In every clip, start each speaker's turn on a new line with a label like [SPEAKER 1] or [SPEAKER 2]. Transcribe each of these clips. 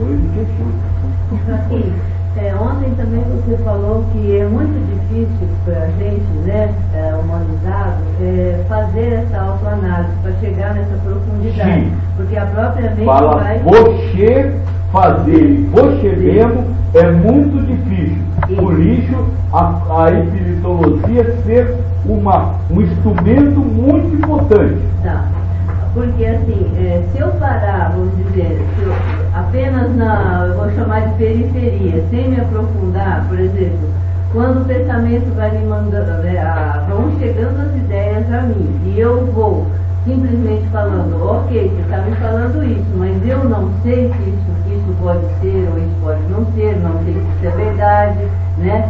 [SPEAKER 1] Então ele questiona.
[SPEAKER 2] Aqui, ontem também você falou que é muito difícil para a gente, né, humanizado, fazer essa autoanálise, para chegar nessa profundidade.
[SPEAKER 1] Sim.
[SPEAKER 2] Porque a própria mente
[SPEAKER 1] Fala,
[SPEAKER 2] vai...
[SPEAKER 1] você fazer você mesmo é muito difícil. Por isso, a espiritologia ser um instrumento muito importante.
[SPEAKER 2] Tá. Porque assim, se eu parar, vamos dizer, se eu, apenas eu vou chamar de periferia, sem me aprofundar, por exemplo, quando o pensamento vai me mandando, vão chegando as ideias a mim, e eu vou simplesmente falando, ok, você está me falando isso, mas eu não sei se isso pode ser ou isso pode não ser, não sei se isso é verdade, né?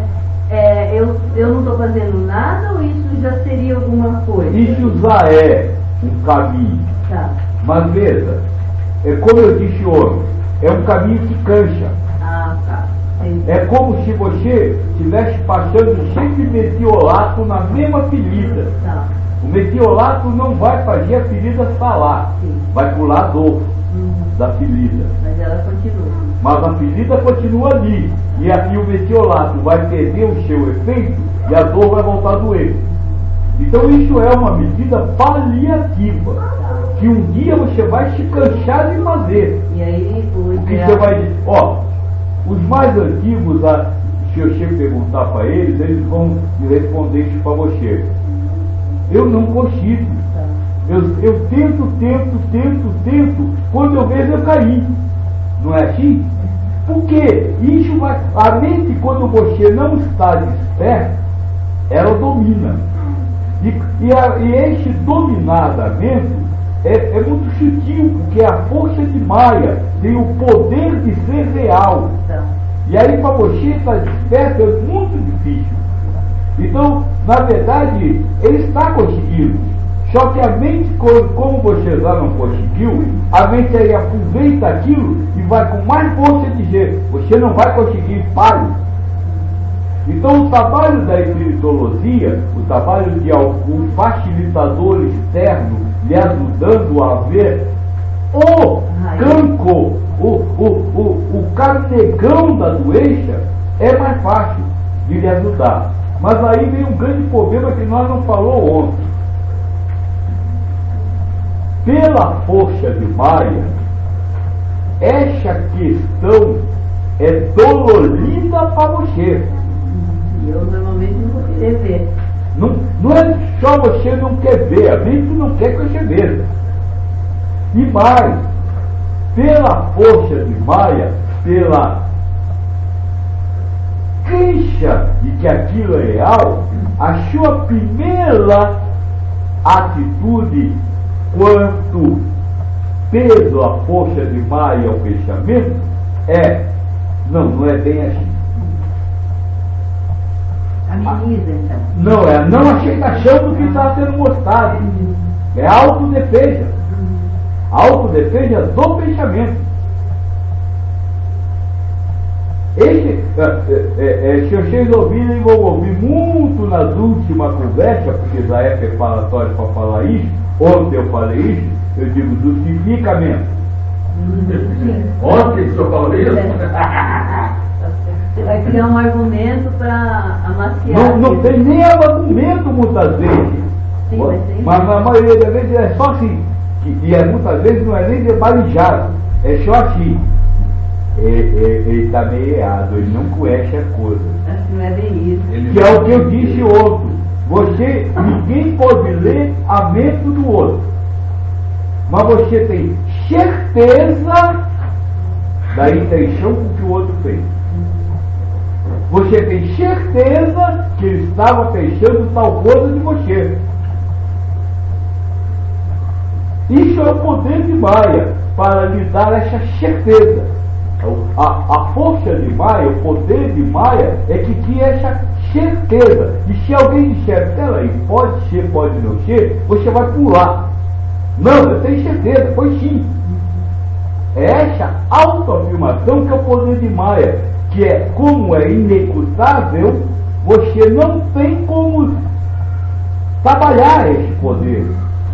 [SPEAKER 2] Eu não estou fazendo nada ou isso já seria alguma coisa?
[SPEAKER 1] Isso já é um caminho.
[SPEAKER 2] Tá.
[SPEAKER 1] Mas veja, como eu disse ontem, é um caminho que cansa.
[SPEAKER 2] Ah, tá. Entendi.
[SPEAKER 1] É como se você estivesse passando sempre metiolato na mesma ferida.
[SPEAKER 2] Tá.
[SPEAKER 1] O metiolato não vai fazer a ferida salar,
[SPEAKER 2] Sim.
[SPEAKER 1] vai pular a dor da ferida.
[SPEAKER 2] Mas ela continua.
[SPEAKER 1] Mas a ferida continua ali. E aqui o metiolato vai perder o seu efeito e a dor vai voltar a doer. Então isso é uma medida paliativa, que um dia você vai se cansar de fazer.
[SPEAKER 2] E aí
[SPEAKER 1] O que você vai dizer? Os mais antigos, se você perguntar para eles vão responder isso para você. Eu não consigo. Eu tento, quando eu vejo eu caí. Não é assim? Porque isso vai. A mente, quando você não está desperto, ela domina. E esse dominadamento é muito sutil, porque a força de Maia tem o poder de ser real. E aí, para você estar desperto, é muito difícil. Então, na verdade, ele está conseguindo. Só que a mente, como você já não conseguiu, a mente aí aproveita aquilo e vai com mais força dizer, você não vai conseguir, pare. Então o trabalho da espiritologia, o trabalho de algum facilitador externo lhe ajudando a ver o cancro, o carnegão da doença, é mais fácil de lhe ajudar. Mas aí vem um grande problema que nós não falamos ontem. Pela força de Maia, essa questão é dolorida para você.
[SPEAKER 2] Eu normalmente não vou querer ver.
[SPEAKER 1] Não é só você não quer ver, a mente não quer que você veja. E mais, pela força de Maia, pela crença de que aquilo é real, a sua primeira atitude quanto peso a força de Maia ao pensamento não é bem assim.
[SPEAKER 2] Ameniza, então.
[SPEAKER 1] Não, é a não aceitação do que está sendo mostrado. É a autodefesa. A autodefesa do pensamento. Se vocês ouvirem, vão ouvir muito nas últimas conversas, porque já é preparatório para falar isso. Ontem eu falei isso, eu digo, justifica mesmo. Ontem o senhor falou isso?
[SPEAKER 2] Você vai criar um argumento para amaciar.
[SPEAKER 1] Não tem nem argumento muitas vezes.
[SPEAKER 2] Sim,
[SPEAKER 1] mas na maioria das vezes é só assim. E muitas vezes não é nem debalijado, é só assim. Ele está meio errado, ele não conhece a coisa.
[SPEAKER 2] Acho que não é bem isso.
[SPEAKER 1] Que é o que eu disse ontem. Ninguém pode ler a mente do outro. Mas você tem certeza da intenção com que o outro fez. Você tem certeza que ele estava pensando tal coisa de você. Isso é o poder de Maia para lhe dar essa certeza. A força de Maia, o poder de Maia é que tinha essa certeza. E se alguém disser, peraí, pode ser, pode não ser, você vai pular. Não, eu tenho certeza, foi sim. É essa autoafirmação que é o poder de Maia, que é como é inecutável, você não tem como trabalhar esse poder,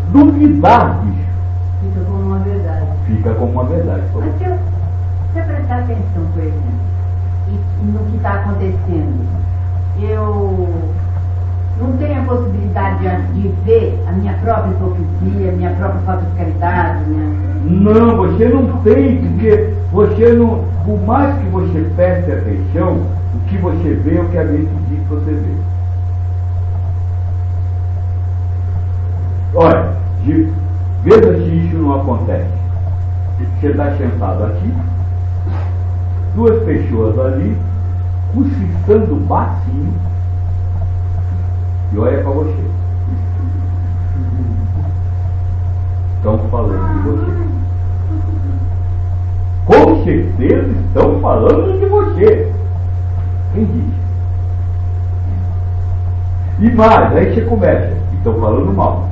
[SPEAKER 1] duvidar disso.
[SPEAKER 2] Fica como uma verdade.
[SPEAKER 1] Fica como uma verdade.
[SPEAKER 3] Mas se eu prestar eles estão perdendo. E no que está acontecendo. Eu não tenho a possibilidade de ver a minha própria hipocrisia, a minha própria falta de caridade.
[SPEAKER 1] Não, você não tem, porque você não, por mais que você preste atenção, o que você vê é o que a mente diz que você vê. Olha, veja se isso não acontece. Você está sentado aqui, duas pessoas ali, cochichando baixinho, e olha para você. Estão falando de você. Com certeza estão falando de você. Quem diz? E mais, aí você começa. Estão falando mal.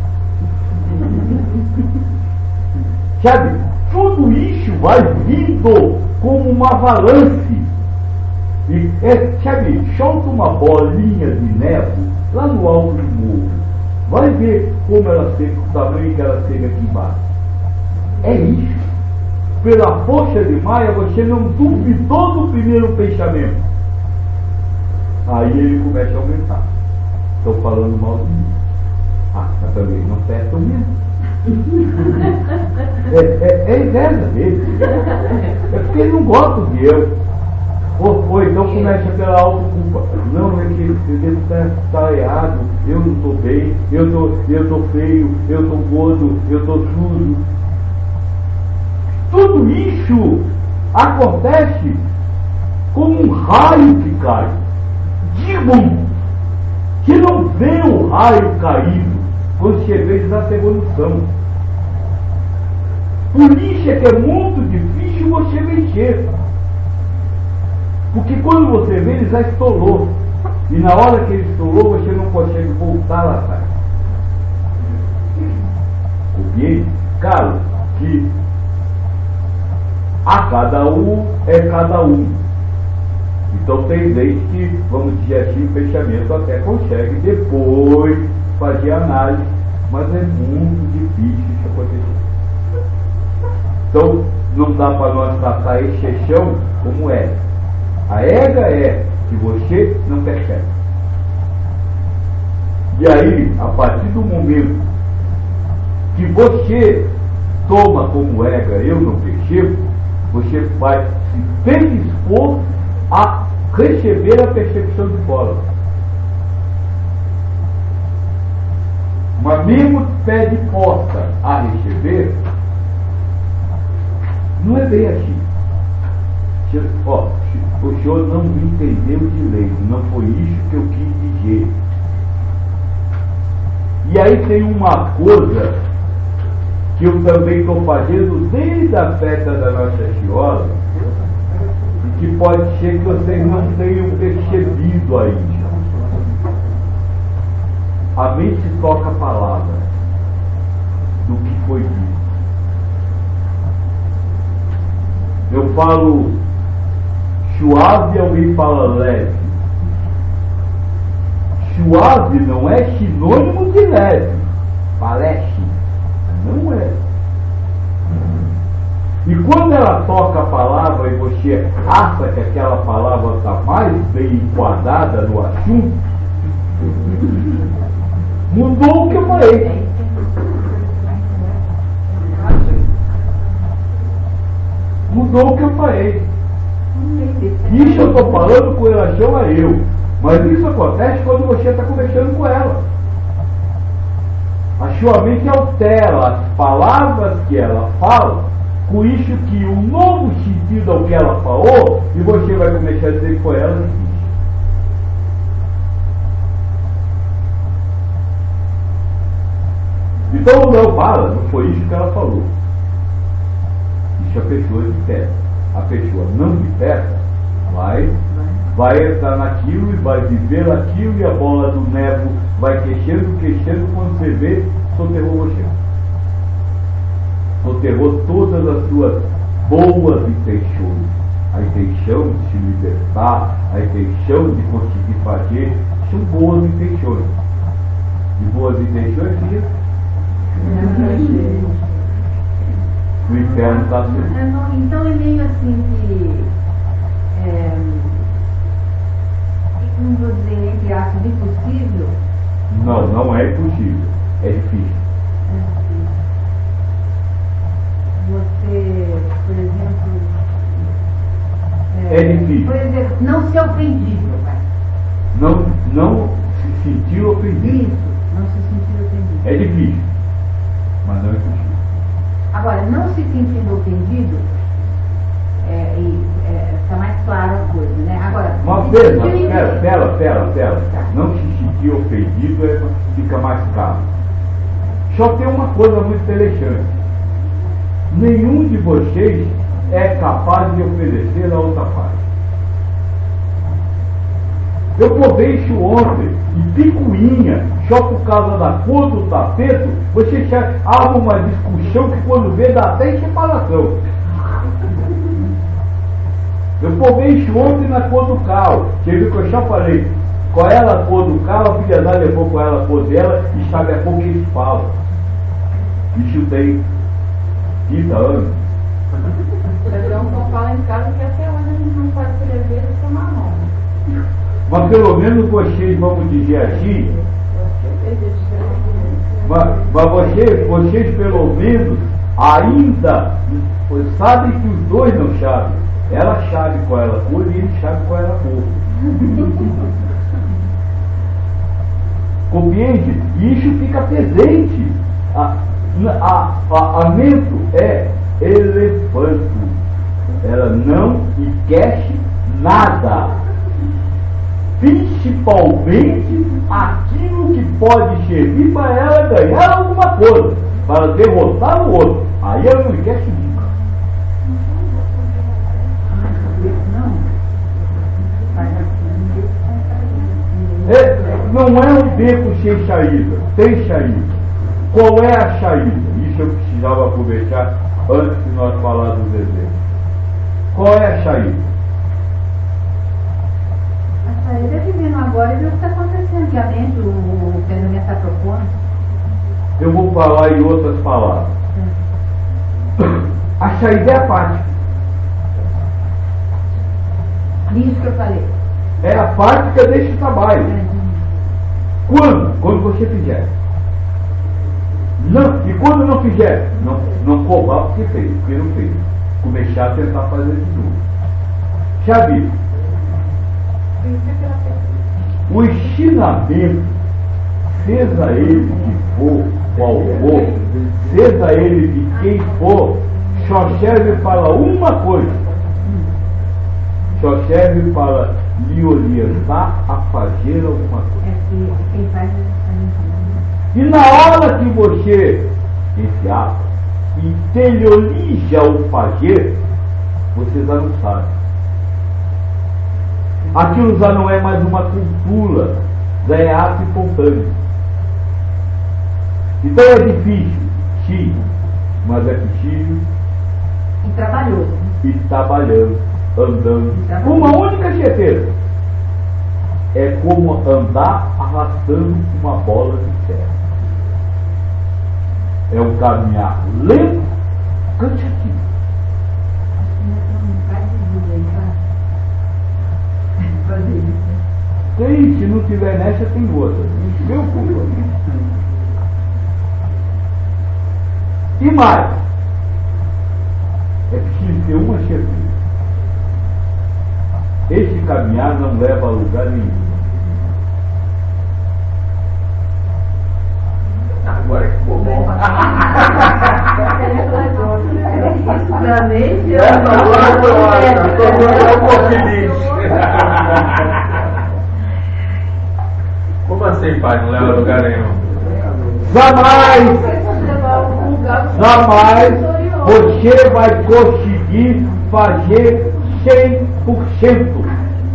[SPEAKER 1] Sabe? Tudo isso vai vindo como uma avalanche. E sabe, solta uma bolinha de neve lá no alto do morro. Vai ver como ela seca, o tamanho que ela seca aqui embaixo. É isso. Pela força de Maia, você não duvidou do primeiro pensamento. Aí ele começa a aumentar. Estão falando mal de mim. Ah, mas também não prestam mesmo. É inveja dele. É porque ele não gosta de eu. Ou então começa pela autoculpa. Não, é que ele está errado, eu não estou bem, eu tô feio, eu estou gordo, eu estou sujo. Tudo isso acontece como um raio que cai. Digam que não vê o raio caído quando você vê desatevolução. Por isso é que é muito difícil você mexer. Porque quando você vê, ele já estourou. E na hora que ele estourou, você não consegue voltar lá atrás. Copiei? Claro que a cada um é cada um. Então tem vezes que, vamos dizer assim, o pensamento até consegue depois fazer análise, mas é muito difícil isso acontecer. Então não dá para nós tratar a exceção como é. A ega é que você não percebe. E aí, a partir do momento que você toma como ega, eu não percebo, você vai se predispor a receber a percepção de fora. Mas mesmo pé de porta a receber, não é bem assim. Ó, o senhor não me entendeu direito, não foi isso que eu quis dizer. E aí tem uma coisa que eu também estou fazendo desde a festa da Nossa Senhora, e que pode ser que vocês não tenham percebido ainda. A mente toca a palavra do que foi dito. Eu falo suave, alguém fala leve. Suave não é sinônimo de leve. Parece. Não é. E quando ela toca a palavra e você acha que aquela palavra está mais bem enquadrada no assunto, mudou o que eu falei. Mudou o que eu falei. Isso eu estou falando com relação a eu. Mas isso acontece quando você está conversando com ela. A sua mente altera as palavras que ela fala, com isso que um novo sentido ao que ela falou, e você vai começar a dizer que foi ela que disse. Então não fala, não foi isso que ela falou. Isso a pessoa dispersa. A pessoa não dispersa, vai entrar naquilo e vai viver aquilo, e a bola do nevo vai crescendo, quando você vê, soterrou você. Soterrou todas as suas boas intenções. A intenção de se libertar, a intenção de conseguir fazer, são boas intenções. E boas intenções, filha? O inferno está assim.
[SPEAKER 3] Então é meio assim que
[SPEAKER 1] É difícil.
[SPEAKER 3] Por exemplo, não ser ofendido, pai.
[SPEAKER 1] Não se sentir ofendido.
[SPEAKER 3] Isso, não se sentir ofendido.
[SPEAKER 1] É difícil, mas não é impossível.
[SPEAKER 3] Agora, não se sentindo ofendido, fica mais clara a coisa, né? Agora,
[SPEAKER 1] Mas pera. Não se sentir ofendido fica mais claro. Só tem uma coisa muito interessante. Nenhum de vocês é capaz de oferecer a outra parte. Eu provei isso ontem, em picuinha, só por causa da cor do tapete, você abre uma discussão que quando vê dá até separação. Eu provei isso ontem na cor do carro. Você viu que eu já falei, qual é a cor do carro, a filha dela levou com ela a cor dela e sabe a cor que eles falam. Isso tem 30 anos.
[SPEAKER 4] Então, só fala em casa que até hoje a gente não pode escrever o seu marrom.
[SPEAKER 1] Mas pelo menos vocês, vamos dizer assim, mas vocês pelo menos ainda sabem que os dois não sabem. Ela sabe qual é a cor e ele sabe qual é a cor. Compreende? E isso fica presente. A mento é elefante. Ela não esquece nada. Principalmente aquilo que pode servir para ela ganhar alguma coisa, para derrotar o outro. Aí ela não esquece nunca. Não é um beco sem saída, tem saída. Qual é a saída? Isso eu precisava conversar antes de nós falar dos exemplos. Qual é a saída?
[SPEAKER 3] A saída é vivendo agora e ver o que está acontecendo, que a mente, o pensamento está propondo.
[SPEAKER 1] Eu vou falar em outras palavras. A saída é a prática.
[SPEAKER 3] Isso que eu falei.
[SPEAKER 1] É a prática desse trabalho. Quando? Quando você fizer. Não, e quando não fizer, não cobrar porque fez, porque não fez. Começar a tentar fazer de novo. Já viu? O ensinamento, seja ele que for, qual for, seja ele de quem for, só serve para uma coisa. Só serve para lhe orientar a fazer alguma coisa.
[SPEAKER 3] Quem faz
[SPEAKER 1] E na hora que você, esse ato, interioriza o fazer, você já não sabe. Aquilo já não é mais uma cultura, já é ato espontâneo. Então é difícil, sim, mas é possível.
[SPEAKER 3] E trabalhoso.
[SPEAKER 1] E trabalhando, andando. Uma única certeza. É como andar arrastando uma bola de ferro. É um caminhar lento, cansativo. Tem, se não tiver nessa, tem outra. Não se preocupa. E mais, é preciso ter uma certeza. Esse caminhar não leva a lugar nenhum.
[SPEAKER 5] Agora que ficou bom. Como assim, pai? Não leva a lugar nenhum?
[SPEAKER 1] Jamais você vai conseguir fazer 100%.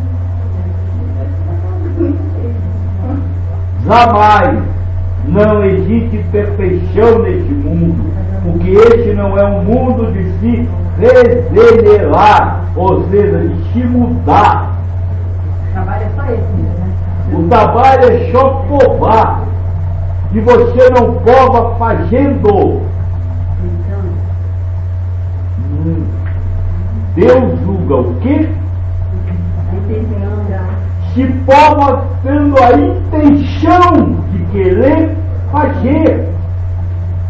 [SPEAKER 1] Jamais. Não existe perfeição nesse mundo, porque esse não é um mundo de se regenerar, ou seja, de se mudar.
[SPEAKER 3] O trabalho é só esse mesmo, né?
[SPEAKER 1] O trabalho é só provar, e você não prova fazendo. Deus julga o quê? Se prova tendo a intenção de querer fazer.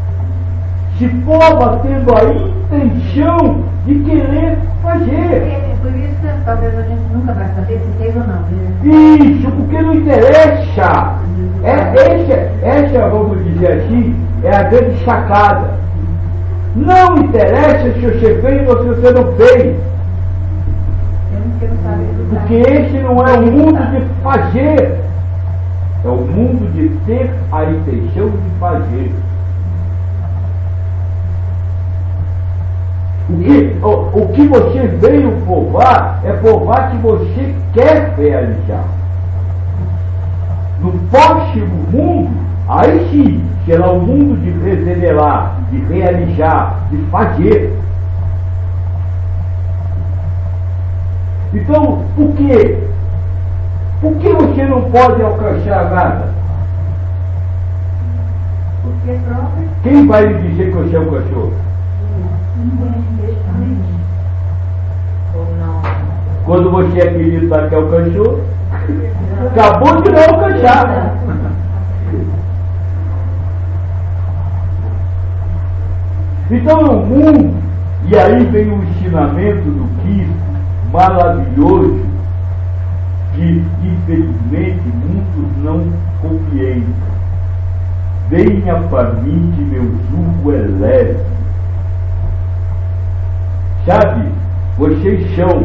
[SPEAKER 1] Se prova tendo a intenção de querer fazer.
[SPEAKER 3] por isso que talvez a gente nunca vai saber se teve ou não.
[SPEAKER 1] Isso, porque não interessa. Essa, vamos dizer assim, é a grande sacada. Não interessa se você fez ou se você não fez. Porque esse não é o mundo de fazer. É o mundo de ter a intenção de fazer. O que você veio provar é provar que você quer realizar. No próximo mundo, aí sim, será o mundo de revelar, de realizar, de fazer. Então, por quê? Por que você não pode alcançar nada?
[SPEAKER 3] Porque próprio.
[SPEAKER 1] Quem vai lhe dizer que você alcançou?
[SPEAKER 2] Ou não?
[SPEAKER 1] Quando você acredita que alcançou, acabou de não alcançar. Então no mundo, e aí vem o ensinamento do Cristo maravilhoso, que infelizmente muitos não compreendem. Venha para mim que meu jugo é leve. Sabe, vocês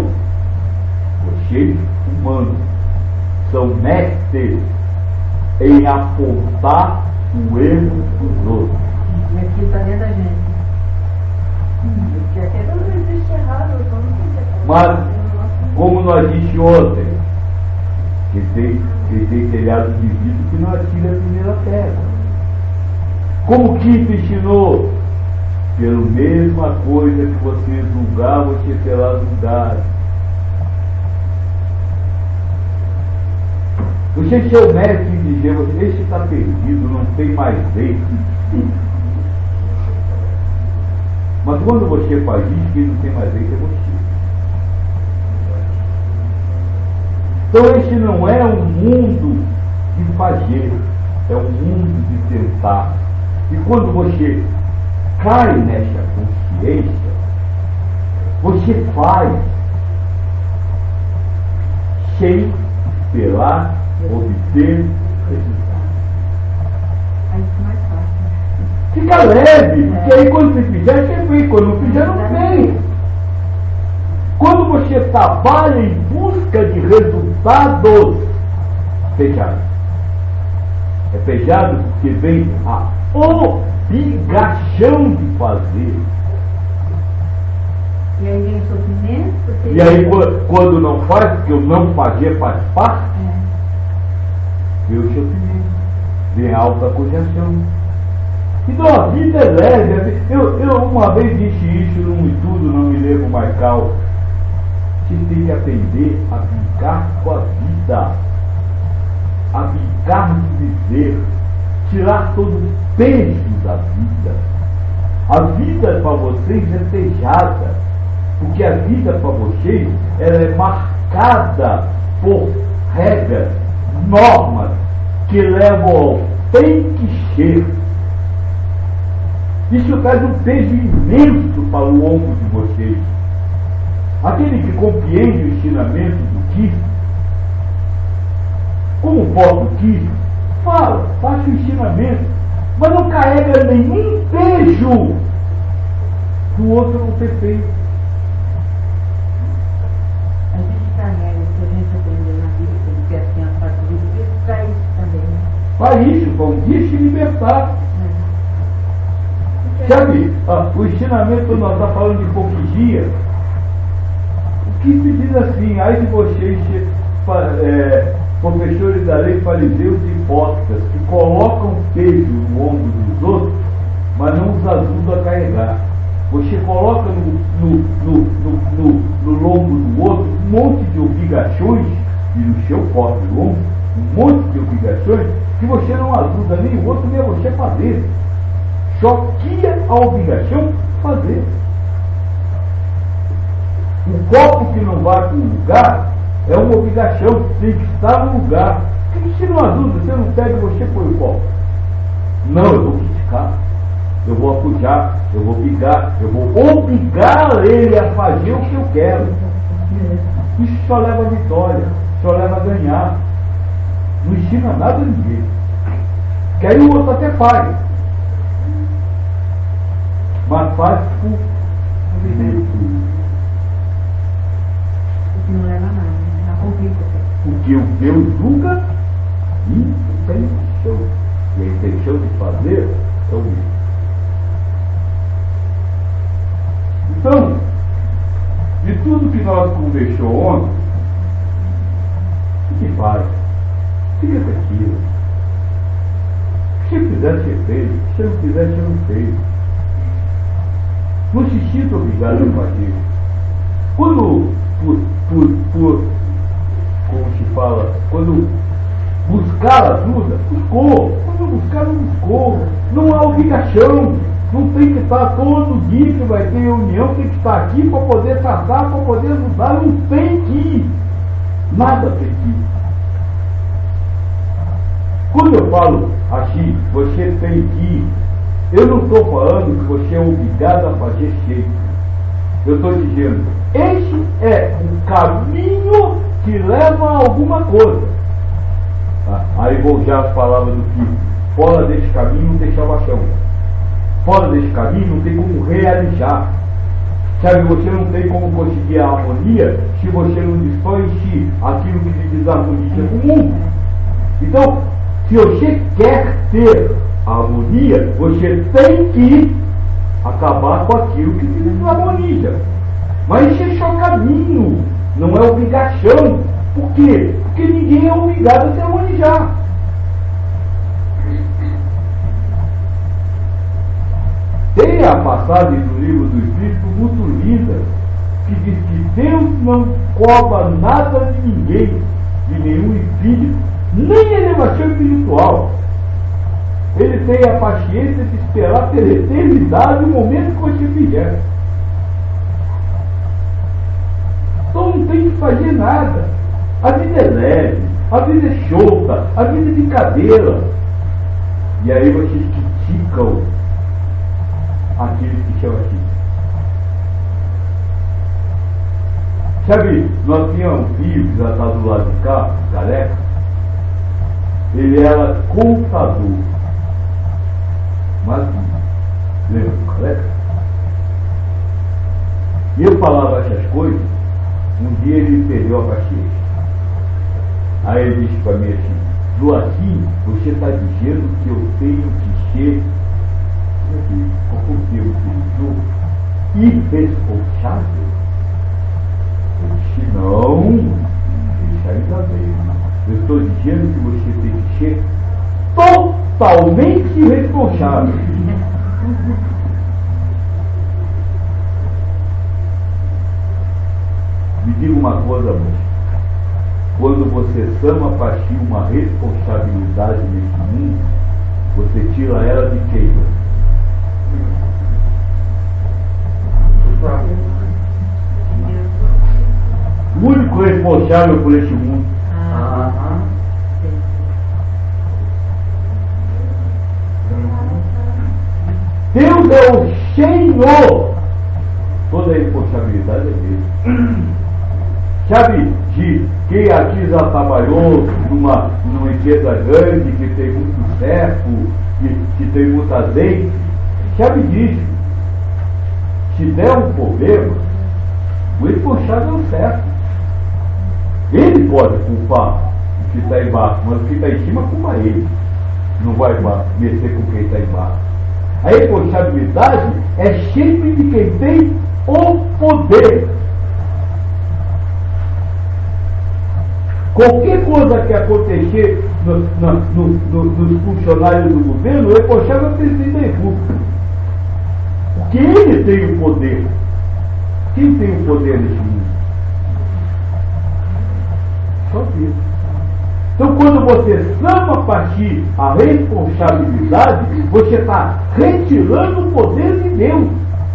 [SPEAKER 1] humanos, são mestres em apontar o erro dos outros.
[SPEAKER 3] E aqui está dentro da gente.
[SPEAKER 4] Porque aqui não existe errado, então não tem que
[SPEAKER 1] Mas, como nós disse ontem, que tem telhado de vidro que não atira a primeira pedra. Como o Cristo ensinou? Pela mesma coisa que você julgar, você será julgado. Você ser o mestre e dizer, você está perdido, não tem mais jeito. Mas quando você faz isso, quem não tem mais jeito é você. Então esse não é um mundo de fazer, é um mundo de tentar. E quando você cai nessa consciência, você faz sem esperar obter resultado.
[SPEAKER 3] Aí fica mais fácil.
[SPEAKER 1] Fica leve, porque aí quando você fizer, você fez. Quando não fizer, não fez. Quando você trabalha em busca de resultados, pesado. É pesado porque vem a obrigação de fazer.
[SPEAKER 3] E aí vem o sofrimento. Porque
[SPEAKER 1] E aí quando não faz, porque o não fazer faz parte, vem o sofrimento, vem a autoacusação. Então a vida é leve. Eu uma vez disse isso num estudo, não me lembro mais qual. Você tem que aprender a brincar com a vida, a brincar de viver, tirar todo o peso da vida. A vida para vocês é pesada, porque a vida para vocês ela é marcada por regras, normas que levam ao tem que ser. Isso traz um peso imenso para o ombro de vocês. Aquele que compreende o ensinamento do Cristo, como o próprio Cristo, fala, faça o ensinamento, mas não carrega nenhum peso do outro não ter feito.
[SPEAKER 3] a gente carrega o que a gente aprendeu na vida, que assim a parte do Cristo, para isso também. Né?
[SPEAKER 1] Para isso, para um dia se libertar. Sabe, o ensinamento, nós estamos falando de hipocrisia. O que se diz assim, ai de vocês, professores da lei, fariseus e hipócritas, que colocam peso no ombro dos outros, mas não os ajudam a carregar. Você coloca no lombo do outro um monte de obrigações, e no seu próprio lombo, um monte de obrigações, que você não ajuda nem o outro, nem a você fazer. Só tinha a obrigação de fazer. O copo que não vai para o lugar é uma obrigação, tem que estar no lugar. Porque se não ajuda, você não pega, você põe o copo. Não, eu vou criticar, eu vou acusar, eu vou brigar, eu vou obrigar ele a fazer o que eu quero. Isso só leva a vitória, só leva a ganhar. Não ensina nada a ninguém. Que aí o outro até faz. Mas faz por direito.
[SPEAKER 3] Não leva a nada, não complica.
[SPEAKER 1] Porque o Deus julga intenção. E a intenção de fazer é o mesmo. Então, de tudo que nós conversou ontem, o que faz? Fica tranquilo. Se quiser ser feito, se não quiser ser não feito. Não se sinta obrigado a fazer. Quando, como se fala, quando buscar ajuda, buscou. Quando buscar, não buscou. Não há obrigação. Não tem que estar todo dia que vai ter reunião, tem que estar aqui para poder tratar, para poder ajudar. Não tem que ir. Nada tem que ir. Quando eu falo assim, você tem que ir, eu não estou falando que você é obrigado a fazer jeito. Eu estou dizendo, esse é um caminho que leva a alguma coisa. Aí vou usar as palavras do que fora desse caminho não tem salvação. Fora desse caminho não tem como realizar. Sabe, você não tem como conseguir a harmonia se você não destrói em si aquilo que lhe desarmoniza com o mundo. Então, se você quer ter a harmonia, você tem que acabar com aquilo que lhe desarmoniza. Mas isso é só caminho, não é obrigação. Por quê? Porque ninguém é obrigado a se harmonizar. Tem a passagem do livro do Espírito muito linda, que diz que Deus não cobra nada de ninguém, de nenhum espírito, nem elevação espiritual. Ele tem a paciência de esperar pela eternidade o momento que você vier. Então não tem que fazer nada. A vida é leve, a vida é solta, a vida é brincadeira. E aí vocês criticam aqueles que chamam assim. Sabe, nós tínhamos um filho que já está do lado de cá, careca. Ele era contador. Mas, lembra do careca? E eu falava essas coisas, um dia ele perdeu a paciência. Aí ele disse para mim assim, Joaquim, você está dizendo que eu tenho que ser irresponsável? Eu disse, não, isso ainda bem. Eu estou dizendo que você tem que ser totalmente irresponsável. Me diga uma coisa, moça. Quando você chama para si uma responsabilidade nesse mundo, você tira ela de quem? O único responsável por este mundo. Deus é o Senhor. Toda a responsabilidade é dele. Sabe, de quem aqui já trabalhou numa empresa grande, que tem muito sucesso, que tem muito azeite, sabe disso. Se der um problema, o responsável é o certo. Ele pode culpar o que está embaixo, mas o que está em cima culpa ele. Não vai mexer com quem está embaixo. A responsabilidade é sempre de quem tem o poder. Qualquer coisa que acontecer nos funcionários do governo, o responsável é o presidente da República. Porque ele tem o poder. Quem tem o poder nesse mundo? Só Deus. Então, quando você chama para si a responsabilidade, você está retirando o poder de Deus.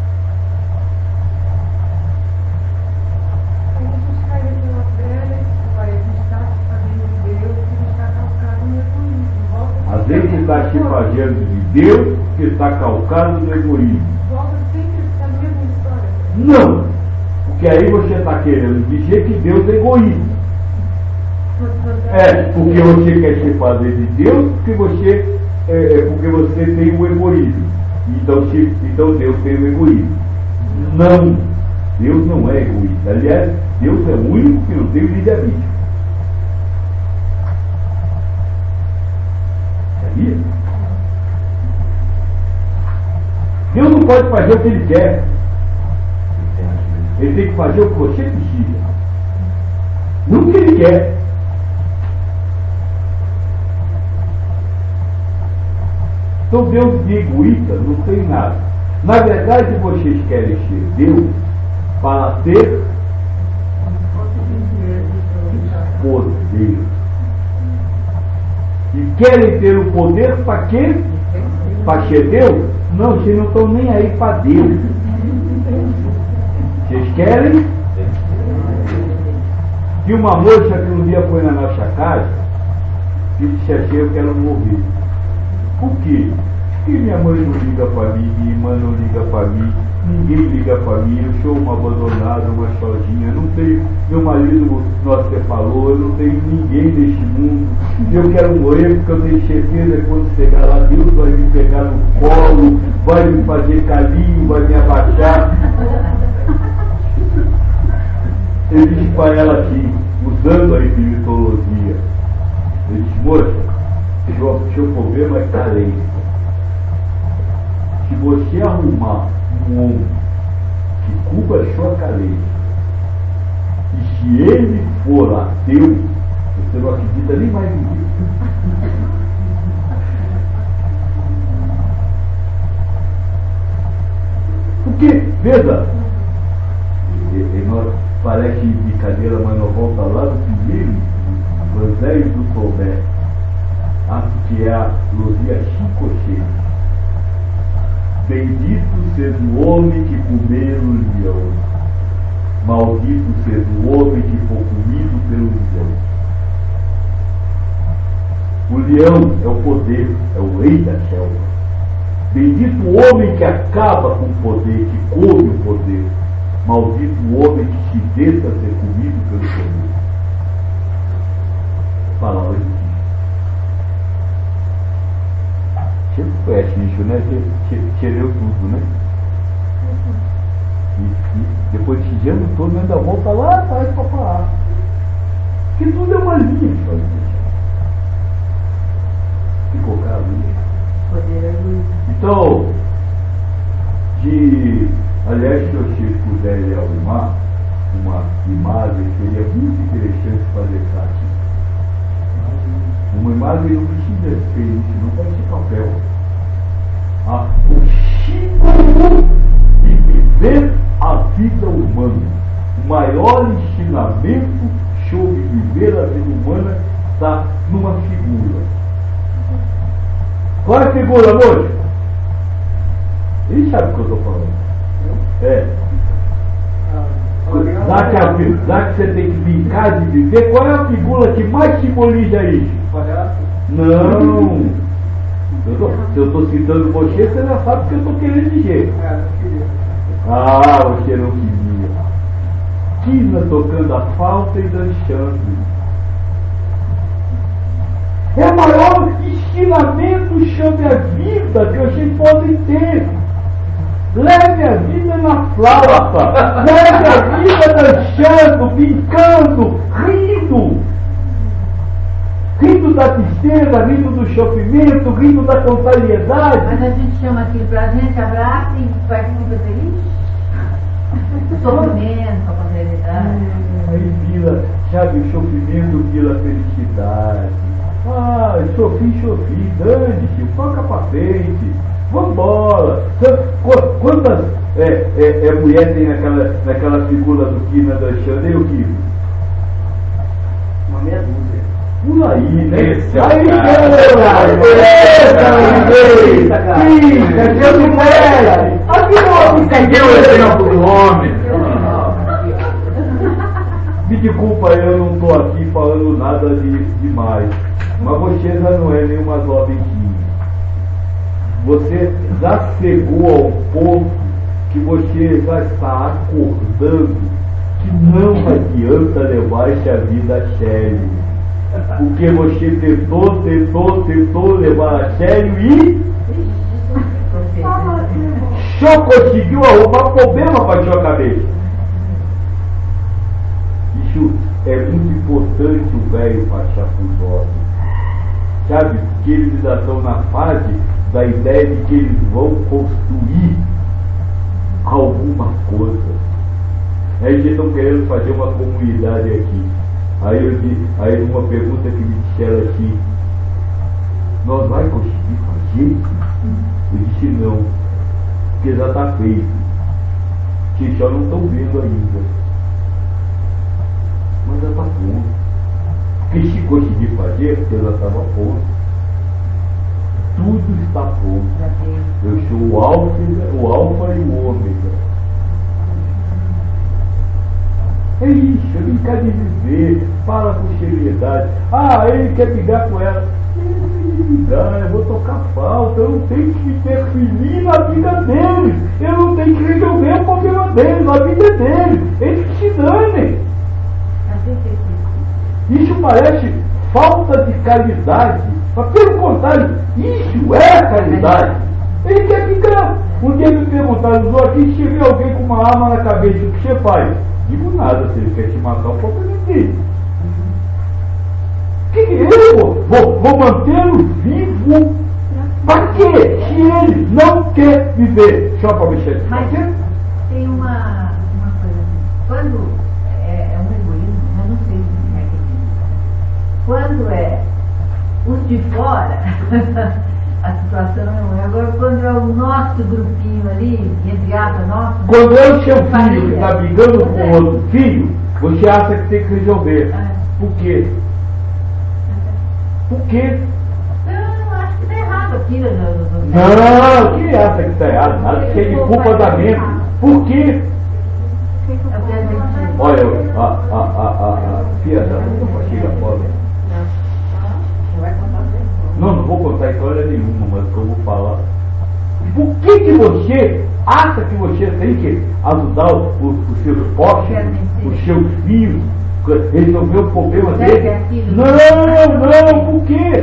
[SPEAKER 1] Às vezes está se fazendo de Deus que está calcado no egoísmo.
[SPEAKER 4] Volta sempre a mesma história.
[SPEAKER 1] Não! Porque aí você está querendo dizer que Deus é egoísta. Porque você quer se fazer de Deus, porque você tem o egoísmo. Então Deus tem o egoísmo. Não, Deus não é egoísta. Aliás, Deus é o único que não tem o livre-arbítrio. Sabia? Deus não pode fazer o que Ele quer. Ele tem que fazer o que você precisa. Não o que Ele quer. Então Deus de egoísta não tem nada. Na verdade, vocês querem ser Deus para ter poder. E querem ter o poder para quê? Para ser Deus? Não, vocês não estão nem aí para Deus. Vocês querem? E uma moça que um dia foi na nossa casa disse assim: eu quero morrer. Por quê? Porque minha mãe não liga para mim, minha irmã não liga para mim, ninguém liga para mim, eu sou uma abandonada, uma sozinha, não tenho, meu marido, você falou, eu não tenho ninguém neste mundo, eu quero morrer porque eu tenho certeza que quando chegar lá, Deus vai me pegar no colo, vai me fazer carinho, vai me abaixar. Eu disse para ela assim, usando a espirituologia, eu disse: moça, seu problema é carência. Se você arrumar um homem que cubra a sua carência, e se ele for ateu, você não acredita nem mais em Deus. Porque, veja, parece brincadeira, mas nós vamos falar do primeiro Evangelho do Tomé, que é a Luzia Chicoche. Bendito seja o homem que comer o leão, maldito seja o homem que for comido pelo leão. O leão é o poder, é o rei da selva. Bendito o homem que acaba com o poder, que come o poder. Maldito o homem que se deixa ser comido pelo poder. Palavra de Cristo. Você conhece isso, né? Você leu tudo, né? E depois desse ano todo, ainda volta lá atrás para falar. Porque tudo é uma linha de fazer. Ficou claro isso? Então, aliás, se vocês puderem arrumar uma imagem, seria muito interessante fazer aqui. Uma imagem não precisa ser isso, não pode ser papel. O símbolo de viver a vida humana. O maior ensinamento sobre viver a vida humana está numa figura. Qual é a figura, moço? Ele sabe o que eu estou falando. Já que você tem que brincar de viver, qual é a figura que mais simboliza isso? Não! Se eu estou citando você já sabe o que eu estou querendo dizer. Você não queria. Quina tocando a flauta e dançando. É o maior ensinamento sobre a vida que vocês podem ter. Leve a vida na flauta, leve a vida dançando, brincando, rindo. Rindo da tristeza, rindo do sofrimento, rindo da contrariedade.
[SPEAKER 3] Mas a gente chama aquilo pra gente, abraça e participa feliz. Sofrimento, a contrariedade.
[SPEAKER 1] Aí vira, sabe, o sofrimento vira felicidade. Sofri, dane-se, toca pra frente. Vambora! Quantas mulheres tem naquela figura do Quina dançando? E o Quina?
[SPEAKER 5] Uma meia dúzia.
[SPEAKER 1] Por aí, né?
[SPEAKER 5] Esse é o
[SPEAKER 1] aí,
[SPEAKER 5] cara.
[SPEAKER 1] Deus me conhece! Aqui não
[SPEAKER 5] Entendeu o exemplo do homem?
[SPEAKER 1] Me desculpa, eu não estou aqui falando nada demais. Mas você já não é nenhuma jovenzinha. Você já chegou ao ponto que você já está acordando que não adianta levar-se a vida a sério. Porque você tentou levar a sério e só conseguiu arrumar problema para a sua cabeça. Isso é muito importante o velho passar por nós. Sabe? Porque eles ainda estão na fase da ideia de que eles vão construir alguma coisa. Aí eles estão querendo fazer uma comunidade aqui. Aí uma pergunta que me disseram assim: nós vamos conseguir fazer? Eu disse não, porque já está feito. Que só não estão vendo ainda. Mas já está pronto. Porque se conseguir fazer, porque já estava pronto. Tudo está pronto. Eu sou o alfa e o ômega. É isso, é brincar de viver, fala com seriedade. Ah, ele quer brigar com ela. Eu vou tocar falta, eu não tenho que interferir na vida deles. Eu não tenho que resolver o problema deles, a vida é deles. Eles que se danem. Isso parece falta de caridade. Mas pelo contrário, isso é caridade. Ele quer ficar. Um dia me perguntaram, aqui se vê alguém com uma arma na cabeça, o que você faz? Digo nada, se ele quer te matar, o problema dele. Que eu vou mantê-lo vivo? Para quê? Se ele não quer viver, só para mexer.
[SPEAKER 3] Mas tem uma coisa assim. Quando é um egoísmo, eu não sei como é que diz. Quando é os de fora, a situação não é. Agora, quando é o nosso grupinho ali, entre aspas, nosso.
[SPEAKER 1] Quando é o seu filho que está brigando com outro filho, você acha que tem que resolver. Por quê? Por quê?
[SPEAKER 3] Eu acho que está errado aquilo.
[SPEAKER 1] Não, quem acha que está errado? Nada que seja de culpa da mente. Por quê? Olha, filha da puta, chega fora. Não vou contar história nenhuma, mas o que eu vou falar. Por que você acha que você tem que ajudar os seus postos, os seus filhos, resolver o problema deles? Não, por quê?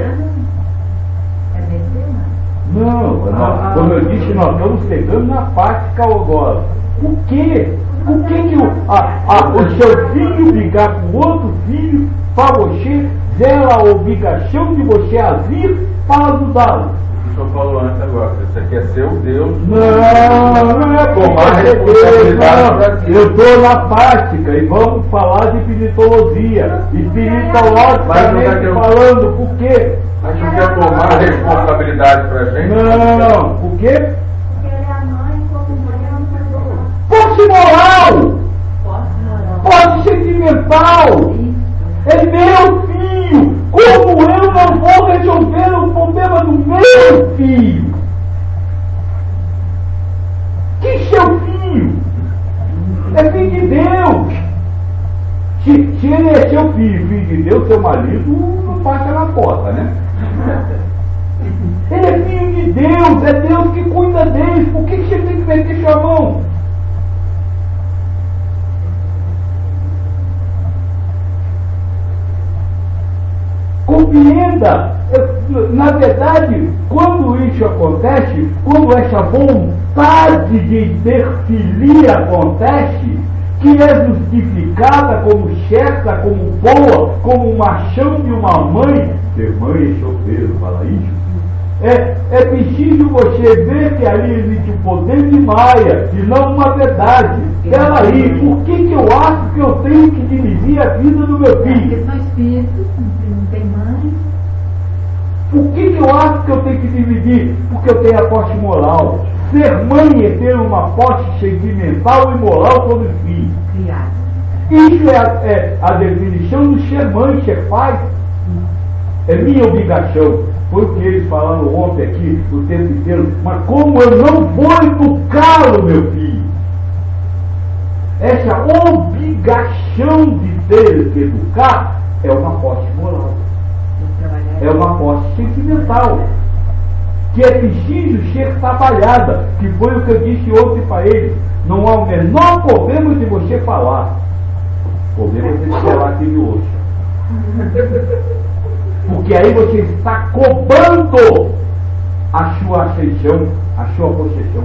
[SPEAKER 1] Não, como eu disse, nós estamos chegando na prática agora. Por quê? Por que o seu filho brigar com outro filho para você gera a obrigação de você agir para ajudá-lo?
[SPEAKER 5] O senhor falou antes agora, você quer ser o Deus.
[SPEAKER 1] Não é
[SPEAKER 5] tomar responsabilidade.
[SPEAKER 1] Eu estou na prática e vamos falar de espiritologia. Espiritualmente falando, por quê?
[SPEAKER 5] Mas não quer tomar responsabilidade para a gente?
[SPEAKER 1] Não, por quê?
[SPEAKER 4] Porque ele é a mãe, como mãe, ela não perdoa.
[SPEAKER 1] Posse moral! Posse sentimental! É meu filho! Como eu não vou resolver o problema do meu filho? Que seu filho? É filho de Deus! Se ele é seu filho de Deus, seu marido, não passa na porta, né? Ele é filho de Deus, é Deus que cuida deles. Por que você tem que meter sua mão? Compreenda, na verdade, quando isso acontece, quando essa vontade de interferir acontece, que é justificada como certa, como boa, como uma ação de uma mãe, ser mãe é solteiro, fala isso, é preciso você ver que ali existe o poder de Maia e não uma verdade. Peraí, por que eu acho que eu tenho que dirigir a vida do meu filho?
[SPEAKER 3] Porque são espíritos, não tem mãe.
[SPEAKER 1] Por que eu acho que eu tenho que dividir? Porque eu tenho a posse moral. Ser mãe é ter uma posse sentimental e moral sobre os filhos. Isso é a definição do ser mãe, ser pai. É minha obrigação. Foi o que eles falaram ontem aqui, o tempo inteiro. Mas como eu não vou educá-lo, meu filho? Essa obrigação de ter que educar é uma posse moral. É uma posse sentimental. Que é preciso ser trabalhada. Que foi o que eu disse ontem para eles. Não há o menor problema de você falar. O problema é você colar aquele osso. Porque aí você está cobrando a sua aceição, a sua possessão.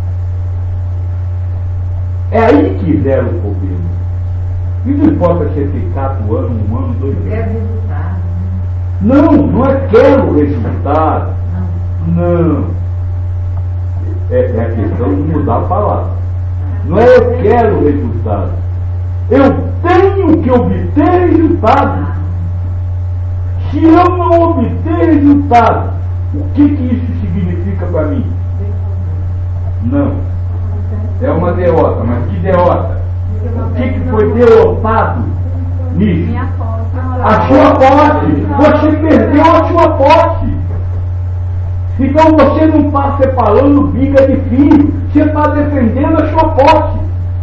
[SPEAKER 1] É aí que zera o problema. E não importa se tem 4 anos, 1 ano, 2 anos.
[SPEAKER 3] Quero resultado.
[SPEAKER 1] Não é quero resultado. Não. É a questão de mudar a palavra. Não é eu quero resultado. Eu tenho que obter resultado. Se eu não obter resultado, o que isso significa para mim? Não. É uma derrota, mas que derrota? O que foi derrotado nisso? A sua posse. Você perdeu a sua posse. Então você não está separando biga de fio. Você está defendendo a sua posse.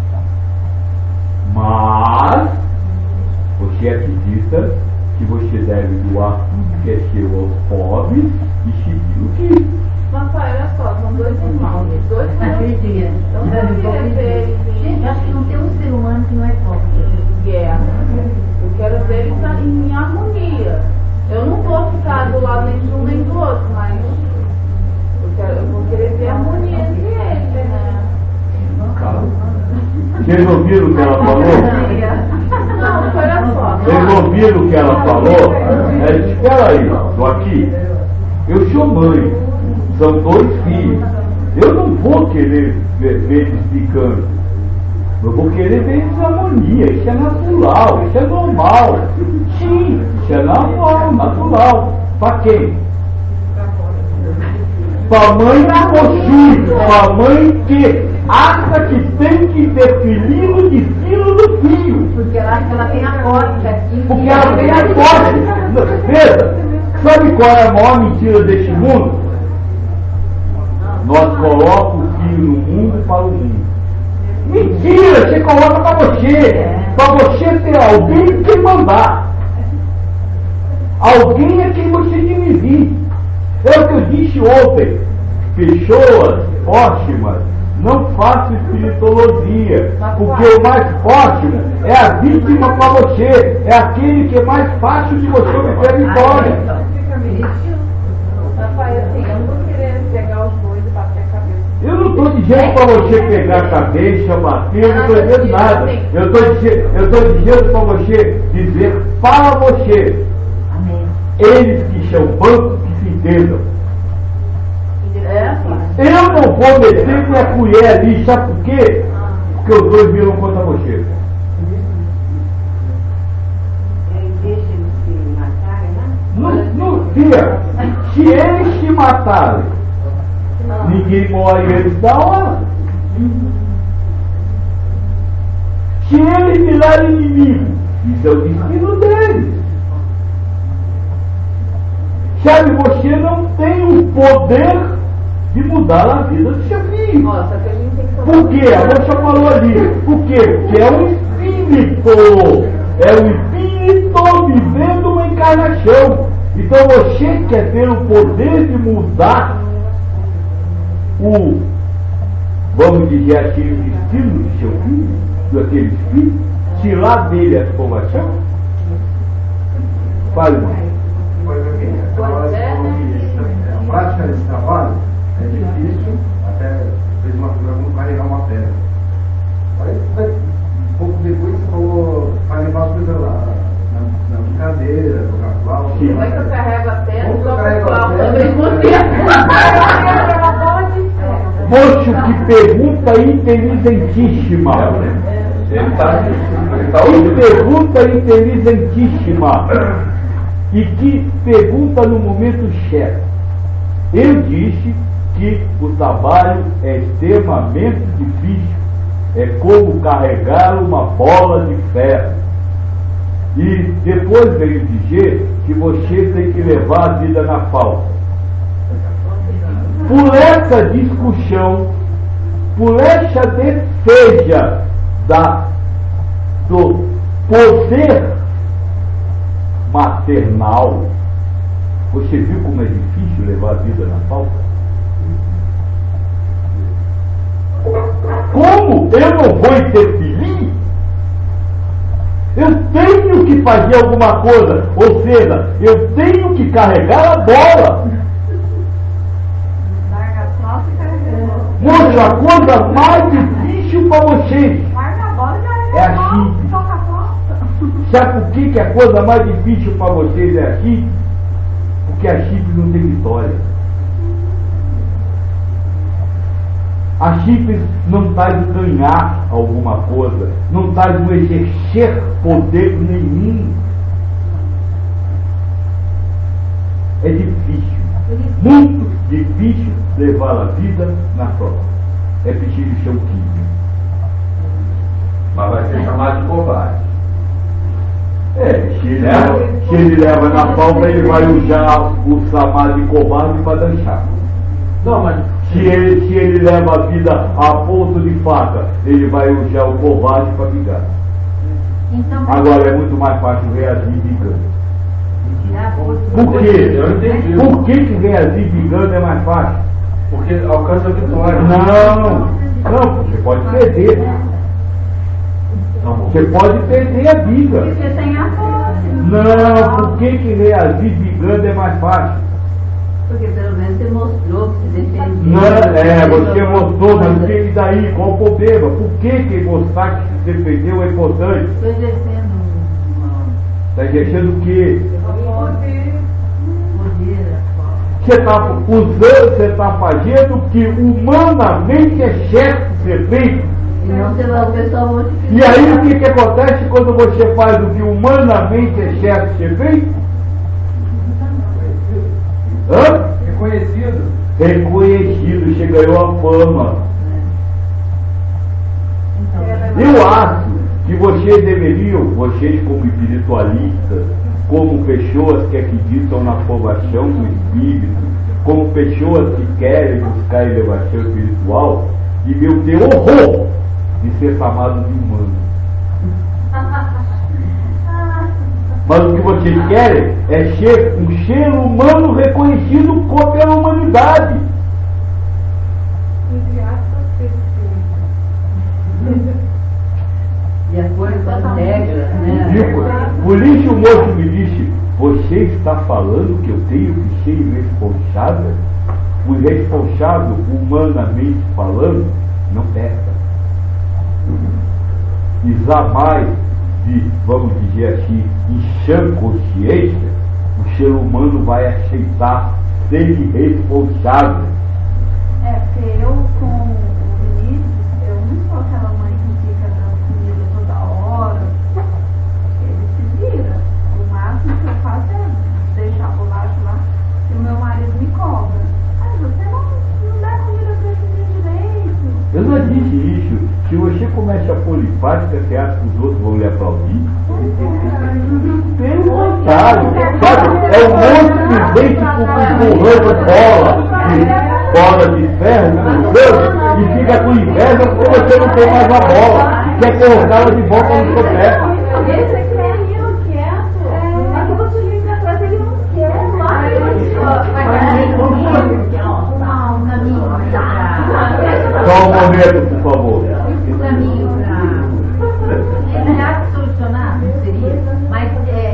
[SPEAKER 1] Mas você acredita que você deve doar tudo que é seu aos pobres e seguir o que?
[SPEAKER 4] Mas olha só, são 2 irmãos, 2
[SPEAKER 3] Acredito.
[SPEAKER 4] Então, eu queria ver eles
[SPEAKER 3] Gente, acho que não tem um ser humano que não é pobre.
[SPEAKER 4] em guerra. Eu quero ver eles em harmonia. Eu não vou ficar do lado nem de um nem do outro, mas eu vou querer ver a harmonia entre eles, né?
[SPEAKER 1] Vocês ouviram o que ela falou?
[SPEAKER 4] Não, olha só.
[SPEAKER 1] Vocês ouviram o que ela falou? Ela disse, espera aí, estou aqui. Eu sou mãe, são 2 filhos. Eu não vou querer ver eles ficando. Eu vou querer ver eles em harmonia. Isso é natural, isso é normal. Sim, isso é normal, natural. Para quem? Para a mãe que possui, para a mãe que acha que tem que definir o destino do filho.
[SPEAKER 3] Porque ela acha que ela tem a posse.
[SPEAKER 1] Porque ela tem a posse. Veja, sabe qual é a maior mentira deste mundo? Nós colocamos o filho no mundo para o mundo. Mentira! Você coloca para você. Para você ter alguém que mandar. Alguém é quem você dirigir. É o que eu disse ontem. Pessoas próximas não façam espiritologia. Porque o mais próximo é a vítima para você. É aquele que é mais fácil de você obter vitória.
[SPEAKER 4] Rafael, assim, eu não vou querer pegar os dois e bater a cabeça.
[SPEAKER 1] Eu não estou dizendo para você pegar a cabeça, bater, eu não estou dizendo nada. Eu estou dizendo para você dizer para você. Eles que são bancos que se entendam. Eu não vou meter minha colher ali, sabe por quê? Porque os dois viram contra você.
[SPEAKER 3] Deixa eles se matarem, né?
[SPEAKER 1] Não, tia, se eles se matarem, ninguém morre eles da hora. Se eles virarem inimigo, isso é o destino deles. Sabe, você não tem o poder de mudar a vida do seu filho.
[SPEAKER 4] Nossa, que a gente tem que tomar.
[SPEAKER 1] Por quê? A moça falou ali. Por quê? Porque é um espírito. É um espírito vivendo uma encarnação. Então você quer ter o poder de mudar vamos dizer assim, o destino do seu filho, daquele espírito, tirar dele a formação? Fale, mãe.
[SPEAKER 6] A prática desse trabalho é difícil, até fez uma figura como carregar uma pedra. Aí, um pouco depois, você falou para levar as coisas lá, na brincadeira, jogar flauta.
[SPEAKER 4] Como é que eu carrego a terra e
[SPEAKER 6] Como que eu
[SPEAKER 4] jogo
[SPEAKER 6] carrego a
[SPEAKER 4] flauta
[SPEAKER 6] terra?
[SPEAKER 4] ao mesmo tempo?
[SPEAKER 1] Moço, que pergunta inteligentíssima. Que pergunta inteligentíssima. E que pergunta no momento certo. Eu disse que o trabalho é extremamente difícil. É como carregar uma bola de ferro. E depois veio dizer que você tem que levar a vida na falta. Por essa discussão, por essa defesa do poder maternal, você viu como é difícil levar a vida na falta? Como eu não vou interferir? Eu tenho que fazer alguma coisa, ou seja, eu tenho que carregar a bola.
[SPEAKER 3] Larga só e carrega.
[SPEAKER 1] Moço, a coisa mais difícil para vocês
[SPEAKER 3] Larga a bola e carrega
[SPEAKER 1] é a
[SPEAKER 3] bola.
[SPEAKER 1] chifre.
[SPEAKER 3] Toca a bola.
[SPEAKER 1] Sabe por que a coisa mais difícil para vocês é a chifre? Porque a chifre não tem vitória. A chifre não traz ganhar alguma coisa, não traz um exercer poder nenhum. É difícil, muito difícil levar a vida na prova. É preciso ser um time.
[SPEAKER 5] Mas vai ser chamado de covarde.
[SPEAKER 1] Se ele leva na palma, ele vai usar o chamado de covarde para dançar.
[SPEAKER 5] Não, mas
[SPEAKER 1] Se ele leva a vida a ponto de faca, ele vai usar o covarde para brigar.
[SPEAKER 3] Então,
[SPEAKER 1] Agora é muito mais fácil reagir brigando.
[SPEAKER 3] tirar a força.
[SPEAKER 1] Por quê?
[SPEAKER 5] Eu entendi.
[SPEAKER 1] Por que reagir brigando é mais fácil?
[SPEAKER 5] porque alcança a vitória.
[SPEAKER 1] Não, você pode perder. Você pode perder a vida.
[SPEAKER 3] Porque tem a força.
[SPEAKER 1] Não, por que reagir brigando é mais fácil?
[SPEAKER 2] Porque pelo menos você mostrou que se defendeu.
[SPEAKER 1] Não, você mostrou, mas o que daí? Qual o problema? Por que mostrar que se defendeu é importante?
[SPEAKER 3] Estou exercendo
[SPEAKER 1] Está exercendo o quê?
[SPEAKER 3] poder.
[SPEAKER 1] Você está usando, você está fazendo o que humanamente é certo ser feito.
[SPEAKER 2] Senão o pessoal vai te
[SPEAKER 1] E aí o que acontece quando você faz o que humanamente é certo ser feito? Hã?
[SPEAKER 5] Reconhecido.
[SPEAKER 1] Reconhecido, você ganhou a fama. Eu acho que vocês deveriam, vocês como espiritualistas, como pessoas que acreditam na formação do espírito, como pessoas que querem buscar elevação espiritual, deviam ter horror de ser chamados de humanos. Mas o que vocês querem é ser um ser humano reconhecido pela humanidade.
[SPEAKER 2] de acordo com as regras, né?
[SPEAKER 1] Viu? Por isso o moço me disse, você está falando que eu tenho que ser irresponsável? O irresponsável, humanamente falando, não peca. E jamais, vamos dizer assim, em sã consciência, o ser humano vai aceitar ser irresponsável.
[SPEAKER 3] É, porque eu com o Vinícius, eu não sou aquela mãe que fica dando comida toda hora. Ele se vira. O máximo que eu faço é deixar a bolacha lá e o meu marido me cobra. Ah, você não dá comida pra esse dia direito.
[SPEAKER 1] Eu não disse isso. Se você começa a pôr em prática, você acha que os outros vão lhe aplaudir? Pelo contrário, sabe? É um monte de gente empurrando bola de ferro, e fica com inveja porque você não tem mais a bola. Quer colocá-la de volta no seu pé.
[SPEAKER 3] Esse aqui é rindo quieto. Aqui você vem pra trás, ele não quer. Lá
[SPEAKER 1] Só um momento, por favor.
[SPEAKER 3] o caminho pra... Ele já solucionar, seria, mas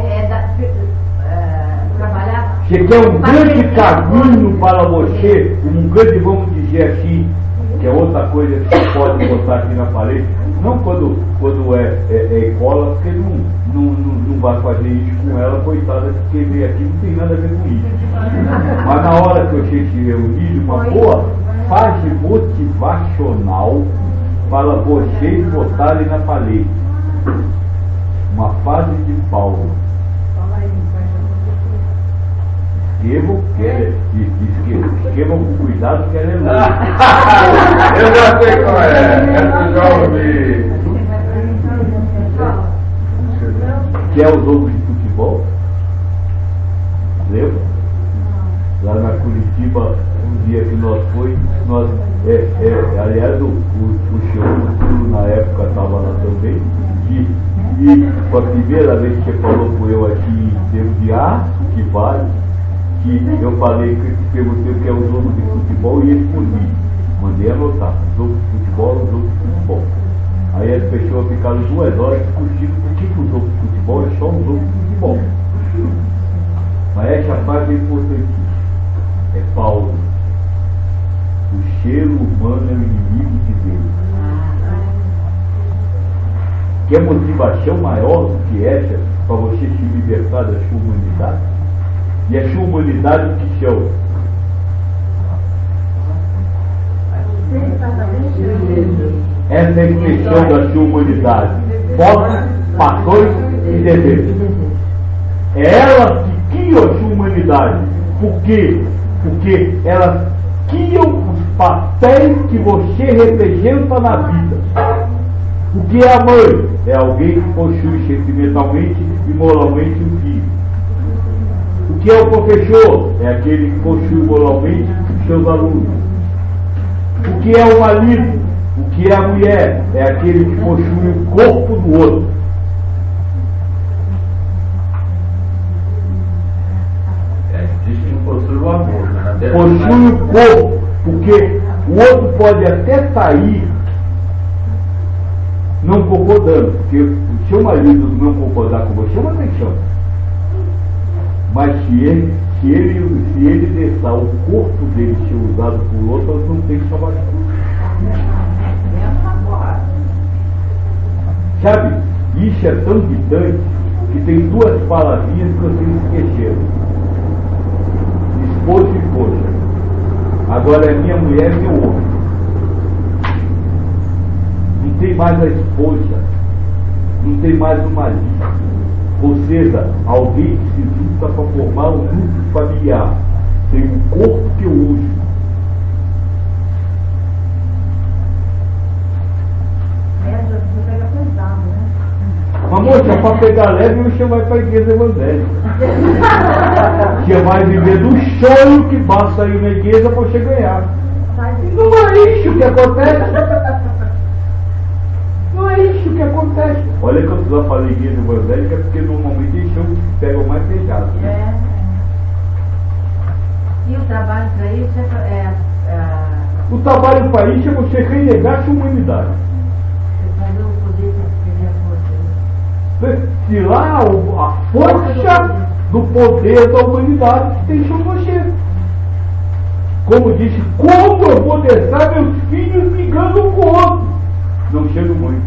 [SPEAKER 3] trabalhar...
[SPEAKER 1] Você quer um grande caminho para você, um grande, vamos dizer assim, que é outra coisa que você pode botar aqui na parede, não quando é cola, porque não vai fazer isso com ela, coitada, porque veio aqui não tem nada a ver com isso. Mas na hora que você se reunir, uma boa fase motivacional para vocês botarem na parede. Uma fase de Paulo. Escrevam com cuidado que ela é louca.
[SPEAKER 5] Eu já sei qual é. Essa já ouvi.
[SPEAKER 1] Que é o jogo de futebol. Lembra? Lá na Curitiba, um dia que nós aliás, o senhor na época estava lá também, e foi a primeira vez que você falou com eu aqui em termos de aço, que vale, que eu falei, que perguntei o que é o jogo de futebol e ele por mim. Mandei anotar, o jogo de futebol é um jogo de futebol. Aí as pessoas ficaram 2 horas discutindo por que o jogo de futebol é só um jogo de futebol. Mas essa parte é importantíssima. É Paulo. O cheiro humano é o inimigo de Deus. Quer motivação maior do que essa para você se libertar da sua humanidade? E a sua humanidade que chama? Essa é a expressão da sua humanidade. Fotos, paixões e desejos. É ela que guia a sua humanidade. Por quê? Porque elas guiam os papéis que você representa na vida. O que é a mãe? É alguém que possui sentimentalmente e moralmente um filho. O que é o professor? É aquele que possui moralmente seus alunos. O que é o marido? O que é a mulher? É aquele que possui o corpo do outro.
[SPEAKER 5] Diz que não possui o amor, né?
[SPEAKER 1] Possui o corpo, porque o outro pode até sair não concordando, porque o seu marido não concordar com você é uma traição. Mas se ele deixar o corpo dele ser usado por outro, não tem salvação. Sabe, isso é tão gritante que tem 2 palavrinhas que vocês esqueceram: esposo e esposa. Agora é minha mulher e meu homem. Não tem mais a esposa, não tem mais o marido. Ou seja, alguém que se junta para formar um núcleo familiar. Tem um corpo que eu uso. Mas moça, para pegar leve, você vai para a igreja evangélica. Você vai viver do sonho que basta ir na igreja para você ganhar. Não é isso que acontece. Não é isso que acontece. Olha que eu já falei igreja evangélica porque normalmente eles pegam mais pesado. Né?
[SPEAKER 3] E o trabalho para isso é
[SPEAKER 1] o trabalho para isso é você renegar sua humanidade.
[SPEAKER 3] fazer o poder que
[SPEAKER 1] tirar a força do poder da humanidade que tem sobre você. Como disse, como eu vou deixar meus filhos brigando um com o outro? Não chego muito.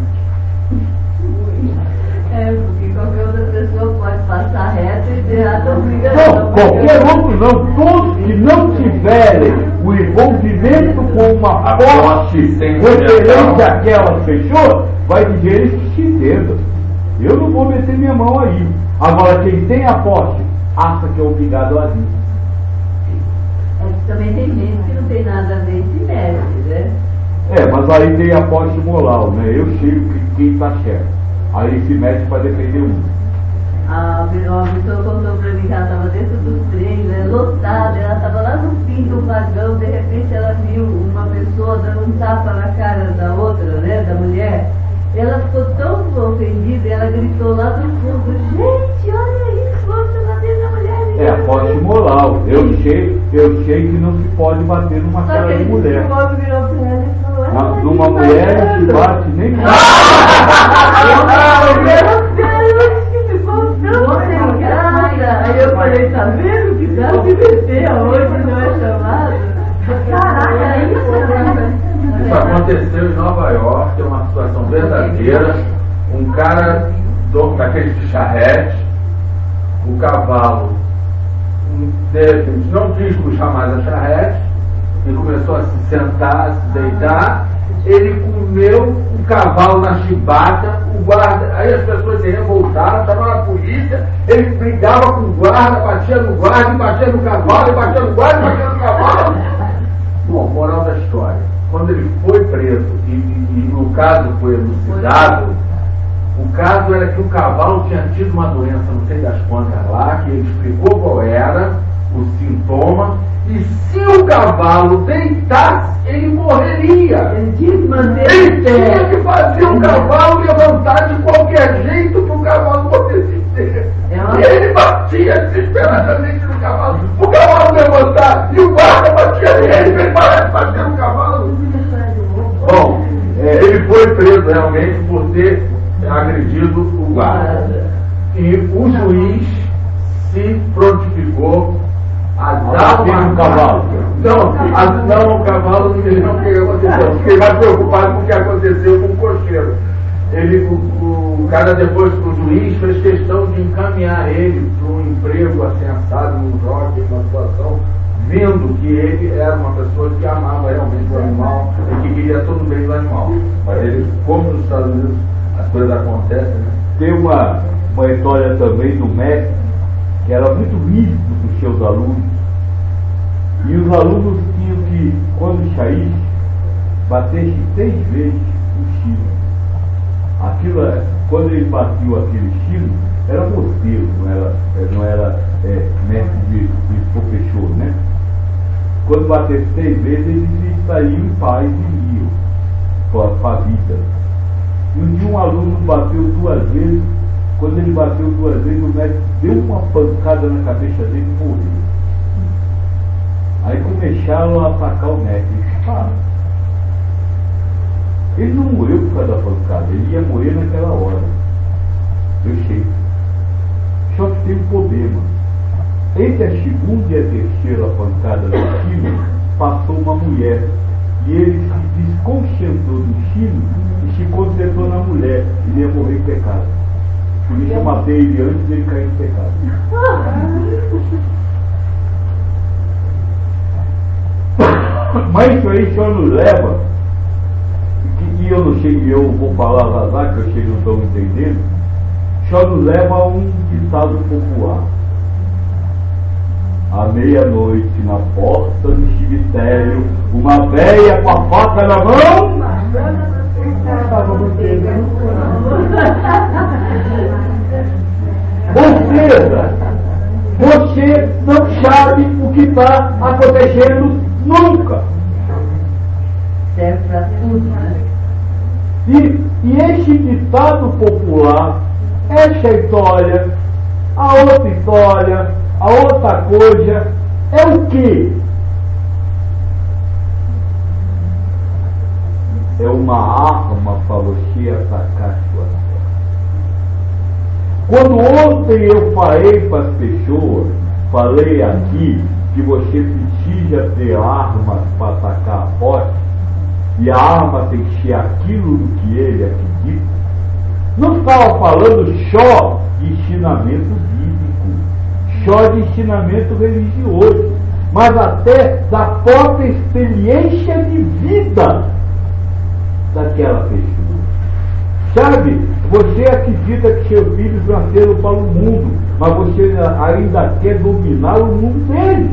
[SPEAKER 2] Porque qualquer outra pessoa pode passar reto e dizer, estão brigando.
[SPEAKER 1] Não, qualquer outro não. Todos que não tiverem o envolvimento com uma forte referente àquelas pessoas, vai dizer eles que se entendam. Eu não vou meter minha mão aí. Agora, quem tem a posse, acha que é obrigado a vir.
[SPEAKER 2] Também tem gente que não tem nada a ver e se mete, né?
[SPEAKER 1] Mas aí tem a posse moral, né? Eu sei quem está certo. Aí se mete para defender um.
[SPEAKER 2] A pessoa contou para mim que ela estava dentro do trem, né, lotada, ela estava lá no fim do vagão, de repente ela viu uma pessoa dando um tapa na cara da outra, né, da mulher. Ela ficou tão ofendida, ela gritou lá do fundo, gente, olha isso, vamos bater na mulher.
[SPEAKER 1] É a posse moral. Eu sei que não se pode bater numa cara de mulher.
[SPEAKER 2] Só que virou para ela e falou,
[SPEAKER 1] numa mulher não se bate nem
[SPEAKER 2] Aí eu falei, tá vendo que dá de meter hoje não é chamado?
[SPEAKER 3] Caraca, é isso?
[SPEAKER 5] Isso aconteceu em Nova York, é uma situação verdadeira. Um cara daqueles de charrete, o cavalo não quis puxar mais a charrete e começou a se sentar, a se deitar. Ele comeu o cavalo na chibata, o guarda, aí as pessoas se revoltaram, chamaram a polícia, ele brigava com o guarda, batia no guarda, e batia no cavalo, e batia no guarda, e batia no cavalo. Bom, moral da história, quando ele foi preso e no caso foi elucidado, o caso era que o cavalo tinha tido uma doença, não sei das quantas lá, que ele explicou qual era o sintoma, e se o cavalo deitasse, ele morreria.
[SPEAKER 2] Ele tinha que manter
[SPEAKER 5] ele tinha que fazer o cavalo levantar de qualquer jeito para o cavalo poder se ter. E ele batia desesperadamente no cavalo, o cavalo levantar, e o guarda batia nele para ele parar de bater no cavalo. Bom, ele foi preso realmente por ter agredido o guarda. E o juiz se prontificou a dar
[SPEAKER 1] um cavalo.
[SPEAKER 5] Não, o cavalo não me lembro o que aconteceu. Fiquei mais preocupado com o que aconteceu com o cocheiro. O cara, depois que o juiz fez questão de encaminhar ele para um emprego assensado num jockey, uma situação, vendo que ele era uma pessoa que amava realmente o animal e que queria todo o bem do animal. Mas ele, como nos Estados Unidos as coisas acontecem, né?
[SPEAKER 1] Tem uma história também do mestre que era muito rígido com os seus alunos, e os alunos tinham que, quando saísse, bater 6 vezes o sino. Aquilo, quando ele bateu aquele sino, era mosteiro, não era mestre de professor, né? Quando batesse 6 vezes, eles saíam em paz e iam para a vida. E um dia um aluno bateu 2 vezes. Quando ele bateu 2 vezes, o mestre deu uma pancada na cabeça dele e morreu. Aí começaram a atacar o mestre. Ele não morreu por causa da pancada, ele ia morrer naquela hora. Eu sei. Só que tem um problema. Entre a segunda e a terceira pancada do sino, passou uma mulher. E ele se desconcentrou do sino e se concentrou na mulher. Ele ia morrer em pecado. Por isso eu matei ele antes dele cair em pecado. Mas isso aí só nos leva, e eu não sei, eu vou falar azar, que vocês não estão entendendo, só nos leva a um ditado popular. À meia-noite, na porta do cemitério, uma véia com a faca na mão. Ou seja, você não sabe o que está acontecendo nunca.
[SPEAKER 2] Serve para tudo, né?
[SPEAKER 1] E esse ditado popular, essa história, a outra história, a outra coisa, é o quê? É uma arma para você atacar sua terra. Quando ontem eu falei para as pessoas, falei aqui que você precisa ter armas para atacar a posse, e a arma tem que ser aquilo do que ele acredita, não estava falando só de ensinamento bíblico, só de ensinamento religioso, mas até da própria experiência de vida daquela pessoa. Sabe, você acredita que seus filhos nasceram para o mundo, mas você ainda quer dominar o mundo deles.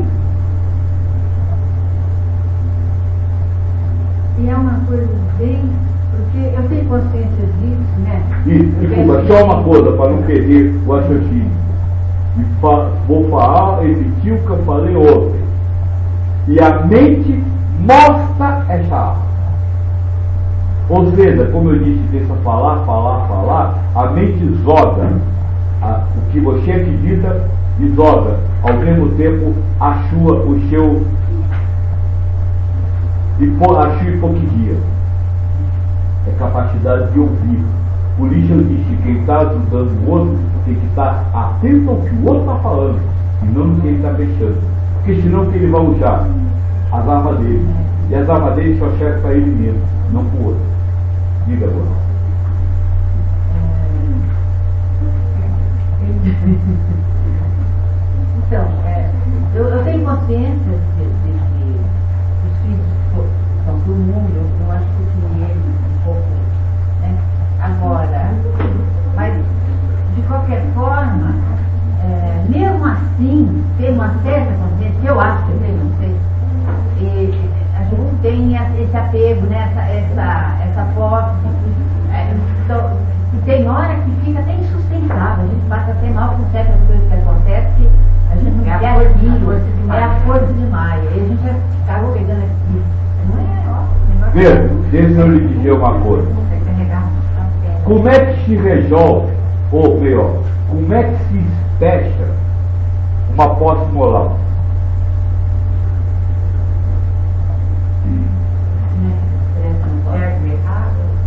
[SPEAKER 3] E é uma coisa bem... Porque eu tenho consciência disso, né?
[SPEAKER 1] E desculpa, só uma coisa, para não perder o raciocínio. Vou falar, repetir o que eu falei ontem. E a mente mostra essa arma. Ou seja, como eu disse, deixa falar, a mente joga o que você acredita e joga, ao mesmo tempo, a sua hipocrisia. É capacidade de ouvir. Por isso eu disse, quem está ajudando o outro tem que estar atento ao que o outro está falando, e não no que ele está pensando. Porque senão que ele vai usar as armas dele. E as armas dele só servem para ele mesmo, não para o outro. Diga agora.
[SPEAKER 3] Então, eu tenho consciência de que os filhos são do mundo, eu acho que ele um pouco, né? Agora, mas de qualquer forma, mesmo assim, ter uma certa consciência, eu acho que eu tenho, não sei, a gente tem esse apego, né? essa posse, então, e tem hora que fica até insustentável, a gente passa até mal com certas coisas que acontecem, a gente não quer aquilo, é a força demais, aí a gente vai ficar pegando aqui. Não é,
[SPEAKER 1] Veja, deixa eu lhe dizer uma coisa. Como é que se resolve, ou melhor, como é que se fecha uma posse moral?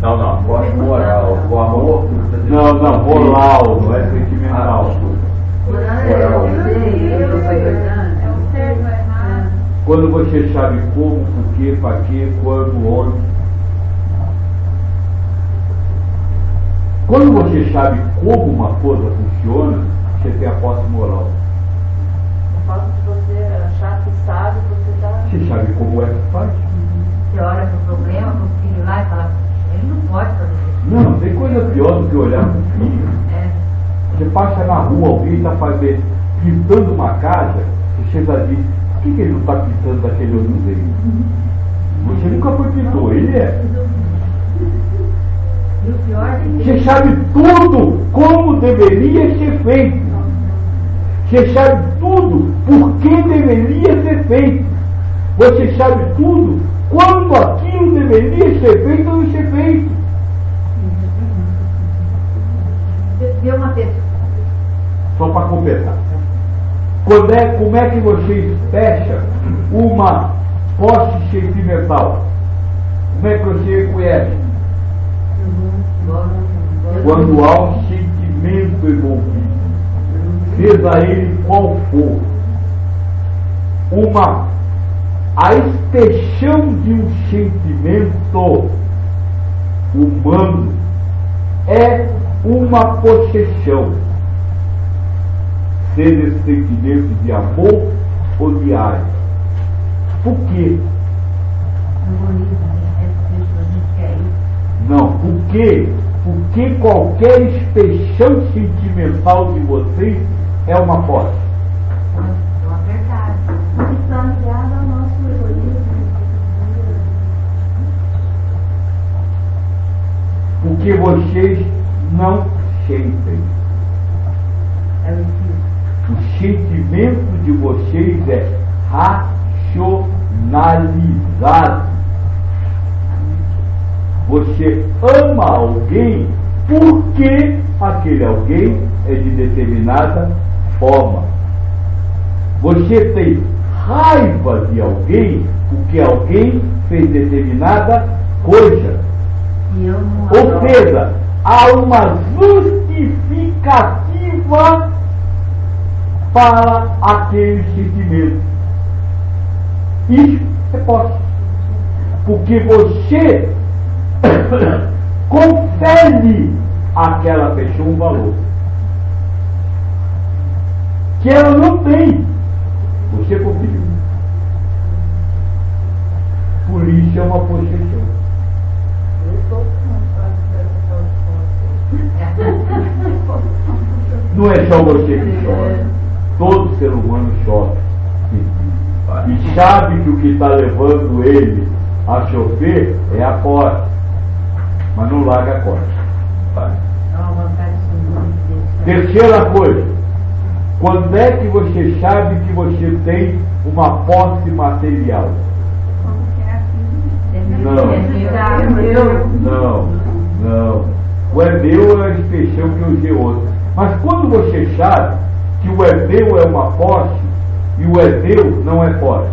[SPEAKER 1] Não.
[SPEAKER 5] Posse moral. O amor.
[SPEAKER 1] Não, moral, não é sentimental.
[SPEAKER 5] Moral.
[SPEAKER 3] É o certo, é errado.
[SPEAKER 1] Quando você sabe como, por quê, para quê, quando, onde. Quando você sabe como uma coisa funciona, você tem a posse moral.
[SPEAKER 4] O fato de você achar que sabe, você está...
[SPEAKER 1] Você sabe como é que faz?
[SPEAKER 3] Você olha para o problema, para o filho lá e fala, ele não pode fazer isso.
[SPEAKER 1] Não, tem coisa pior do que olhar para o filho.
[SPEAKER 3] É.
[SPEAKER 1] Você passa na rua, alguém está pintando uma casa, e você já diz, por que ele não está pintando daquele outro jeito? Você nunca foi pintor, ele é.
[SPEAKER 3] E o pior é que
[SPEAKER 1] Você sabe tudo como deveria ser feito. Você sabe tudo por que deveria ser feito. Você sabe tudo quando aquilo deveria ser feito ou não ser feito.
[SPEAKER 3] deu uma pessoa.
[SPEAKER 1] Só para completar. Como é que você fecha uma posse sentimental? Como é que você conhece? Quando há um sentimento envolvido, seja ele qual for, a expressão de um sentimento humano é uma possessão, seja esse sentimento de amor ou de raiva. Por quê? Não, por quê? Porque qualquer expressão sentimental de vocês é uma posse.
[SPEAKER 3] Uma verdade.
[SPEAKER 2] Está ligado ao nosso egoísmo.
[SPEAKER 1] Porque vocês não sentem.
[SPEAKER 3] É o espírito.
[SPEAKER 1] O sentimento de vocês é racionalizado. Você ama alguém porque aquele alguém é de determinada forma. Você tem raiva de alguém porque alguém fez determinada coisa. Ou seja, há uma justificativa para aquele sentimento. Isso é posse. Porque você confere àquela pessoa um valor que ela não tem. Você conferiu. Por isso é uma possessão. Não é só você que chora. Todo ser humano chora. E sabe que o que está levando ele a chover é a posse. Mas não larga a corda. Terceira coisa, quando é que você sabe que você tem uma posse material? Não. O é meu é a expressão que eu usei outro. Mas quando você sabe que o é meu é uma posse e o é meu não é posse?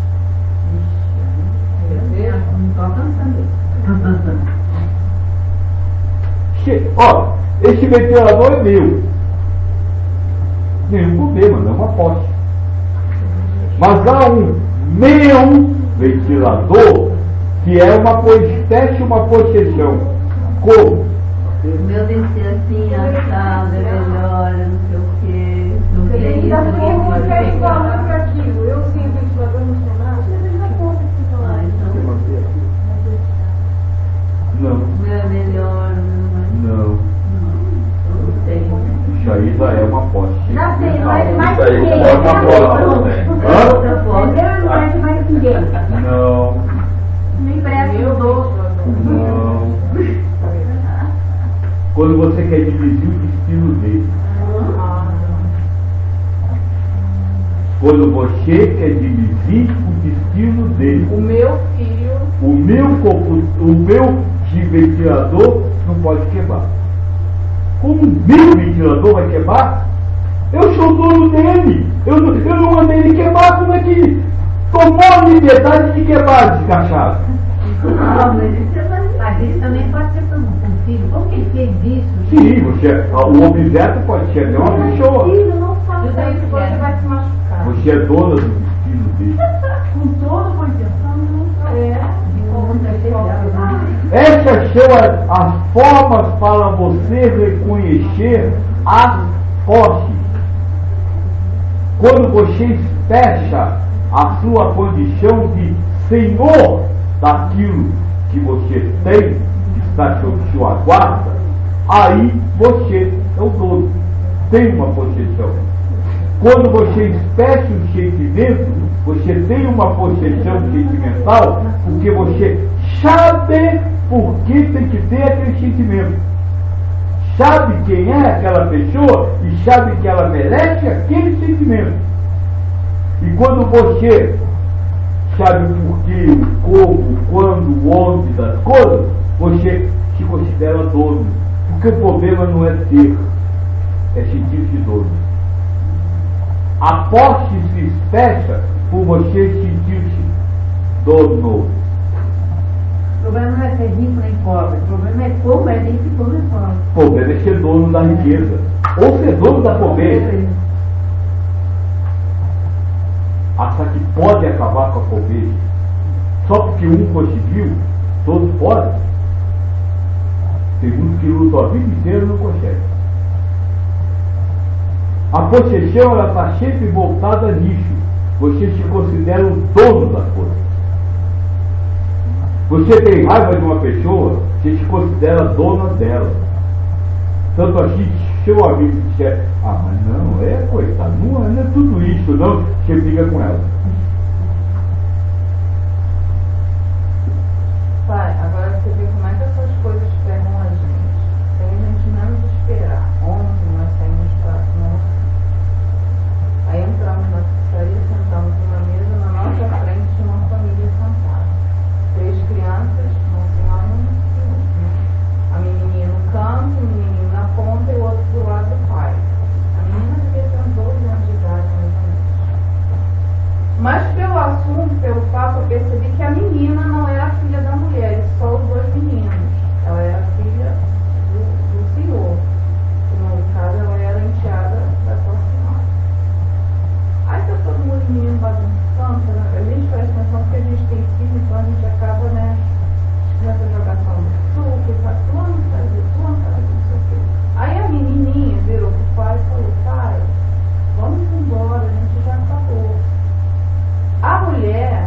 [SPEAKER 1] Ó, esse ventilador é meu. Nenhum problema, não é uma posse. Mas há um meu ventilador que é uma espécie, uma possessão. Como?
[SPEAKER 2] O meu tem que ser assim, assado, é melhor, não sei o quê. Não
[SPEAKER 4] Você
[SPEAKER 2] quer
[SPEAKER 4] tem que
[SPEAKER 2] isso,
[SPEAKER 4] dar
[SPEAKER 2] não
[SPEAKER 4] como
[SPEAKER 2] quer
[SPEAKER 4] quer
[SPEAKER 2] aquilo.
[SPEAKER 4] igual para aquilo. Eu sinto isso para não ser nada. Você não conta que
[SPEAKER 2] Ah, então,
[SPEAKER 1] Não,
[SPEAKER 2] o meu é melhor, o meu
[SPEAKER 1] não.
[SPEAKER 2] não sei.
[SPEAKER 1] Isso aí já é uma posse.
[SPEAKER 3] Já sei,
[SPEAKER 1] Não,
[SPEAKER 3] mas
[SPEAKER 5] isso aí
[SPEAKER 3] ninguém.
[SPEAKER 5] é uma posse.
[SPEAKER 1] Hã?
[SPEAKER 2] Outra foto.
[SPEAKER 3] Entendeu? Não mais ninguém.
[SPEAKER 1] Não,
[SPEAKER 3] Não empresta o doce.
[SPEAKER 1] não. Quando você quer dividir o destino dele. Quando você quer dividir o destino dele.
[SPEAKER 4] O meu filho.
[SPEAKER 1] O meu ventilador não pode quebrar. Como o meu ventilador vai quebrar? Eu sou dono dele. Eu não mandei ele quebrar. Como é que tomou a liberdade de quebrar desgraçado?
[SPEAKER 2] Ah, mas isso é mais.
[SPEAKER 3] Mas isso também pode ser um filho. Como que ele fez isso?
[SPEAKER 1] Sim, o objeto pode ser até uma pessoa.
[SPEAKER 4] Filho, não faça isso, você vai se machucar.
[SPEAKER 1] Você é dona do destino dele.
[SPEAKER 3] Com todo com intenção,
[SPEAKER 1] Essas são as formas para você reconhecer as posses. Quando você fecha a sua condição de senhor daquilo que você tem, que está sob sua guarda, aí você é o dono, tem uma possessão. Quando você fecha o sentimento, você tem uma possessão sentimental, porque você sabe por que tem que ter aquele sentimento. Sabe quem é aquela pessoa e sabe que ela merece aquele sentimento. E quando você sabe o porquê, o como, o quando, o onde das coisas, você se considera dono. Porque o problema não é ter, é sentir-se dono. A posse se fecha por você sentir-se dono.
[SPEAKER 3] O problema não é ser rico nem pobre, o problema é como é rico e como é pobre.
[SPEAKER 1] O problema é ser dono da riqueza, ou ser dono da pobreza. Achar que pode acabar com a pobreza. Só porque um conseguiu, todos podem. Tem muitos que lutam a vida inteira e não conseguem. A possessão ela está sempre voltada nisso. Você se considera o dono da coisa. Você tem raiva de uma pessoa, você se considera dona dela. Tanto assim, se seu amigo disser, mas não, coitado, não é tudo isso, não, você fica com ela.
[SPEAKER 4] Pai, agora você vê como é que essas coisas pegam a gente. Sem a gente menos esperar. Ontem nós saímos para nossa. Aí entramos na pizzaria, sentamos numa mesa, na nossa frente tinha uma família sentada. 3 crianças, uma senhora e um senhor. Né? A menininha no canto, o menininho na ponta e o outro do lado do pai. A menina devia ter uns 12 anos de idade, mais ou menos. Mas pelo assunto, pelo fato, eu percebi que a menina não era a filha da mulher, só os 2 meninos. Ela era filha do senhor. No caso, ela era enteada da sua senhora. Aí tá todo mundo menino bagunçando, né? A gente presta atenção porque a gente tem filho, então a gente acaba, né? Nessa jogação do suco, faz tudo, faz isso, não sei o quê. Aí a menininha virou pro pai e falou, pai, vamos embora, a gente já acabou. A mulher,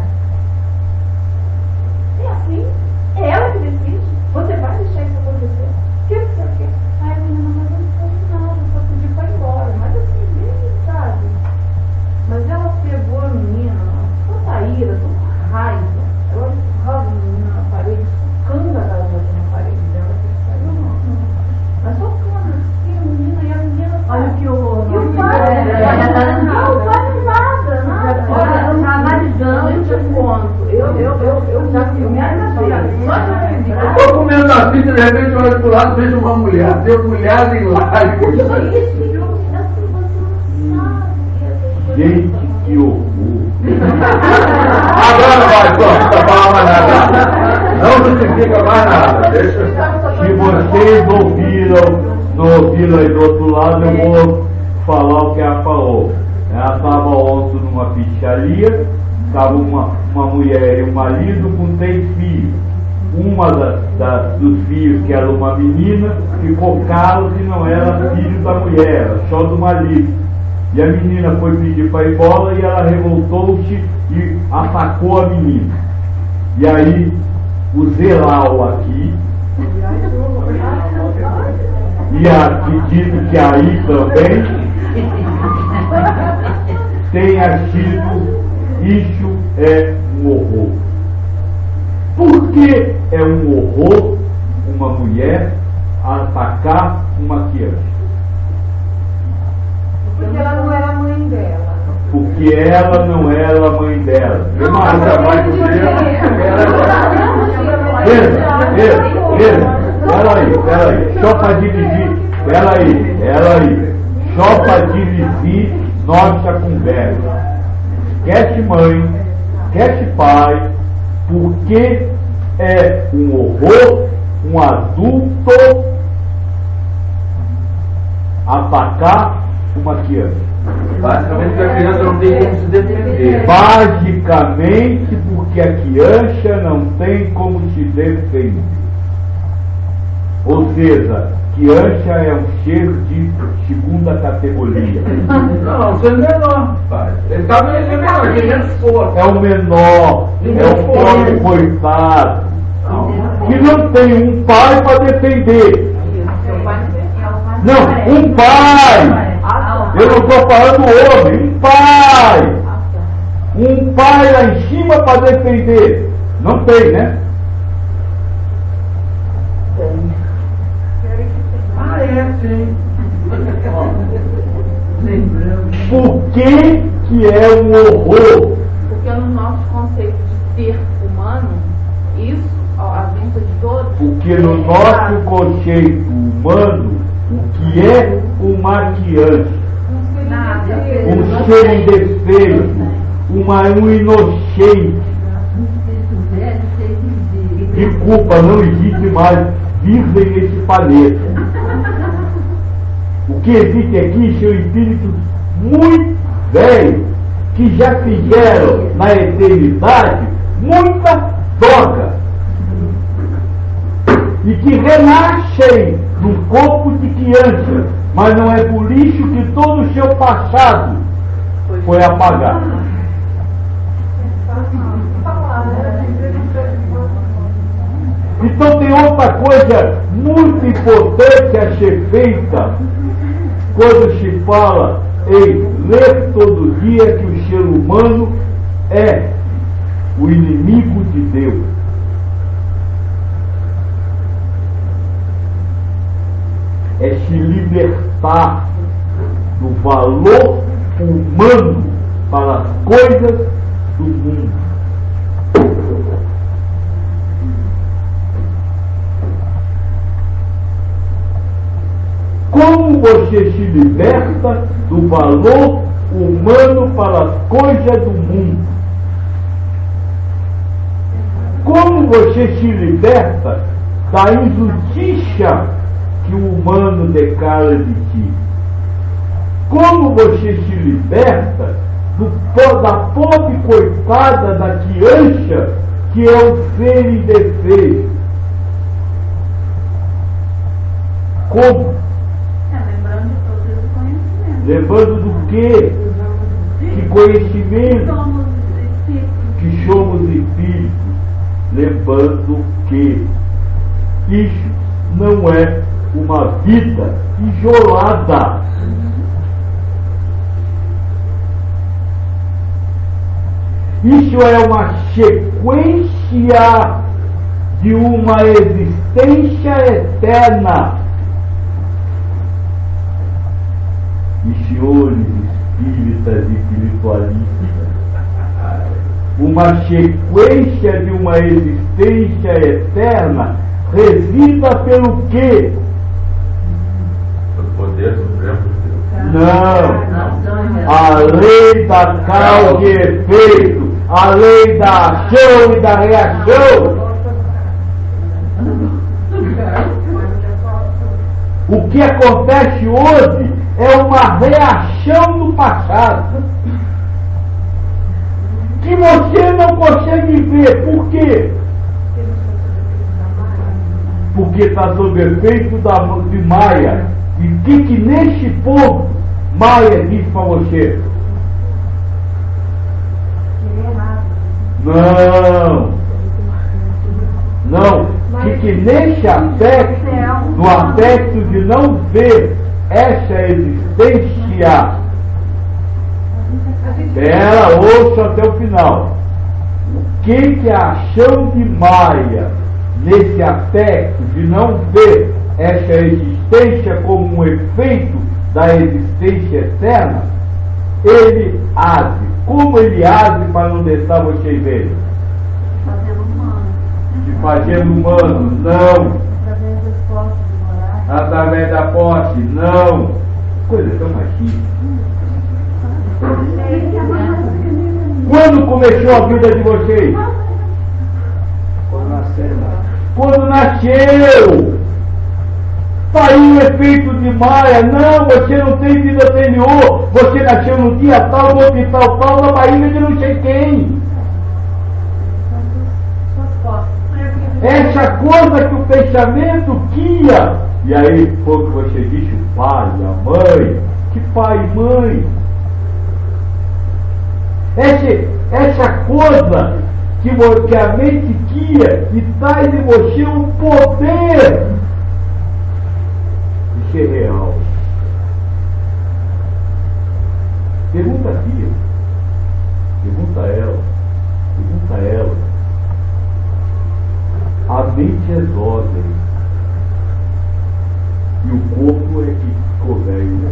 [SPEAKER 4] é assim, é ela que decide. Você vai deixar isso acontecer? Que não sei o quê. Aí a menina, mas eu não faço nada, só pedi para ir embora. Mas assim, bem, sabe? Mas ela pegou a menina, tanta ira, tanta raiva. Ela empurrava a menina na parede, socando a garota na parede dela. Mas socando assim, a menina, e a menina...
[SPEAKER 3] Olha que horror.
[SPEAKER 4] E o pai não faz nada. Eu te conto. Eu me arrependo.
[SPEAKER 5] Eu tô comendo na pizza, de repente eu olho pro lado, vejo uma mulher, deu mulher em lágrimas.
[SPEAKER 1] Gente, que horror.
[SPEAKER 5] Agora vai, pronto, não fala mais nada. Não justifica mais nada. Deixa.
[SPEAKER 1] Se vocês não ouviram aí do outro lado, eu vou falar o que ela falou. Ela estava ontem numa pizzaria, estava uma mulher e um marido com 3 filhos. Uma dos filhos, que era uma menina, ficou calo que não era filho da mulher, era só do marido. E a menina foi pedir para ir embora e ela revoltou-se e atacou a menina. E aí o Zelau aqui, e acredito que aí também tenha sido, isso é um horror. Por que é um horror uma mulher atacar uma criança?
[SPEAKER 4] Porque ela não era a mãe dela.
[SPEAKER 1] Porque ela não era a mãe dela. Peraí, só para dividir, só para dividir nossa conversa. Esquece mãe, esquece pai, porque é um horror um adulto atacar uma criança?
[SPEAKER 5] Basicamente porque a criança não tem como se defender.
[SPEAKER 1] Basicamente porque a criança não tem como se defender. Ou seja, criança é um ser de segunda categoria.
[SPEAKER 5] Não, você é menor, pai. Ele está menor, ele é forte.
[SPEAKER 1] É o menor, é o pobre coitado, que não tem um pai para defender. Não, um pai! Eu não estou falando homem, um pai lá em cima para defender. Não tem, né?
[SPEAKER 5] Ah, é, sim.
[SPEAKER 1] Por que é um horror?
[SPEAKER 4] Porque no nosso conceito de ser humano, isso, a vista de todos.
[SPEAKER 1] Porque no nosso conceito humano, o que é uma criança? Um ser indefeso, um inocente. Desculpa, não existe mais virgem nesse planeta. O que existe aqui são espíritos muito velhos, que já fizeram na eternidade muita droga e que renascem num corpo de criança, mas não é por isso que todo o seu passado foi apagado. Então tem outra coisa muito importante a ser feita quando se fala em ler todo dia que o ser humano é o inimigo de Deus. É se libertar do valor humano para as coisas do mundo. Como você se liberta do valor humano para as coisas do mundo? Como você se liberta da injustiça que o humano declara de ti? Como você se liberta da pobre coitada da criança que é um ser indefeso? Como?
[SPEAKER 2] Lembrando de todo esse conhecimento.
[SPEAKER 1] Lembrando do quê? Que conhecimento?
[SPEAKER 2] Somos espíritos.
[SPEAKER 1] Que somos espíritos. Lembrando que isso não é uma vida isolada. Isso é uma sequência de uma existência eterna. E senhores espíritas e espiritualistas, uma sequência de uma existência eterna resida pelo quê?
[SPEAKER 5] Pelo poder supremo de Deus.
[SPEAKER 1] Não. A lei da causa e efeito, a lei da ação e da reação. O que acontece hoje é uma reação do passado que você não consegue ver. Por quê? Porque está sob efeito de Maia. E o que nesse ponto Maia diz para você? Não. Que nesse aspecto, no aspecto de não ver essa existência, ela ouça até o final. O que a ação de Maia, nesse aspecto de não ver essa existência como um efeito da existência eterna, ele age. Como ele age para não deixar vocês verem? De fazendo humano, não. Através da posse, não. Coisa tão machista. Quando começou a vida de vocês? quando nasceu. Está aí o efeito de Maia. Não, você não tem vida anterior. Você nasceu no dia tal, no hospital tal, na barriga de não sei quem. Essa coisa que o pensamento guia. E aí foi o que você disse, o pai, a mãe. Que pai e mãe? Essa coisa que a mente guia e traz em você o poder de ser real. Pergunta aqui. Pergunta a ela. A mente resolve. E o corpo é que ficou velho.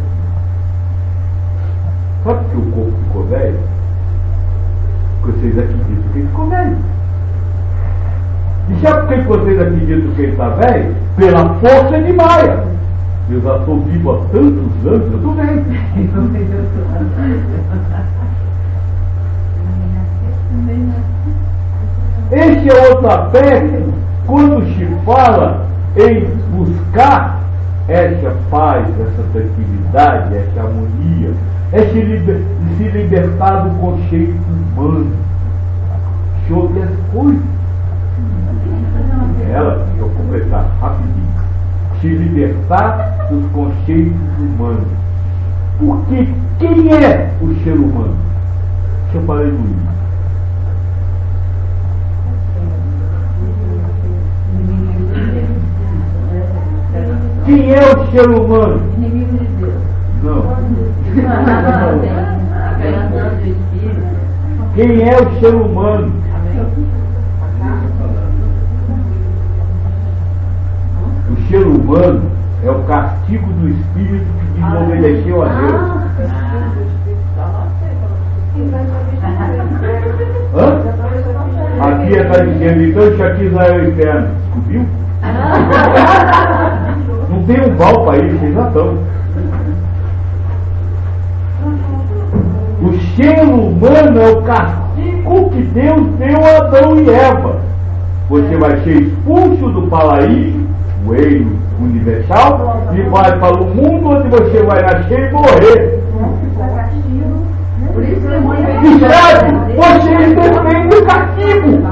[SPEAKER 1] Sabe por que o corpo ficou velho? Porque vocês acreditam que ele ficou velho. E sabe por que vocês acreditam que ele está velho? Pela força de Maia. Eu já estou vivo há tantos anos, eu estou velho. Esse é outro aspecto, quando se fala em buscar essa paz, essa tranquilidade, essa harmonia, é se libertar do conceito humano sobre as coisas. Deixa eu completar rapidinho. Se libertar dos conceitos humanos. Porque quem é o ser humano? Deixa eu falar do livro. Quem é o ser humano?
[SPEAKER 2] Inimigo de Deus.
[SPEAKER 1] Não. Quem é o ser humano? O ser humano é o castigo do espírito que desobedeceu a Deus. Hã? Aqui está dizendo, então isso aqui já é o inferno. Descobriu? Não tem um val para isso, vocês já estão. O ser humano é o castigo que Deus deu a Adão e Eva. Você vai ser expulso do paraíso, o reino universal, e vai para o mundo onde você vai nascer e morrer. E sabe, você depende do castigo.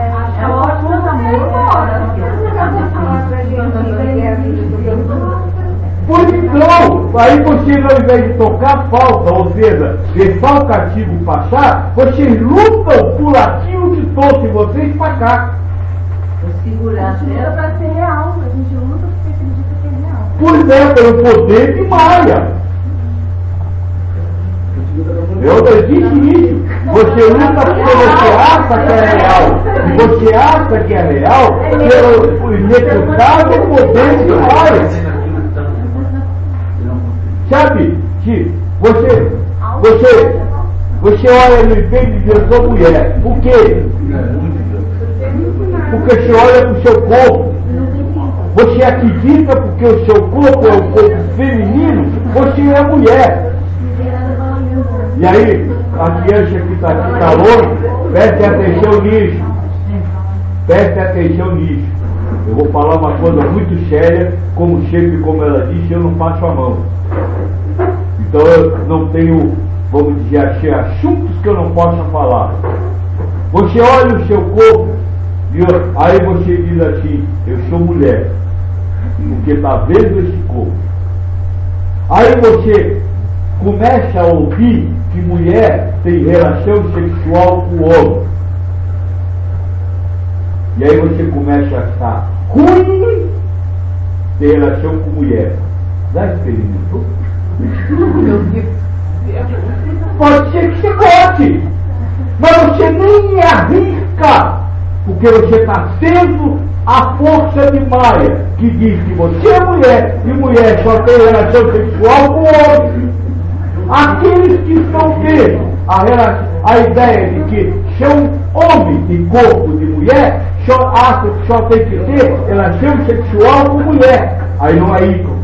[SPEAKER 1] Pois então, aí você, ao invés de tocar falta, ou seja, deixar o castigo passar, vocês lutam por aquilo que trouxe vocês para cá.
[SPEAKER 2] Segurar para ser real, a gente luta porque acredita que é real.
[SPEAKER 1] Pois é, pelo poder de Maia. Eu disse isso. Você luta porque você acha que é real. E você acha que é real pelo inevitável poder de Maia. Sabe, que você olha no espelho e diz, eu sou mulher. Por quê? Porque você olha para o seu corpo. Você acredita porque o seu corpo é o corpo feminino, você é mulher. E aí, a criança que está longe, preste atenção nisso. Preste atenção nisso. Eu vou falar uma coisa muito séria, como sempre, como ela disse, eu não passo a mão. Então eu não tenho, vamos dizer, assuntos que eu não possa falar. Você olha o seu corpo, e aí você diz assim, eu sou mulher, porque está vendo esse corpo. Aí você começa a ouvir que mulher tem relação sexual com o homem. E aí você começa a achar ruim ter relação com mulher. Já experimentou? Pode ser que você goste, mas você nem arrisca, porque você está sendo a força de Maia, que diz que você é mulher, e mulher só tem relação sexual com o homem. Aqueles que estão tendo a ideia de que são homem de corpo de mulher, só acham que só tem que ter relação sexual com mulher. Aí não é isso.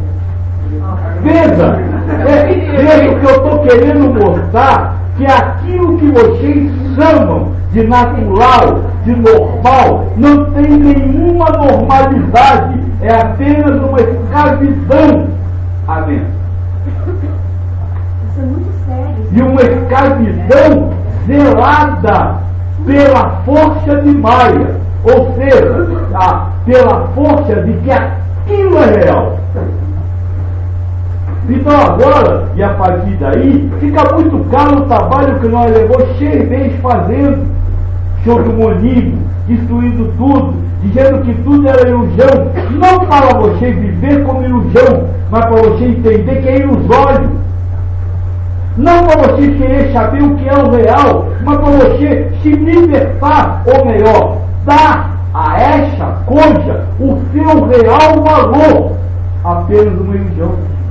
[SPEAKER 1] Veja o que eu estou querendo mostrar, que aquilo que vocês chamam de natural, de normal, não tem nenhuma normalidade, é apenas uma escravidão à mente.
[SPEAKER 7] Isso é muito sério.
[SPEAKER 1] E uma escravidão zelada pela força de Maia, ou seja, pela força de que aquilo é real. Então agora, e a partir daí, fica muito claro o trabalho que nós levamos 6 meses fazendo sobre o monismo, destruindo tudo, dizendo que tudo era ilusão, não para você viver como ilusão, mas para você entender que é ilusório. Não para você querer saber o que é o real, mas para você se libertar, ou melhor, dar a essa coisa o seu real valor, apenas uma ilusão.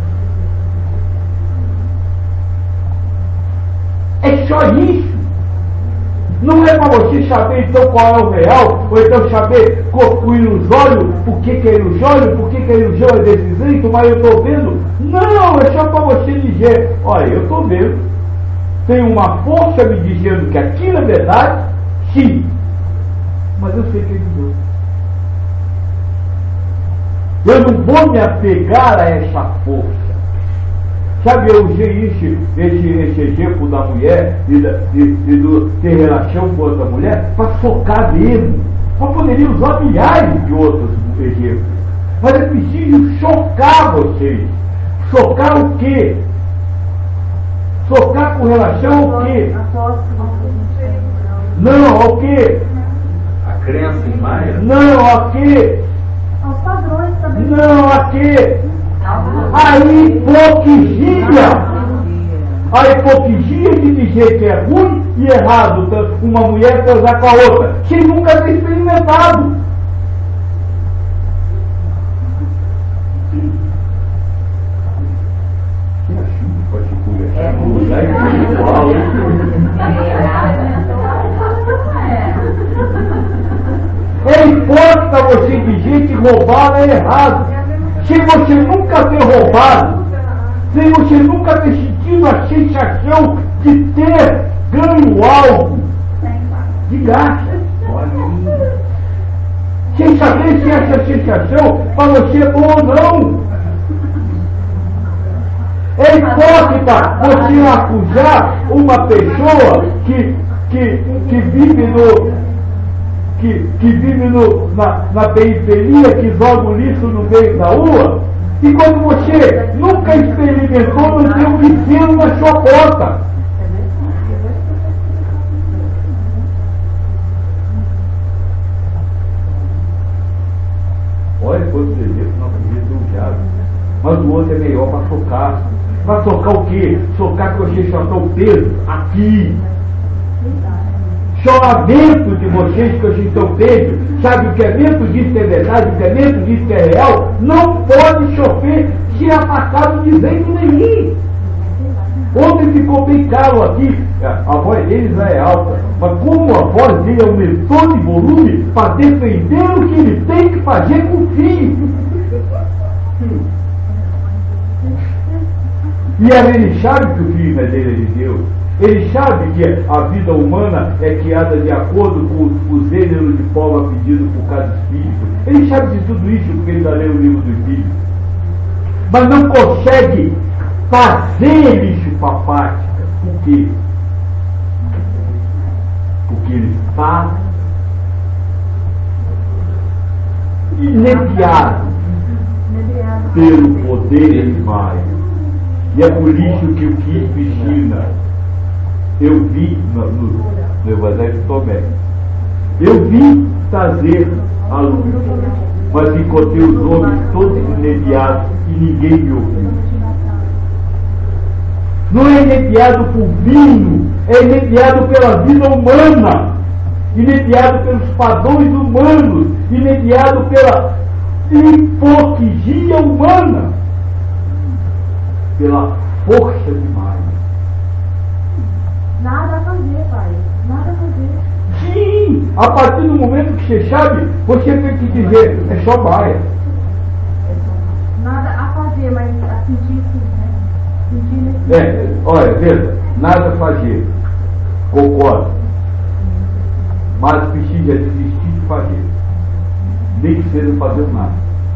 [SPEAKER 1] É só isso. Não é para você saber então qual é o real, ou então saber o ilusório, por que é ilusório, por que a ilusão é desse jeito, mas eu estou vendo. Não, é só para você dizer, olha, eu estou vendo, tem uma força me dizendo que aquilo é verdade, sim, mas eu sei que é ilusão. Eu não vou me apegar a essa força. Sabe, eu usei esse exemplo da mulher e do ter relação com outra mulher para focar mesmo. Eu poderia usar milhares de outros exemplos. Mas é preciso chocar vocês. Chocar o quê? Chocar com relação ao quê? Não, ao quê?
[SPEAKER 5] A crença em Maia?
[SPEAKER 1] Não, a quê?
[SPEAKER 7] Aos padrões também.
[SPEAKER 1] Não, a quê? A hipocrisia. A hipocrisia de dizer que é ruim e errado uma mulher casar com a outra, sem nunca ter experimentado. É hipócrita você dizer que roubar é errado. Se você nunca ter roubado, se você nunca ter sentido a sensação de ter ganho algo, de graça, sem saber se essa sensação para você é boa ou não. É hipócrita você acusar uma pessoa que vive na periferia, que joga o lixo no meio da rua, e quando você nunca experimentou, não tem um vizinho na sua porta. Olha quantos exemplos nós podemos usar, mas o outro é melhor para socar. Para socar o quê? Socar que você só está o peso aqui. Choramento de vocês que vocês estão peso, sabe o que é mento disso que é verdade, o que é mento disso que é real, não pode chover se atacado de jeito nenhum. Ontem ficou bem claro aqui, a voz deles é alta, mas como a voz dele aumentou de volume para defender o que ele tem que fazer com o filho. E ele sabe que o filho é dele, é de Deus. Ele sabe que a vida humana é criada de acordo com o gênero de forma pedido por cada espírito. Ele sabe de tudo isso porque ele já leu o livro do Espírito. Mas não consegue fazer isso para a prática. Por quê? Porque ele está inebriado pelo poder de Maia. E é por isso que o Cristo ensina. Eu vi no Evangelho de Tomé. Eu vi trazer a luz, mas encontrei os homens todos inebriados e ninguém me ouviu. Não é inebriado por vinho, é inebriado pela vida humana, inebriado pelos padrões humanos, inebriado pela hipocrisia humana, pela força de Maia.
[SPEAKER 7] Nada a fazer, pai. Nada a fazer.
[SPEAKER 1] Sim! A partir do momento que você sabe, você tem que dizer, é só Maia.
[SPEAKER 7] Nada a fazer, mas a sentir sim, né? Sentir nesse...
[SPEAKER 1] Olha, veja, nada a fazer. Concordo. mas precisa desistir de fazer, nem que seja fazer nada.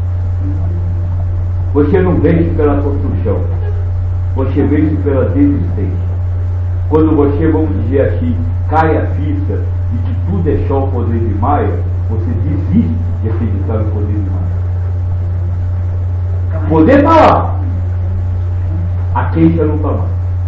[SPEAKER 1] Você não vence pela construção, você vence pela desistência. Quando você, vamos dizer assim, cai a ficha de que tudo é só o poder de Maia, você desiste de acreditar no poder de Maia. O poder está lá, a queixa não está lá.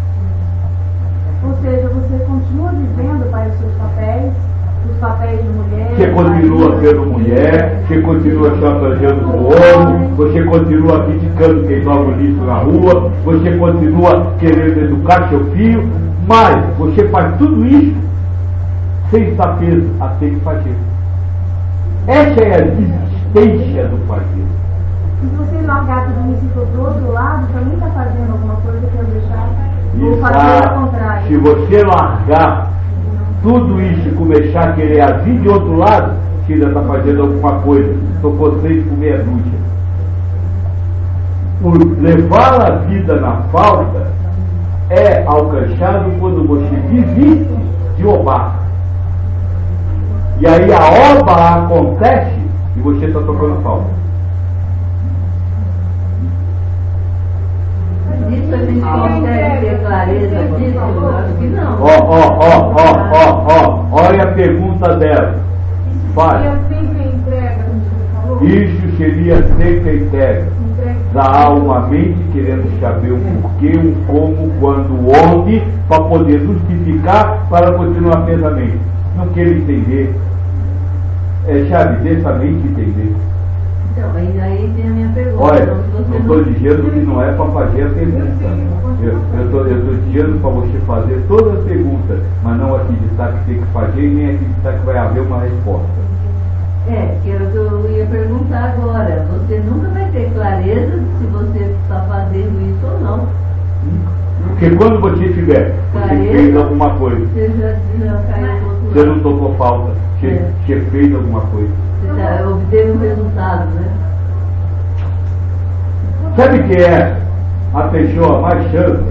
[SPEAKER 7] Ou seja, você continua vivendo para os seus papéis, os papéis de mulher.
[SPEAKER 1] Você continua sendo mulher, você continua chantageando o homem, você continua criticando quem joga o lixo na rua, você continua querendo educar seu filho, mas você faz tudo isso sem estar preso a ter que fazer. Essa é a desistência do fazer.
[SPEAKER 7] E se você largar tudo isso e for do outro lado, também está fazendo alguma coisa que eu deixar, ou fazer ao contrário.
[SPEAKER 1] Se você largar tudo isso e começar a querer agir de outro lado, você ainda está fazendo alguma coisa. Estou vocês com meia dúzia. Por levar a vida na falta é alcançado quando você desiste de obar. E aí a oba acontece e você está tocando falta.
[SPEAKER 2] Isso a gente consegue ter clareza disso? Eu acho que não.
[SPEAKER 1] Olha a pergunta dela. Fale. Isso seria sempre entrega da alma mente, querendo saber o porquê, o como, quando, onde, para poder justificar, para continuar pensamento. Não quero entender. Sabe, deixa a mente entender.
[SPEAKER 2] Então, aí tem a minha pergunta.
[SPEAKER 1] Olha, não estou dizendo que não é para fazer a pergunta. Eu estou dizendo para você fazer todas as perguntas, mas não acreditar que tem que fazer e nem acreditar que vai haver uma resposta.
[SPEAKER 2] Que era o que eu ia perguntar agora. Você nunca vai ter clareza se você está fazendo isso ou não.
[SPEAKER 1] Porque quando você tiver, você fez alguma coisa.
[SPEAKER 2] Você já caiu do outro lado.
[SPEAKER 1] Você não tocou falta, você fez alguma coisa.
[SPEAKER 2] Você já obteve um resultado, né?
[SPEAKER 1] Sabe o que é a pessoa mais chata?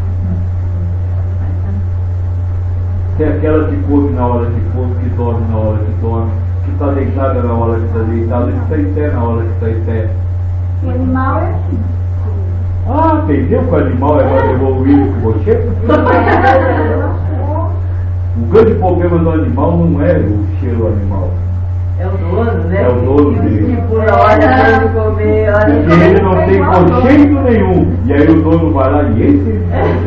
[SPEAKER 1] É aquela que come na hora que come, que dorme na hora que dorme, que está deitada na hora que está deitada, que está em pé na hora que está em pé.
[SPEAKER 7] O animal é assim.
[SPEAKER 1] Ah, entendeu que o animal é mais evoluído que você? O grande problema do animal não é o cheiro animal.
[SPEAKER 2] É o dono, né?
[SPEAKER 1] É o dono dele.
[SPEAKER 2] Por hora de comer, hora de
[SPEAKER 1] Porque ele não tem conceito nenhum. E aí o dono vai lá e esse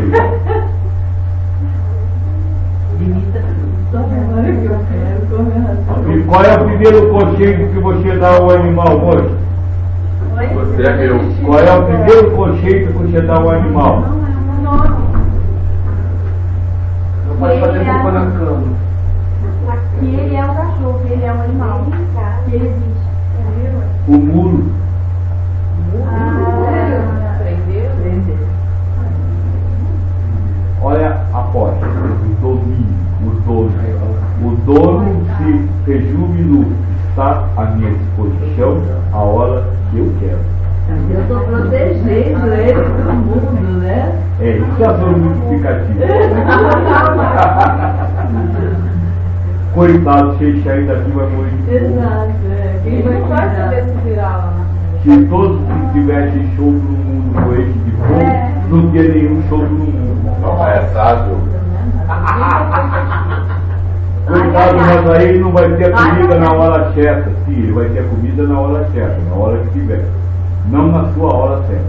[SPEAKER 2] limita só agora que eu quero comer.
[SPEAKER 1] E qual é o primeiro conceito que você dá ao animal, moço?
[SPEAKER 5] Você é meu.
[SPEAKER 1] Qual é o primeiro conceito que você dá ao animal?
[SPEAKER 6] Não pode fazer cocô na cama.
[SPEAKER 7] Que ele é o cachorro, que ele é o animal. Que ele existe.
[SPEAKER 1] O muro.
[SPEAKER 2] Aprendeu?
[SPEAKER 1] Olha a posse, o domínio, o dono. O dono se resume no está à minha disposição a hora que eu quero.
[SPEAKER 2] Eu estou protegendo ele do mundo, né?
[SPEAKER 1] Isso é a sua multiplicativa. Coitado, se ele sair daqui vai morrer de fome.
[SPEAKER 2] Exato,
[SPEAKER 4] Quem vai fazer esse virar lá?
[SPEAKER 1] Se todos tivessem sogro no mundo com esse de fome, não tinha nenhum sogro no mundo.
[SPEAKER 5] Não é sábio.
[SPEAKER 1] Coitado, mas aí ele não vai ter a comida na hora certa. Sim, ele vai ter a comida na hora certa, na hora que tiver. Não na sua hora certa.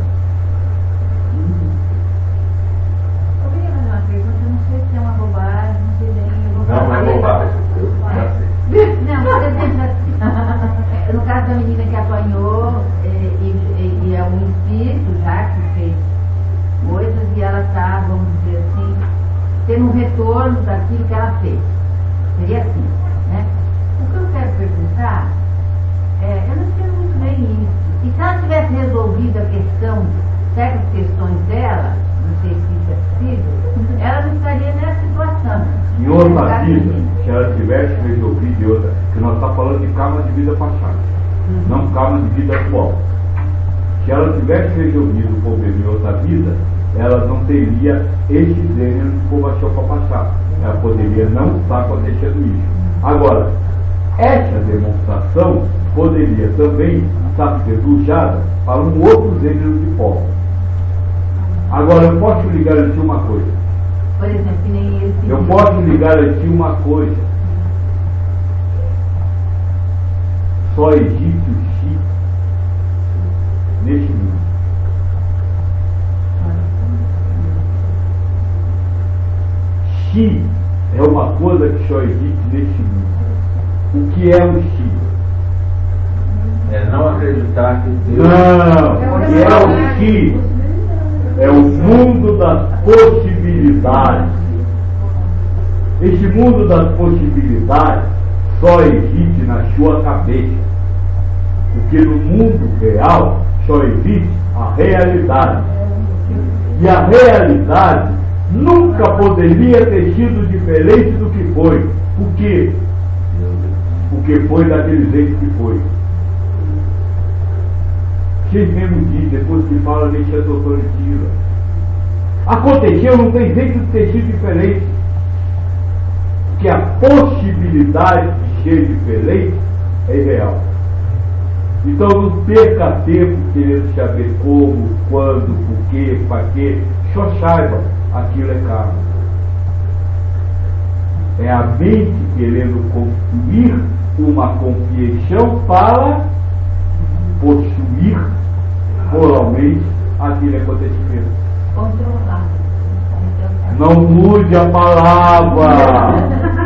[SPEAKER 3] Eu queria fazer uma pergunta, eu não sei se é uma bobagem, não sei nem.
[SPEAKER 5] Não é bobagem.
[SPEAKER 3] Não, por exemplo, no caso da menina que apanhou, e é um espírito já que fez coisas e ela está, vamos dizer assim, tendo um retorno daquilo que ela fez. Seria assim, né? O que eu quero perguntar eu não sei muito bem isso. E se ela tivesse resolvido a questão, certas questões dela, não sei se isso é possível, ela não estaria nessa situação.
[SPEAKER 1] Em outra vida, se ela tivesse resolvido de outra, que nós estamos falando de karma de vida passada, não karma de vida atual. Se ela tivesse resolvido o problema em outra vida, ela não teria esse gênero de informação para passar. poderia não estar acontecendo isso. Agora, essa demonstração poderia também estar sendo usada para um outro gênero de povo. Agora, eu posso lhe garantir uma coisa.
[SPEAKER 3] Por exemplo, que nem esse.
[SPEAKER 1] Eu posso lhe garantir uma coisa. Só existe o Xi neste mundo. Xi é uma coisa que só existe neste mundo. O que é o Xi?
[SPEAKER 5] É não acreditar que Deus...
[SPEAKER 1] Não, o que é o Xi? É o mundo das possibilidades. Este mundo das possibilidades só existe na sua cabeça. Porque no mundo real só existe a realidade. E a realidade nunca poderia ter sido diferente do que foi. Por quê? Porque foi daquele jeito que foi. Vocês mesmo dizem, depois que fala, deixa a doutora Tira. Aconteceu, não tem jeito de ter sido diferente. Porque a possibilidade de ser diferente é irreal. Então não perca tempo querendo saber como, quando, por quê, para quê. Só saiba, aquilo é karma. É a mente querendo construir uma compreensão para possuir moralmente aquele acontecimento.
[SPEAKER 3] Controlar.
[SPEAKER 1] Não mude a palavra.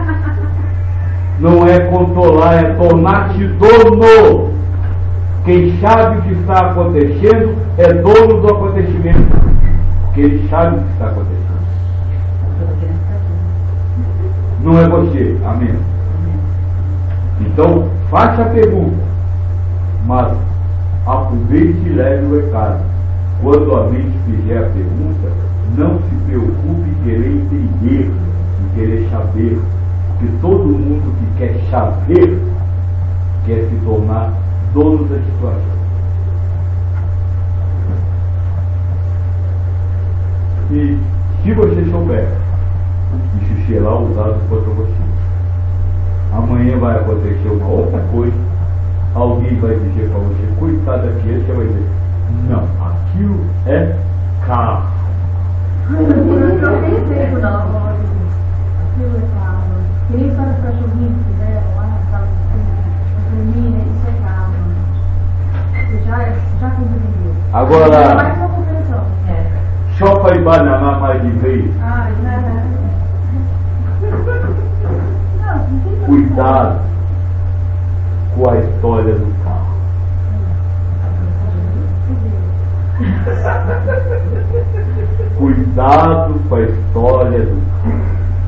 [SPEAKER 1] Não é controlar, é tornar-se dono. Quem sabe o que está acontecendo é dono do acontecimento. Porque ele sabe o que está acontecendo. Não é você, amém? Então, faça a pergunta, mas aproveite e leve o recado. Quando a mente fizer a pergunta, não se preocupe em querer entender, em querer saber. Porque todo mundo que quer saber, quer se tornar dono da situação. E se você souber, isso será usado contra você. Amanhã vai acontecer uma outra coisa, alguém vai dizer para você, coitado daquele, você vai dizer, não, aquilo é karma.
[SPEAKER 7] Não tem tempo não. Aquilo é karma. Que nem para os cachorrinhos que fizeram lá, sabe? Termina, isso é karma. Já compreendeu.
[SPEAKER 1] Agora,
[SPEAKER 7] Mais uma compreensão.
[SPEAKER 1] só para Ibanamá mais de vez,
[SPEAKER 7] Ah,
[SPEAKER 1] cuidado com a história do carro. Cuidado com a história do carro.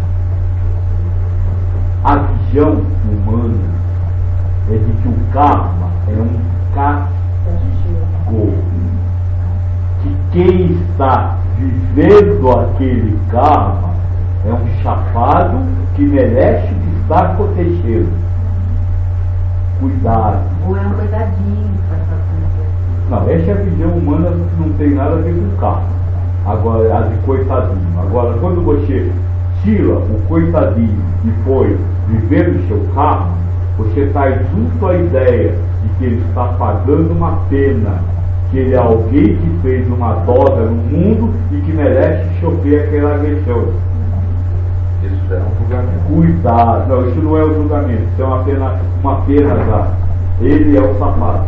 [SPEAKER 1] A visão humana é de que o karma é um castigo. Que quem está vivendo aquele karma é um chapado que merece o que está acontecendo. Cuidado.
[SPEAKER 3] Ou é um coitadinho que faz bastante.
[SPEAKER 1] Não, essa é a visão humana que não tem nada a ver com o karma. Agora, a de coitadinho. Agora, quando você tira o coitadinho e foi viver o seu karma, você está junto à ideia de que ele está pagando uma pena, que ele é alguém que fez uma dosa no mundo e que merece sofrer aquela agressão.
[SPEAKER 5] Isso é um julgamento.
[SPEAKER 1] Cuidado, não, isso não é o julgamento, isso é uma pena já. Ele é o safado.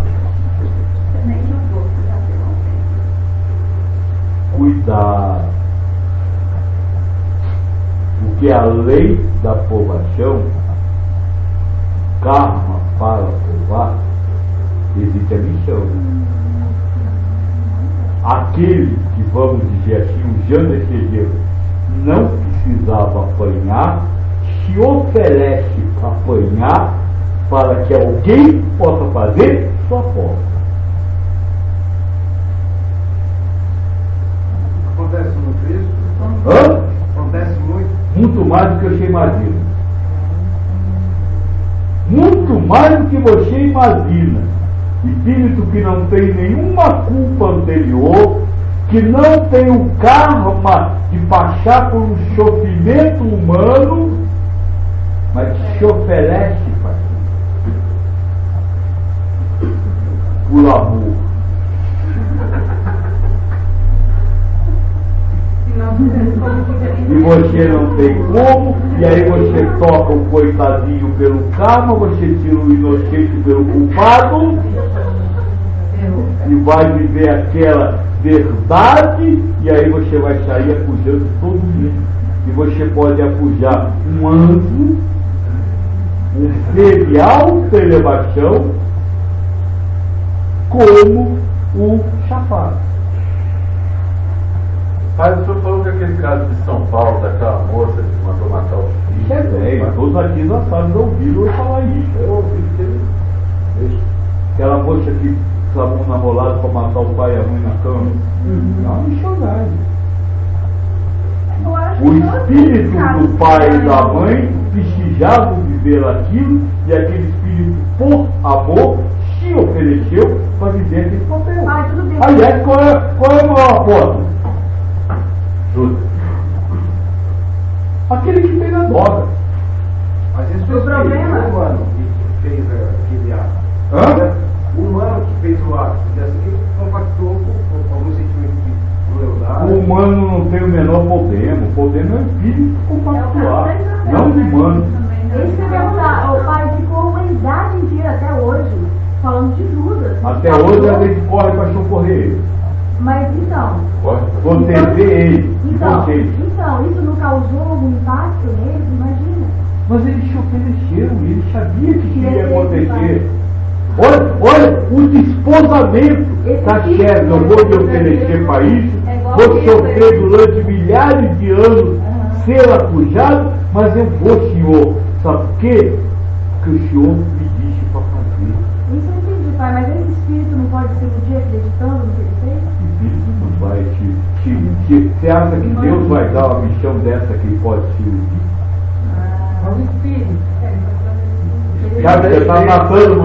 [SPEAKER 1] Cuidado. Porque a lei da provação, karma para provar, existe a missão. Aquele que, vamos dizer assim, usando esse exemplo, não precisava apanhar, se oferece para apanhar para que alguém possa fazer sua forma.
[SPEAKER 6] Acontece muito isso?
[SPEAKER 1] Hã?
[SPEAKER 6] Acontece muito.
[SPEAKER 1] Muito mais do que você imagina. Muito mais do que você imagina. Espírito que não tem nenhuma culpa anterior, que não tem o karma de passar por um sofrimento humano, mas te oferece, Pai, por amor. E você não tem como, e aí você toca o coitadinho pelo karma, você tira o inocente pelo culpado, e vai viver aquela verdade, e aí você vai sair acusando todo mundo. E você pode acusar um anjo, um ser de alta elevação, como o chafado.
[SPEAKER 5] Mas o senhor falou que aquele caso de São Paulo, daquela moça que mandou matar os filhos.
[SPEAKER 1] É bem, todos aqui nós sabemos, ouviram eu falar isso. Eu ouvi que aquela moça que clamou um namorado para matar o pai e a mãe na cama. É uma missionária. O espírito do pai e da mãe precisavam viver aquilo, e aquele espírito, por amor, se ofereceu para viver aquele papel. Aliás, qual é a maior aposta? Aquele que fez a droga.
[SPEAKER 6] Mas esse foi o problema. O humano que fez aquele ato.
[SPEAKER 1] Hã?
[SPEAKER 6] O humano que fez o ato. Ele compactou com algum sentimento de crueldade.
[SPEAKER 1] O humano não tem o menor problema. O problema é o espírito compactuar, não o humano.
[SPEAKER 7] Esse que o pai ficou uma idade inteira até hoje falando de Judas.
[SPEAKER 1] Até hoje a gente corre para socorrer ele.
[SPEAKER 7] Mas então.
[SPEAKER 1] Proteger ele.
[SPEAKER 7] Então, isso não causou algum impacto neles? Imagina.
[SPEAKER 1] Mas eles se ofereceram, ele sabia que ia acontecer. Olha, o desposamento da chefe, eu vou me oferecer para isso, vou sofrer durante milhares de anos, ser acusado, mas eu vou, Senhor. Sabe por quê? Porque o Senhor me disse para fazer.
[SPEAKER 7] Isso eu entendi, pai, mas esse espírito não pode se iludir acreditando no que ele fez?
[SPEAKER 1] O espírito não vai você acha que Deus vai dar uma missão dessa que ele pode se iludir?
[SPEAKER 3] O espírito.
[SPEAKER 1] Você está matando,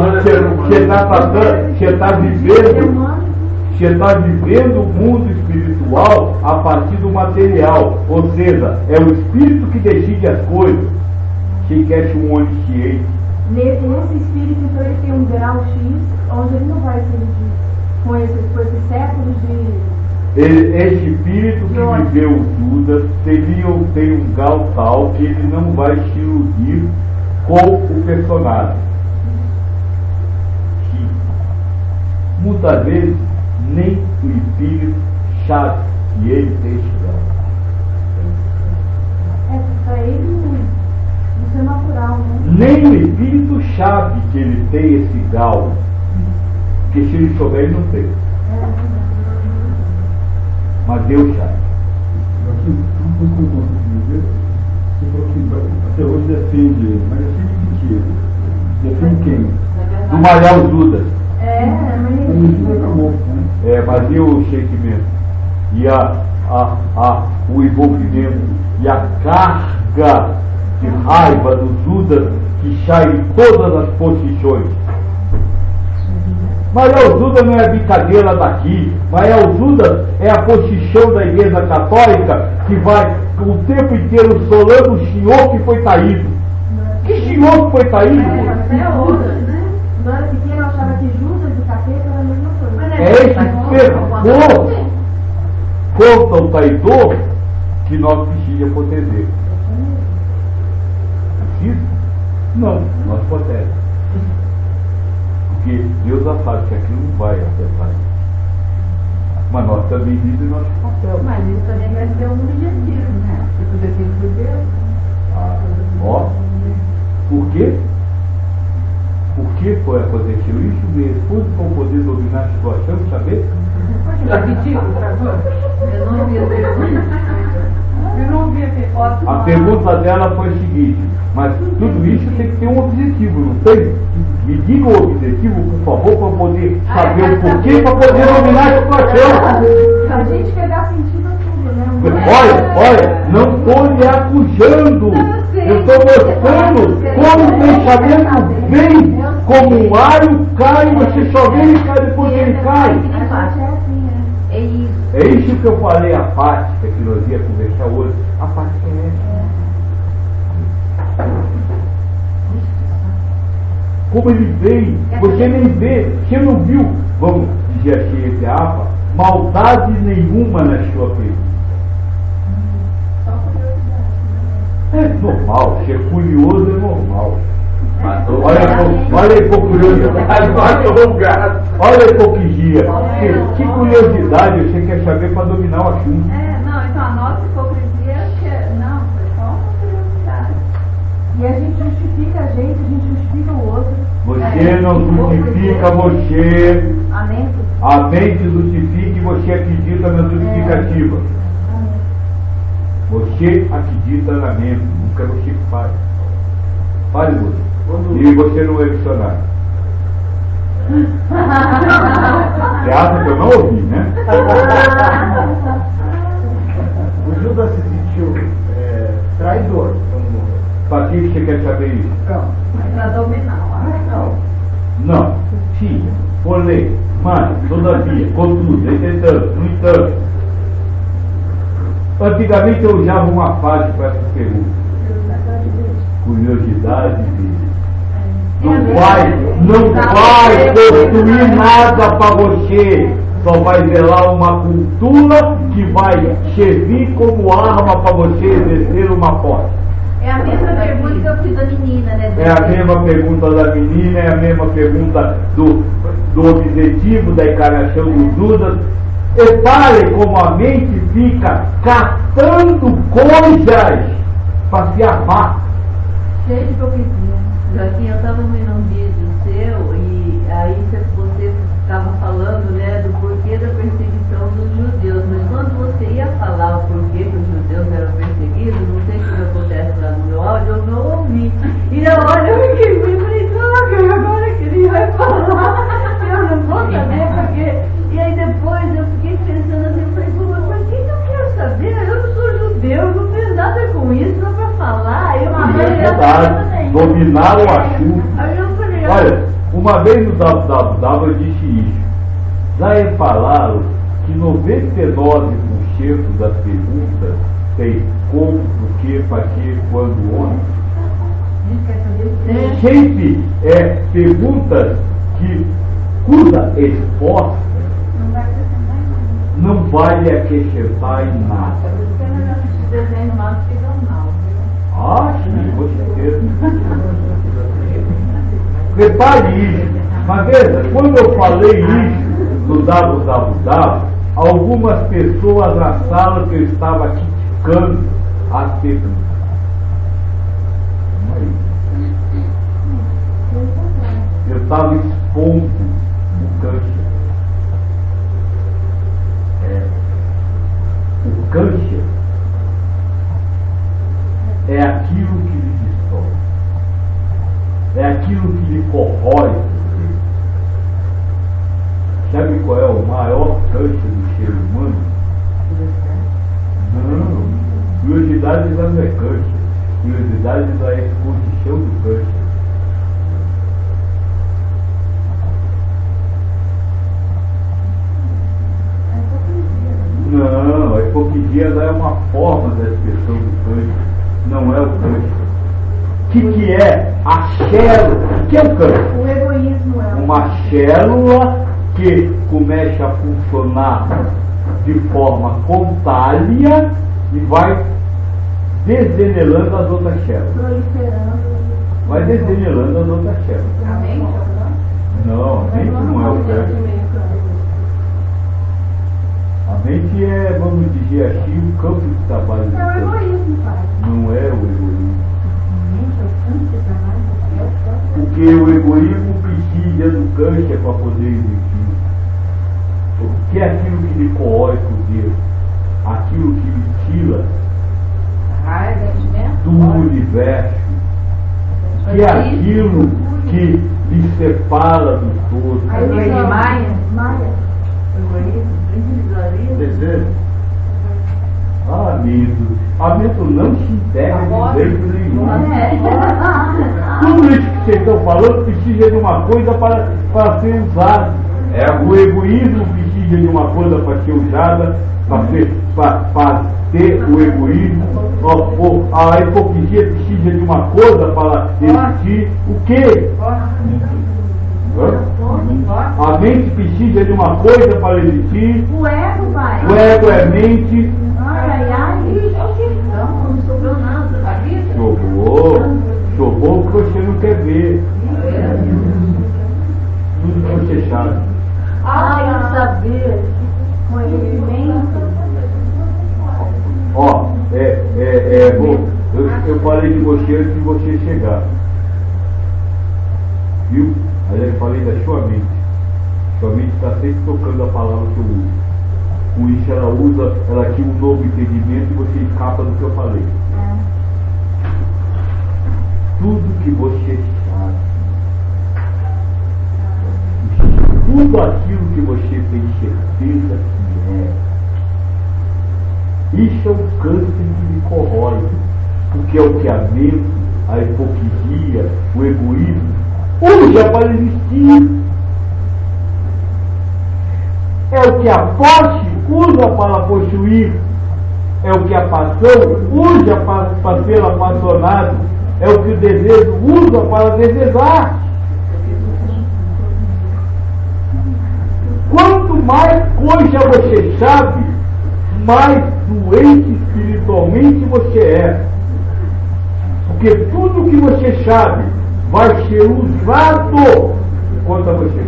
[SPEAKER 1] você está vivendo o mundo espiritual a partir do material, ou seja, é o espírito que decide as coisas. Quem quer ser um onisciente?
[SPEAKER 7] Nesse espírito, então, ele tem um grau X, onde ele não vai se iludir com esses séculos de...
[SPEAKER 1] Esse espírito que viveu o Judas tem um grau tal que ele não vai se iludir com o personagem. Que muitas vezes nem o espírito sabe que ele tem esse grau.
[SPEAKER 7] Para ele isso é natural, né?
[SPEAKER 1] Nem o espírito sabe que ele tem esse grau. Porque se ele souber, ele não tem. Mas Deus sabe.
[SPEAKER 8] Você falou que até hoje defende, mas defende de quê? Defende quem?
[SPEAKER 1] Do Malhar Judas.
[SPEAKER 8] Mas o Judas acabou, né?
[SPEAKER 1] Mas e o sentimento? E o envolvimento? E a carga de raiva do Judas que sai em todas as posições? Malhar Judas não é brincadeira daqui. Malhar Judas é a posição da Igreja Católica que vai o tempo inteiro solando o senhor que foi traído. Que senhor que foi traído?
[SPEAKER 7] Até hoje, né? Quando era pequeno, eu achava que Judas e capeta era a mesma coisa.
[SPEAKER 1] É esse fervor contra o traidor que nós precisamos proteger. Precisa? Não, nós protegemos. Porque Deus já sabe que aquilo não vai afetar. Mas nós também vivemos nosso papel.
[SPEAKER 3] Mas isso também vai ser um objetivo, né? O objetivo de Deus.
[SPEAKER 1] Por quê? Por que foi aconteceu isso? Minha esposa para poder dominar a situação, saber?
[SPEAKER 3] Repetiu, por favor. Eu não ouvi a pergunta.
[SPEAKER 1] A pergunta dela foi a seguinte: mas tudo isso tem que ter um objetivo, não tem? Me diga o objetivo, por favor, para poder saber o porquê, para poder dominar a situação.
[SPEAKER 7] A gente quer dar sentido a tudo, né?
[SPEAKER 1] Olha, não estou lhe acusando. Eu estou mostrando como o pensamento vem como um raio, cai, você só vê ele cai depois que ele cai.
[SPEAKER 3] É isso.
[SPEAKER 1] É isso que eu falei, a prática, que nós ia conversar hoje. A prática é essa. Como ele vem, você nem vê, você não viu, vamos dizer assim, entre aspas, maldade nenhuma na sua pergunta. É normal, ser curioso é normal. Olha a curiosidade, matou o gato. Olha a hipocrisia. Que curiosidade você quer saber para dominar o assunto?
[SPEAKER 7] Não, então a nossa hipocrisia é que não, foi só uma curiosidade. E a gente justifica a gente justifica o outro.
[SPEAKER 1] Você não justifica você. A mente justifica e você acredita na justificativa. Você acredita na mente, nunca você que faz. Fale você. E você não é missionário. Você acha que eu não ouvi, né?
[SPEAKER 6] O Judas se sentiu traidor quando morreu.
[SPEAKER 1] Para que você quer saber isso?
[SPEAKER 3] Para dominar.
[SPEAKER 1] Não. Sim. Porém, mas, todavia, contudo, entretanto, no entanto, antigamente eu usava uma frase para essas perguntas. Curiosidade dele. Não vai construir nada para você. Só vai velar uma cultura que vai servir como arma para você exercer uma posse.
[SPEAKER 3] É a mesma pergunta que eu fiz da menina, né?
[SPEAKER 1] É a mesma pergunta da menina, é a mesma pergunta do objetivo da encarnação do Judas. Repare como a mente fica catando coisas para se amar.
[SPEAKER 2] Cheio de hipocrisia. Joaquim, eu estava vendo um vídeo seu e aí você estava falando, né, do porquê da perseguição dos judeus, mas quando você ia falar o porquê que os judeus eram perseguidos, não sei o que acontece lá no meu áudio, eu não ouvi. E na hora eu fiquei e falei, droga, agora que ele vai falar, eu não vou saber porque. E aí depois eu fiquei pensando assim, eu falei, pô, mas por que eu quero saber? Eu não sou judeu, eu não tenho nada com isso, não para falar. Eu
[SPEAKER 1] dominar o assunto. Olha, uma vez no WWW eu disse isso. Já falaram que 99% das perguntas tem como, por quê, para quê, quando, onde. Sempre perguntas cuja resposta não vale acrescentar em nada.
[SPEAKER 3] Desenho mais que jornal.
[SPEAKER 1] Ah, sim, com certeza. Repare isso. Mas veja, quando eu falei isso no WWW, algumas pessoas acharam que eu estava criticando as perguntas. Não é isso. Eu estava expondo o câncer. O câncer é aquilo que lhe destrói, é aquilo que lhe corrói. Sabe qual é o maior câncer do ser humano? Não, curiosidade já não é câncer, curiosidade já é exposição do câncer. Não, a hipocrisia já é uma forma da expressão do câncer. Não é o câncer. O que é a célula? O que é o câncer?
[SPEAKER 7] O egoísmo é
[SPEAKER 1] uma célula que começa a funcionar de forma contrária e vai desdenelando as outras células. Vai desdenelando as outras células.
[SPEAKER 3] A mente?
[SPEAKER 1] Não, a mente não é o câncer. A mente é, vamos dizer assim, o campo de trabalho do
[SPEAKER 7] câncer. É o egoísmo, pai.
[SPEAKER 1] Não é o egoísmo. Porque o egoísmo precisa do câncer para poder existir. Porque é aquilo que lhe corrói por Deus, aquilo que lhe tira do universo, que é aquilo que lhe separa do todo.
[SPEAKER 3] Maia.
[SPEAKER 1] Desejo. A mente não se integra de jeito nenhum. Tudo isso que vocês estão falando precisa de uma coisa para ser usado. O egoísmo precisa precisa de uma coisa para ser usada, para ter o egoísmo. A hipocrisia precisa de uma coisa para existir. O quê? A mente precisa de uma coisa para existir.
[SPEAKER 7] O ego, pai.
[SPEAKER 1] O ego é mente.
[SPEAKER 7] Ai, ai. Não sobrou nada, tá vendo?
[SPEAKER 1] Sobrou porque você não quer ver. Tudo que você sabe.
[SPEAKER 7] Ai, saber. Conhecimento.
[SPEAKER 1] Ó, eu falei de você antes de você chegar. Viu? Aí eu falei da sua mente. Sua mente está sempre tocando a palavra que eu uso. Com isso ela tinha um novo entendimento e você escapa do que eu falei. Tudo que você sabe, tudo aquilo que você tem certeza que é, isso é um câncer que me corrói, porque é o que a mente, a hipocrisia, o egoísmo usa para existir. É o que a posse usa para possuir. É o que a paixão usa para ser apaixonado. É o que o desejo usa para desejar. Quanto mais coisa você sabe, mais doente espiritualmente você é. Porque tudo que você sabe vai ser usado contra você.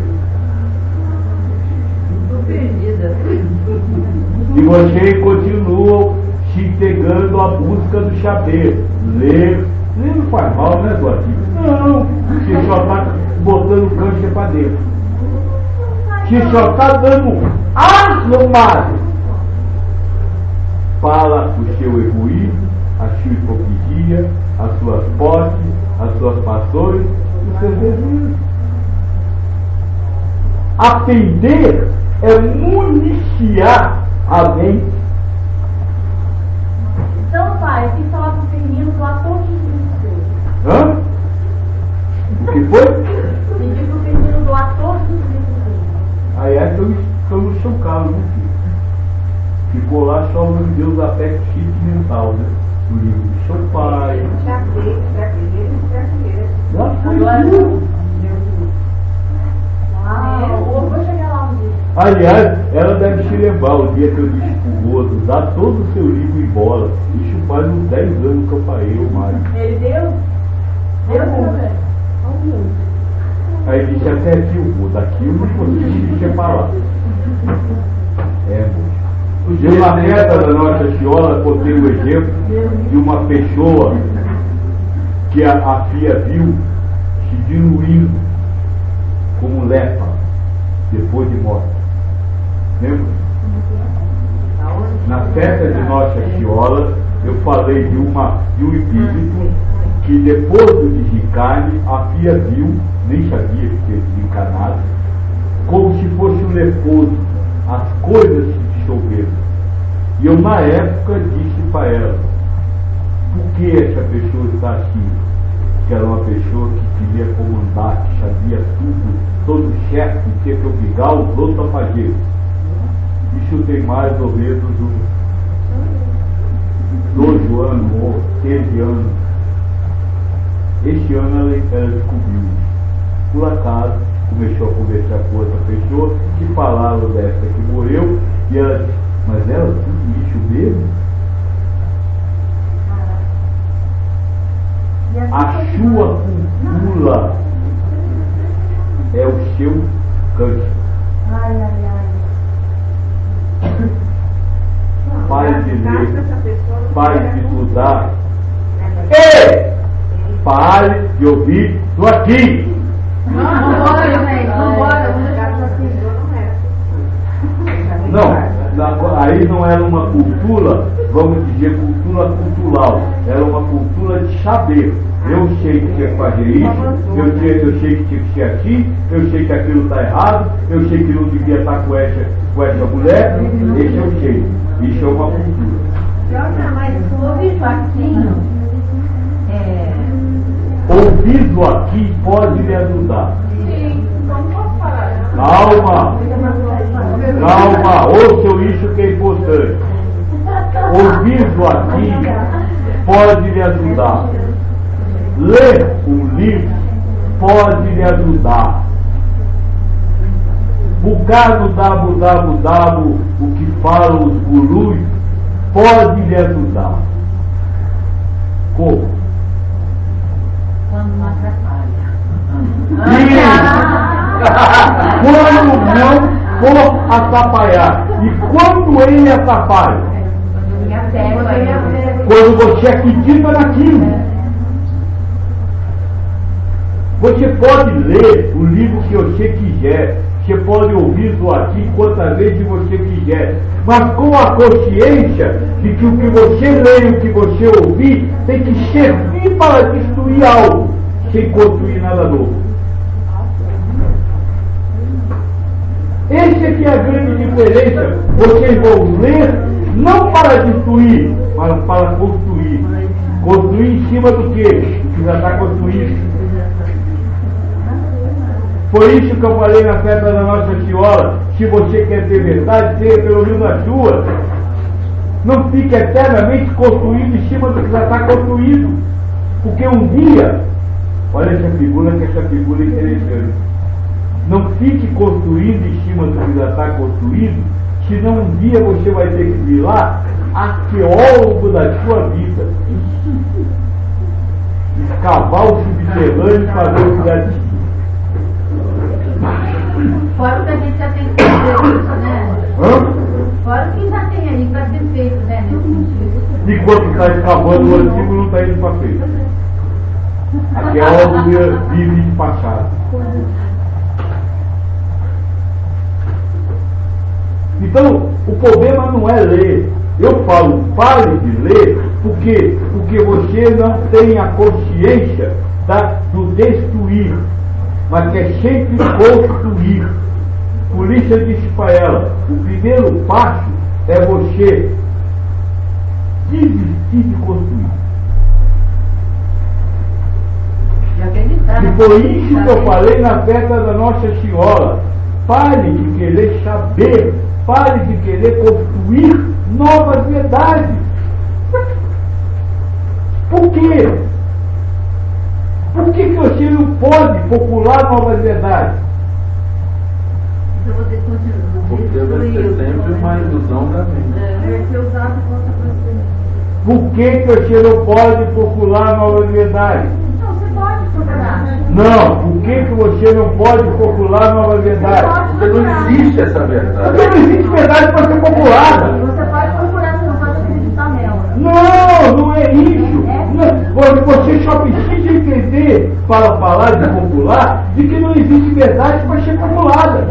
[SPEAKER 2] Estou perdida.
[SPEAKER 1] E você continua se entregando à busca do saber. Ler não faz mal, né, Joaquim? Não, você só está botando câncer para dentro. Você só está dando armas para o seu egoísmo, a sua hipocrisia, as suas posses, as suas paixões, os seus desejos. Aprender é municiar a mente.
[SPEAKER 7] Então, pai, eu quis falar pro menino doar todos os livros dele.
[SPEAKER 1] Hã? O que foi?
[SPEAKER 7] Pedi pro menino doar todos os livros dele.
[SPEAKER 1] Aí é que eu não sou calo, né, filho? Ficou lá só o Deus até sentimental, né? O livro do seu pai. Já foi tudo.
[SPEAKER 7] Vou chegar lá um dia.
[SPEAKER 1] Aliás, ela deve se lembrar o dia que eu disse pro outro, dá todo o seu livro embora. Isso faz uns 10 anos que eu parei, o Mário.
[SPEAKER 7] Ele deu? Deu também.
[SPEAKER 1] Aí ele disse até aqui, eu vou daqui, eu não consigo separar. Eu na meta da Nossa Senhora contei o exemplo de uma pessoa que a filha viu se diluindo como lepra depois de morte. Lembra? Na festa de Nossa Senhora eu falei de um espírito que depois do desencarne a filha viu, nem sabia que tinha desencarnado, como se fosse um leproso, as coisas se dissolveram. E eu na época disse para ela, por que essa pessoa está assim? Que era uma pessoa que queria comandar, que sabia tudo, todo chefe, que tinha que obrigar os outros a fazer. Isso tem mais ou menos uns 12 anos ou 13 anos. Este ano ela descobriu. Por acaso, começou a conversar com outra pessoa que falava dessa que morreu, e ela disse, mas ela tudo isso mesmo? A sua cultura é o seu câncer.
[SPEAKER 7] Ai.
[SPEAKER 1] Pare de ler, pare de estudar e pare de ouvir do aqui.
[SPEAKER 7] Não bora, gente, não bora.
[SPEAKER 1] Não, aí não era uma cultura, vamos dizer, cultura cultural, era uma cultura de saber. Eu sei que tinha que fazer isso, eu sei que tinha que ser assim, eu sei que aquilo está errado, eu sei que não devia estar com essa mulher, esse eu sei. Isso é uma cultura.
[SPEAKER 2] Mas ouve, Joaquim,
[SPEAKER 1] Ouvido aqui pode lhe ajudar.
[SPEAKER 4] Sim, então não posso parar.
[SPEAKER 1] Calma! Calma, ouçam isso que é importante. Ouvindo aqui pode lhe ajudar. Ler um livro pode lhe ajudar. Buscar no www o que falam os gurus pode lhe ajudar. Como?
[SPEAKER 3] Quando não atrapalha.
[SPEAKER 1] Quando não for atrapalhar. E quando ele atrapalha? Quando você acredita naquilo. Você pode ler o livro que você quiser. Você pode ouvir isso aqui quantas vezes você quiser. Mas com a consciência de que o que você lê e o que você ouvir tem que servir para destruir algo, sem construir nada novo. Essa aqui é a grande diferença. Vocês vão ler não para destruir, mas para construir. Construir em cima do quê? Do que já está construído. Foi isso que eu falei na festa da Nossa Senhora. Se você quer ter verdade, tenha pelo menos a sua. Não fique eternamente construído em cima do que já está construído. Porque um dia, olha essa figura, que essa figura é interessante. Não fique construindo em cima do que já está construído, senão um dia você vai ter que virar arqueólogo da sua vida. Escavar o subterrâneo e fazer o que já tinha.
[SPEAKER 3] Fora o que a gente já tem que fazer isso, né? Fora o que já tem aí para ser feito, né?
[SPEAKER 1] Enquanto está escavando o antigo, não está indo para frente. Arqueólogo vive de passado. Então, o problema não é ler. Eu falo, pare de ler, porque você não tem a consciência do destruir, mas quer sempre construir. Por isso eu disse para ela, o primeiro passo é você desistir de construir. E foi isso que eu falei na festa da Nossa Senhora. Pare de querer saber, pare de querer construir novas verdades. Por quê? Por que você não pode popular novas verdades?
[SPEAKER 2] Então você continua.
[SPEAKER 5] Porque vai ser sempre uma ilusão também.
[SPEAKER 7] Vai ser usado contra você.
[SPEAKER 1] Por que você não pode popular novas verdades?
[SPEAKER 7] Então você pode procurar.
[SPEAKER 1] Não, por que você não pode popular novas verdades?
[SPEAKER 5] Porque não existe essa verdade.
[SPEAKER 1] Porque não existe verdade para ser populada.
[SPEAKER 7] Você pode procurar, você não pode acreditar nela.
[SPEAKER 1] Não é isso. Você só precisa entender, para falar de popular, de que não existe verdade para ser populada.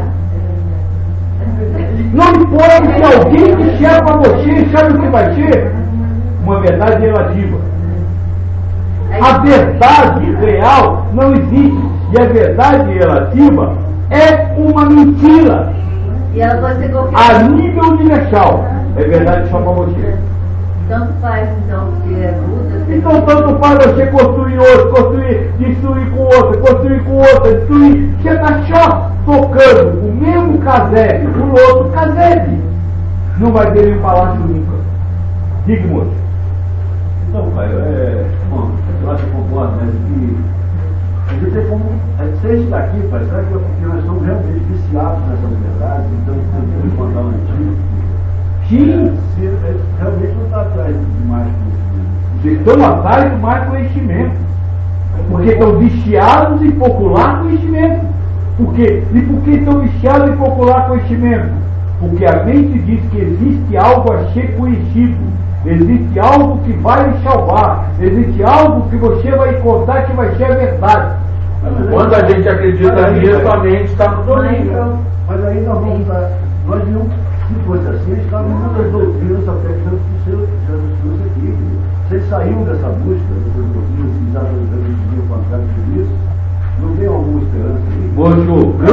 [SPEAKER 1] Não importa se alguém disser para você, sabe o que vai ser? Uma verdade relativa. A verdade real não existe. E a verdade relativa é uma mentira.
[SPEAKER 2] E ela pode ser qualquer
[SPEAKER 1] A nível universal. É verdade só para você.
[SPEAKER 2] Tanto faz, então, porque é Buda.
[SPEAKER 1] Então tanto faz você construir outro, destruir com outro, destruir. Você está só tocando o mesmo casebre, o outro casebre. Não vai ter nenhum palácio nunca. Diga, moço.
[SPEAKER 8] Então, pai, bom, eu acho que concordo, mas que a gente tem como. Se a gente está aqui, pai, será que é porque nós estamos realmente viciados nessa liberdade, então tentando encontrar um antigo?
[SPEAKER 1] Sim.
[SPEAKER 8] Se realmente não está atrás de mais conhecimento.
[SPEAKER 1] Vocês estão atrás de mais conhecimento. Porque estão viciados em popular conhecimento. Por quê? E por que estão viciados em popular conhecimento? Porque a mente diz que existe algo a ser conhecido. Existe algo que vai lhe salvar. Existe algo que você vai encontrar que vai ser a verdade.
[SPEAKER 5] Quando a gente acredita nisso, a mente está no domínio.
[SPEAKER 8] Mas aí nós vamos para. Nós não, se fosse assim, estávamos nas doutrinas afetando o seu Jesus aqui. Vocês saíram dessa busca, dessas doutrinas, se exatamente o contrário disso, não tem alguma esperança aí?
[SPEAKER 1] Moço,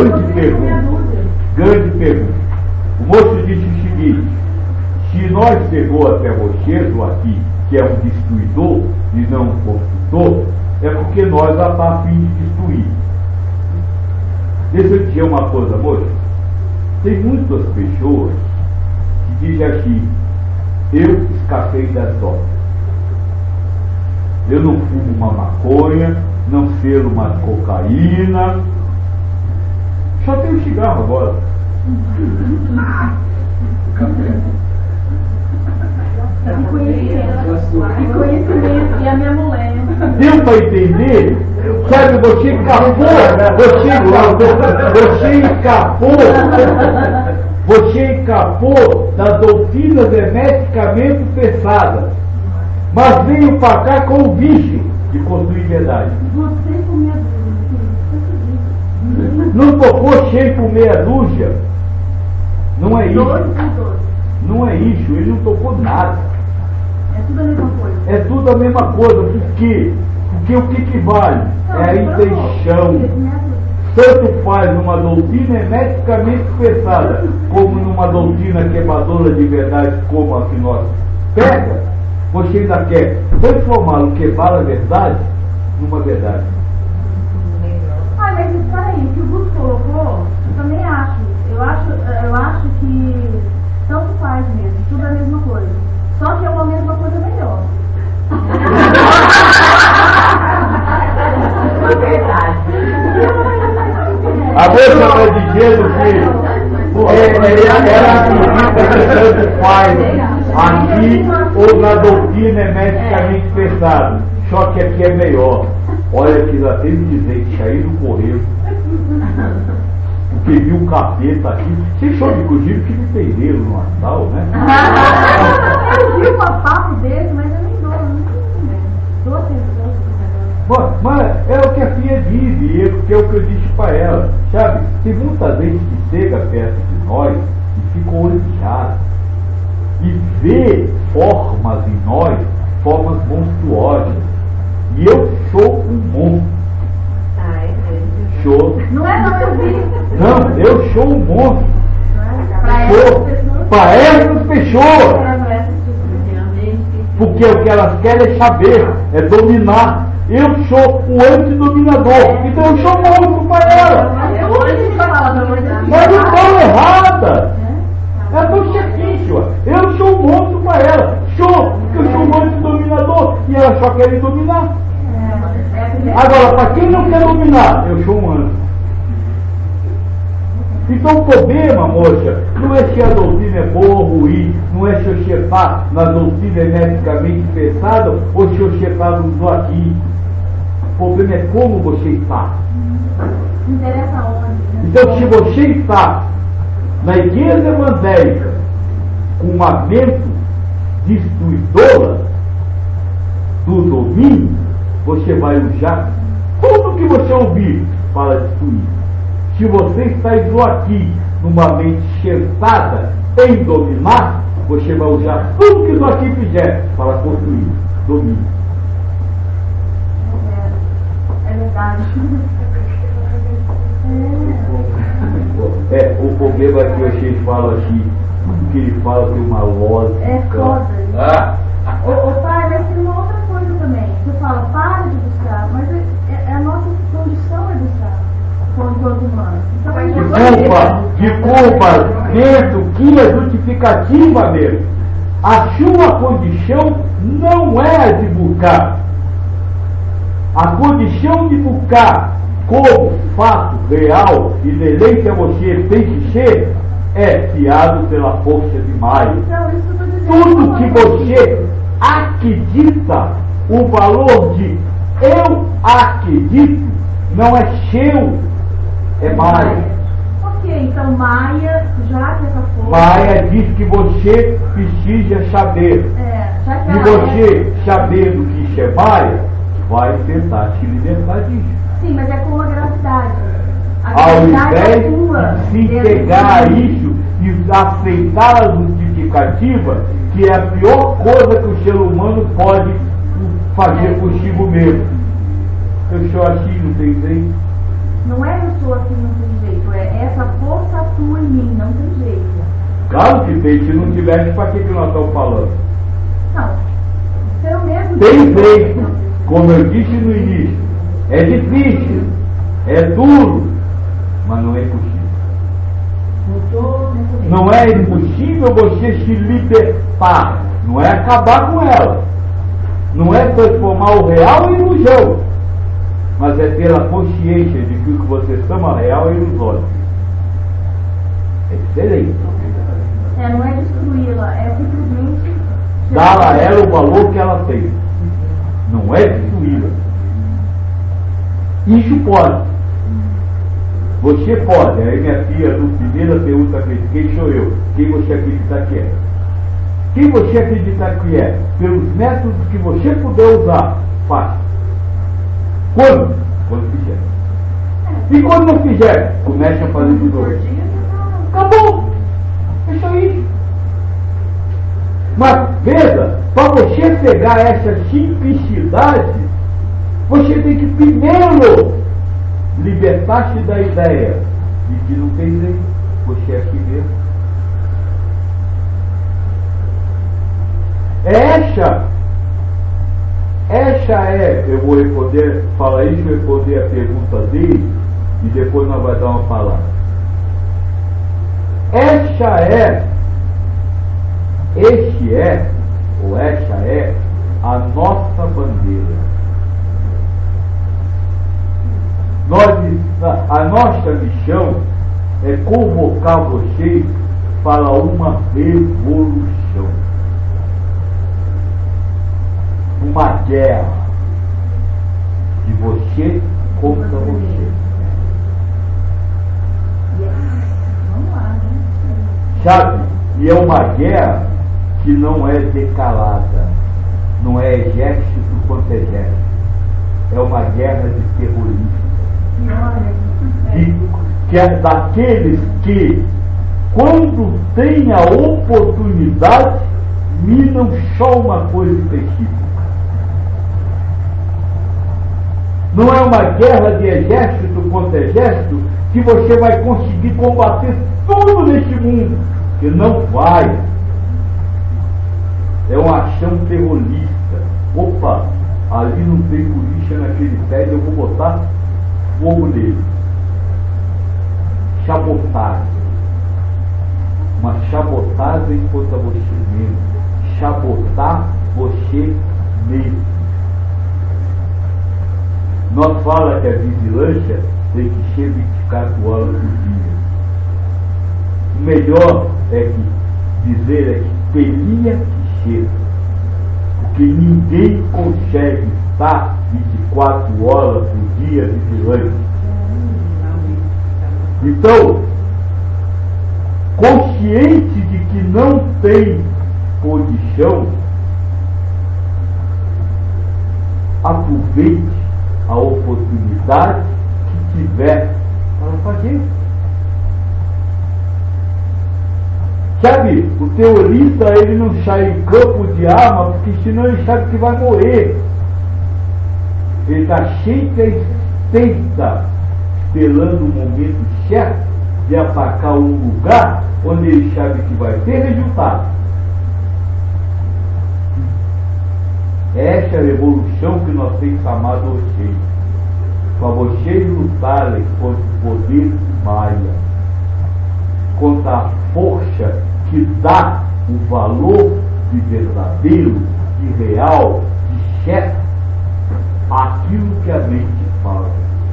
[SPEAKER 1] grande pergunta. O moço disse o seguinte: se nós chegou até você, aqui, que é um destruidor e não um construtor, é porque nós já está a fim de destruir. Deixa eu dizer uma coisa, moço. Tem muitas pessoas que dizem assim, eu escapei das drogas. Eu não fumo uma maconha, não cheiro uma cocaína, só tenho cigarro agora.
[SPEAKER 7] E conhecimento, e a minha mulher.
[SPEAKER 1] Deu para entender? Sabe, você escapou das doutrinas hermeticamente fechadas, mas veio para cá com o vício de construir verdade.
[SPEAKER 7] Você com meia dúzia.
[SPEAKER 1] Não tocou cheio por meia dúzia. Não é isso.
[SPEAKER 7] Dois.
[SPEAKER 1] Não é isso, ele não tocou nada.
[SPEAKER 7] É tudo a mesma coisa.
[SPEAKER 1] É tudo a mesma coisa. Por quê? Porque o que vale? É a intenção. Tanto faz numa doutrina hermeticamente fechada, como numa doutrina quebradora de verdade, como a que nós pega, você ainda quer transformar o que vale a verdade numa verdade.
[SPEAKER 7] Ah, mas isso aí, o que o Guto colocou, eu também acho. Eu acho que tanto faz mesmo, tudo é a mesma coisa. Só que é uma mesma coisa melhor.
[SPEAKER 3] É verdade.
[SPEAKER 1] A moça está dizendo que ela acredita que tanto faz aqui ou na doutrina hermeticamente fechada. Só que aqui é melhor. Olha que já teve que dizer que saíram correndo. Porque viu o capeta aqui. Vocês sabem, inclusive, que me perderam no Natal, né?
[SPEAKER 7] Eu vi um papo desse, mas eu nem dou atenção.
[SPEAKER 1] Mas é o que a filha vive, que é o que eu disse para ela. Sabe, tem muita gente que chega perto de nós e fica olhando e vê formas em nós, formas monstruosas. E eu sou um monstro. Sou.
[SPEAKER 7] Não é não, eu vi.
[SPEAKER 1] Não, eu sou um monstro.
[SPEAKER 7] Para
[SPEAKER 1] essas pessoas. Porque o que elas querem é saber, é dominar. Eu sou o antidominador. Então eu sou monstro para elas. Mas não estão erradas. É tão certíssima. Eu sou um monstro para ela. Porque eu sou um antidominador. E elas só querem dominar. Agora, para quem não quer dominar, eu sou um anjo. Então o problema, moça, não é se a doutrina é boa ou ruim, não é se você está na doutrina hermeticamente fechada ou se você está no aqui. O problema é como você está.
[SPEAKER 7] Interessa onde?
[SPEAKER 1] Então, se você está na igreja evangélica com uma mente destruidora do domínio, você vai usar tudo que você ouvir para destruir. Se você está aqui numa mente sentada em dominar, você vai usar tudo que isso aqui fizer para construir domínio.
[SPEAKER 7] É verdade.
[SPEAKER 1] O problema é que vocês falam assim, tudo que ele fala tem uma lógica.
[SPEAKER 7] É foda. Ô pai, mas tem uma outra coisa também. Você fala, para de buscar, mas a nossa condição é buscar, enquanto humano. Então,
[SPEAKER 1] Desculpa, dentro que é justificativa mesmo. A sua condição não é a de buscar. A condição de buscar como fato real e delente a você tem que ser é fiado pela força de Maia. Tudo que você acredita, o valor de eu acredito, não é seu, é Maia.
[SPEAKER 7] Ok, então Maia, já que essa força...
[SPEAKER 1] Maia diz que você precisa saber.
[SPEAKER 7] Já que
[SPEAKER 1] e você, sabendo que isso é Maia, vai tentar se libertar disso.
[SPEAKER 7] Sim, mas é como a gravidade.
[SPEAKER 1] Ao invés de se pegar a isso e aceitar a justificativa, que é a pior coisa que o ser humano pode fazer consigo mesmo. Eu sou assim, não tem jeito.
[SPEAKER 7] Não é eu sou assim, não tem jeito. É essa força atua em mim, não tem jeito.
[SPEAKER 1] Claro que tem. Se não tivesse, para que nós estamos falando?
[SPEAKER 7] Não. Seu mesmo.
[SPEAKER 1] Tem jeito. Como eu disse no início. É difícil. É duro. Mas não é impossível. Não é impossível você se libertar, não é acabar com ela, não é transformar o real em ilusão, mas é ter a consciência de que o que você chama real é ilusório. É diferente.
[SPEAKER 7] Não é destruí-la, é simplesmente
[SPEAKER 1] dar a ela o valor que ela tem. Não é destruí-la. Isso pode. Você pode. Aí minha filha, no primeira pergunta que quem sou eu? Quem você acredita que é? Quem você acredita que é? Pelos métodos que você puder usar, faça. Quando? Quando fizer. E quando não fizer, comece a fazer de novo. Acabou. É só isso. Mas veja, para você pegar essa simplicidade, você tem que primeiro libertar-se da ideia de que não tem jeito, você é assim mesmo. Essa é, eu vou responder, fala isso, eu vou responder a pergunta dele e depois nós vamos dar uma palavra. Essa é a nossa bandeira. A nossa missão é convocar vocês para uma revolução, uma guerra de você contra você.
[SPEAKER 7] Vamos lá, né?
[SPEAKER 1] Sabe? E é uma guerra que não é decalada, não é exército contra exército, é uma guerra de terroristas. Que é daqueles que, quando tem a oportunidade, minam só uma coisa específica. Não é uma guerra de exército contra exército que você vai conseguir combater tudo neste mundo, que não vai. É uma ação terrorista. Opa, ali não tem polícia naquele pé, eu vou botar fogo nele. Sabotagem. Uma sabotagem contra você mesmo. Sabotar você mesmo. Nós falamos que a vigilância tem que ser 24 horas por dia. O melhor é que dizer é que teria que ser. Porque ninguém consegue estar 24 horas por dia vigilante. Então, consciente de que não tem condição, aproveite a oportunidade que tiver para fazer. Sabe, o terrorista ele não sai em campo de arma porque senão ele sabe que vai morrer. Ele está cheio de expectativa, esperando o momento certo de atacar um lugar onde ele sabe que vai ter resultado. Essa é a revolução que nós temos chamado vocês. Para vocês lutarem contra o poder maia, contra a força que dá o valor de verdadeiro, de real, de certo, aquilo que a mente fala.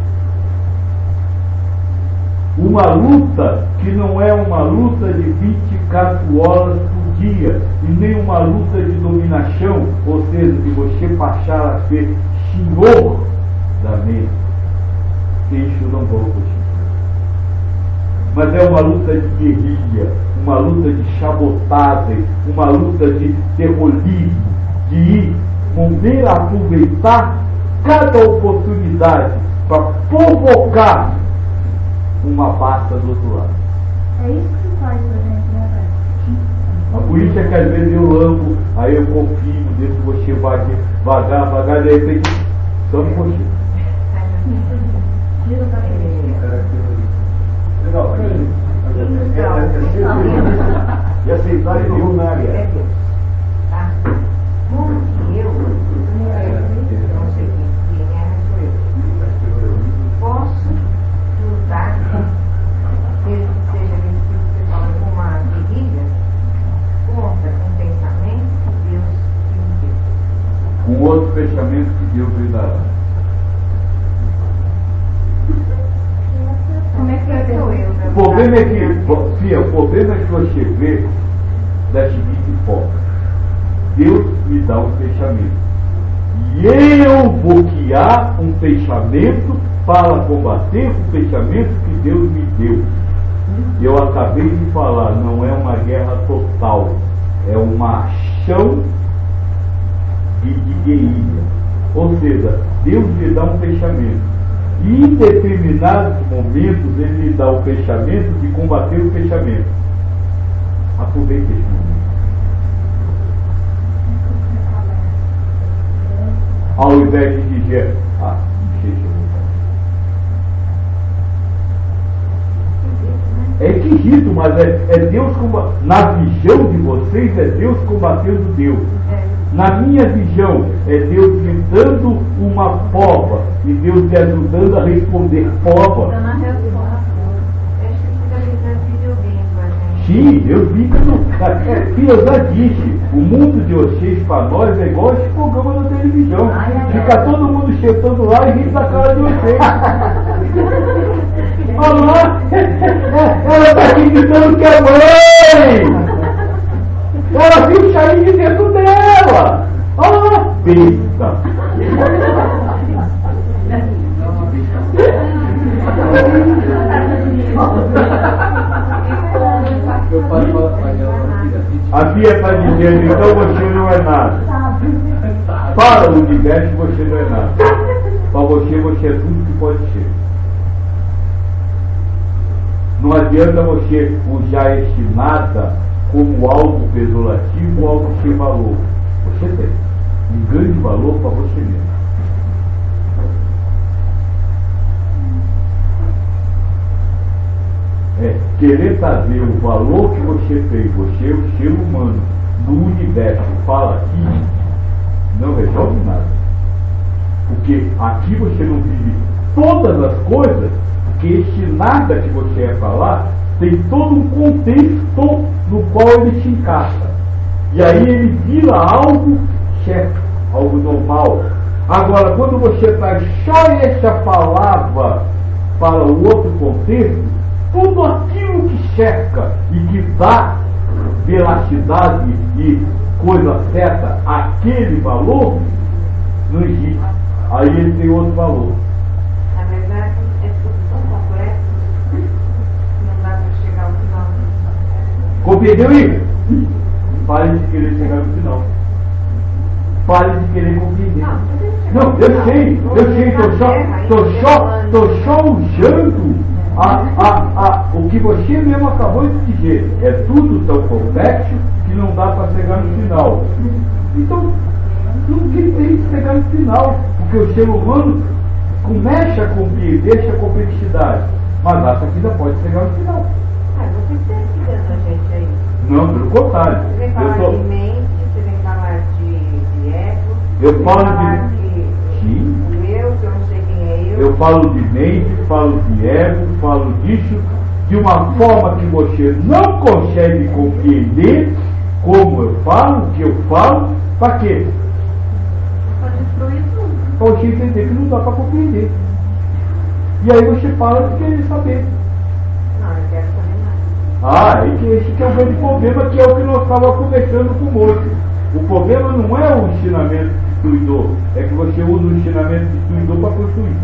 [SPEAKER 1] Uma luta que não é uma luta de 24 horas por dia, e nem uma luta de dominação, ou seja, de você passar a ser senhor da mente. Isso não vou conseguir. Mas é uma luta de guerrilha, uma luta de sabotagem, uma luta de terrorismo, de ir, poder aproveitar cada oportunidade para provocar uma pasta do outro lado.
[SPEAKER 7] É isso que se faz pra gente, né, pai?
[SPEAKER 1] Por isso é que às vezes eu amo, aí eu confio, deixo você vai devagar, de repente, só me confio.
[SPEAKER 8] Legal, e aceitar e não na área.
[SPEAKER 3] Como que eu, não sei quem é, sou eu, posso lutar, seja
[SPEAKER 1] fechamento que Deus lhe dará.
[SPEAKER 7] Como é que é?
[SPEAKER 1] O problema é que, Fia, o problema é que você vê da seguinte forma: Deus me dá um fechamento. E eu vou criar um fechamento para combater o fechamento que Deus me deu. Eu acabei de falar, não é uma guerra total, é uma ação de guerrilha. Ou seja, Deus lhe dá um fechamento. E em determinados momentos ele lhe dá o fechamento de combater o fechamento. Aproveite esse momento. Ao invés de dizer, não sei se eu vou falar. É esquisito, mas é Deus combatendo. Na visão de vocês é Deus combatendo Deus. Na minha visão é Deus me dando uma prova e Deus me ajudando a responder prova.
[SPEAKER 4] Então, na resposta, acho que fica ligando videogame pra gente.
[SPEAKER 1] Sim, eu vi que eu já disse, o mundo de vocês para nós é igual esse programa na televisão. Fica todo mundo sentando lá e rindo da cara de vocês. Olha lá, ela está acreditando que é mãe! Ela viu sair de dentro dela! Olha lá, besta! A Bia está dizendo, então você não é nada. Para o universo você não é nada. Para você é tudo que pode ser. Não adianta você usar esse nada como algo pejorativo ou algo sem valor. Você tem um grande valor para você mesmo. Querer trazer o valor que você tem, você é o ser humano, no universo, fala aqui, não resolve nada. Porque aqui você não vive todas as coisas, porque esse nada que você ia falar tem todo um contexto no qual ele se encaixa. E aí ele vira algo certo, algo normal. Agora, quando você traz só essa palavra para o outro contexto, tudo aquilo que cerca e que dá veracidade e coisa certa àquele valor, não existe. Aí ele tem outro valor.
[SPEAKER 4] Na verdade, é tudo tão complexo que não dá para chegar ao final.
[SPEAKER 1] Compreendeu isso? Pare de querer chegar no final. Pare de querer compreender. Não, eu sei, estou só usando o que você mesmo acabou de dizer. É tudo tão complexo que não dá para chegar no final. Então, ninguém tem que chegar no final, porque o ser humano começa a compreender essa complexidade, mas acha que ainda pode chegar no final.
[SPEAKER 4] Você está explicando a gente aí?
[SPEAKER 1] Não, pelo contrário.
[SPEAKER 4] Você vem falar de mente, você vem falar de ego,
[SPEAKER 1] eu falo
[SPEAKER 4] falar
[SPEAKER 1] de
[SPEAKER 4] eu, que eu não sei quem é eu.
[SPEAKER 1] Eu falo de mente, falo de ego, falo disso de uma forma que você não consegue compreender como eu falo, o que eu falo, para quê?
[SPEAKER 7] Para destruir tudo.
[SPEAKER 1] Para você entender que não dá para compreender. E aí você fala de querer saber.
[SPEAKER 4] Não, eu quero saber mais.
[SPEAKER 1] Esse que é o grande problema, que é o que nós estávamos conversando com o moço. O problema não é o ensinamento destruidor, é que você usa o ensinamento destruidor para construir.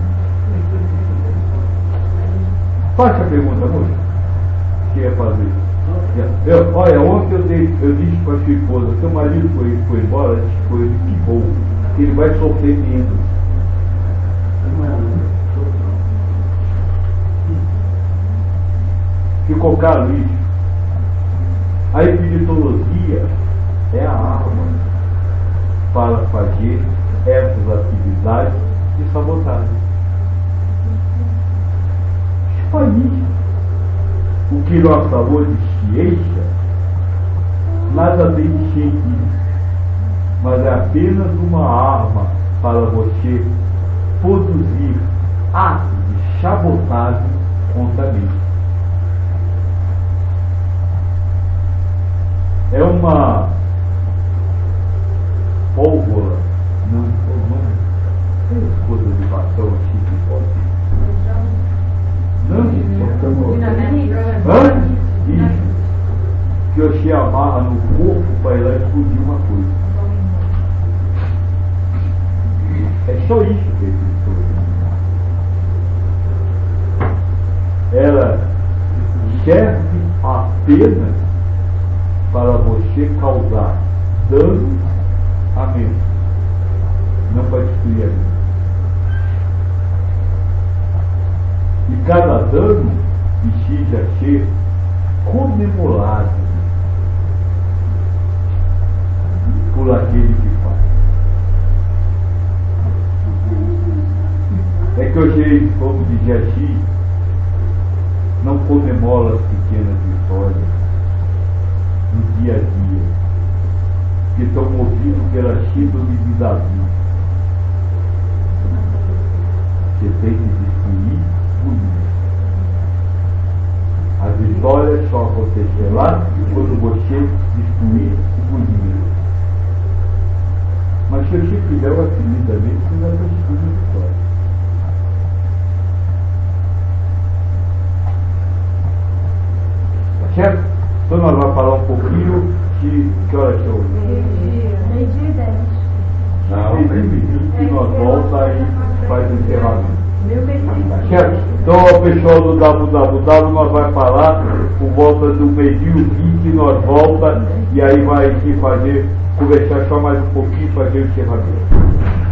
[SPEAKER 1] Faça a pergunta, moço. O que ia fazer? Olha, ontem eu disse para a sua esposa, seu marido foi embora, foi que bom, que ele vai sofrer menos. Ficou caro isso. A espiritologia é a arma para fazer essas atividades de sabotagem. Isso faz isso. O que nós falamos de ciência, nada tem de científico, mas é apenas uma arma para você produzir atos de sabotagem contra a mente. É uma pólvora, não relação a Chico? Não, isso. Que eu te amarra no corpo para ir lá explodir uma coisa. É só isso que ele falou. Ela serve apenas para você causar dano a mente, não para destruir a mente. E cada dano precisa ser comemorado por aquele que faz. É que hoje, como dizia aqui, não comemora as pequenas vitórias no dia a dia, que estão movidos pela síndrome de Davi. Você tem que destruir o inimigo. As vitórias só acontecerão quando você destruir o inimigo. Mas se você fizer uma timidamente, você vai destruir a vitória. Certo? Então nós vamos falar um pouquinho de que horas são?
[SPEAKER 7] Meio-dia e 10.
[SPEAKER 1] Não, meio-dia e nós voltamos e faz o encerramento. Certo? Então o pessoal do www nós vai falar por volta do meio-dia e 20 nós volta e aí vai se fazer, conversar só mais um pouquinho e fazer o encerramento.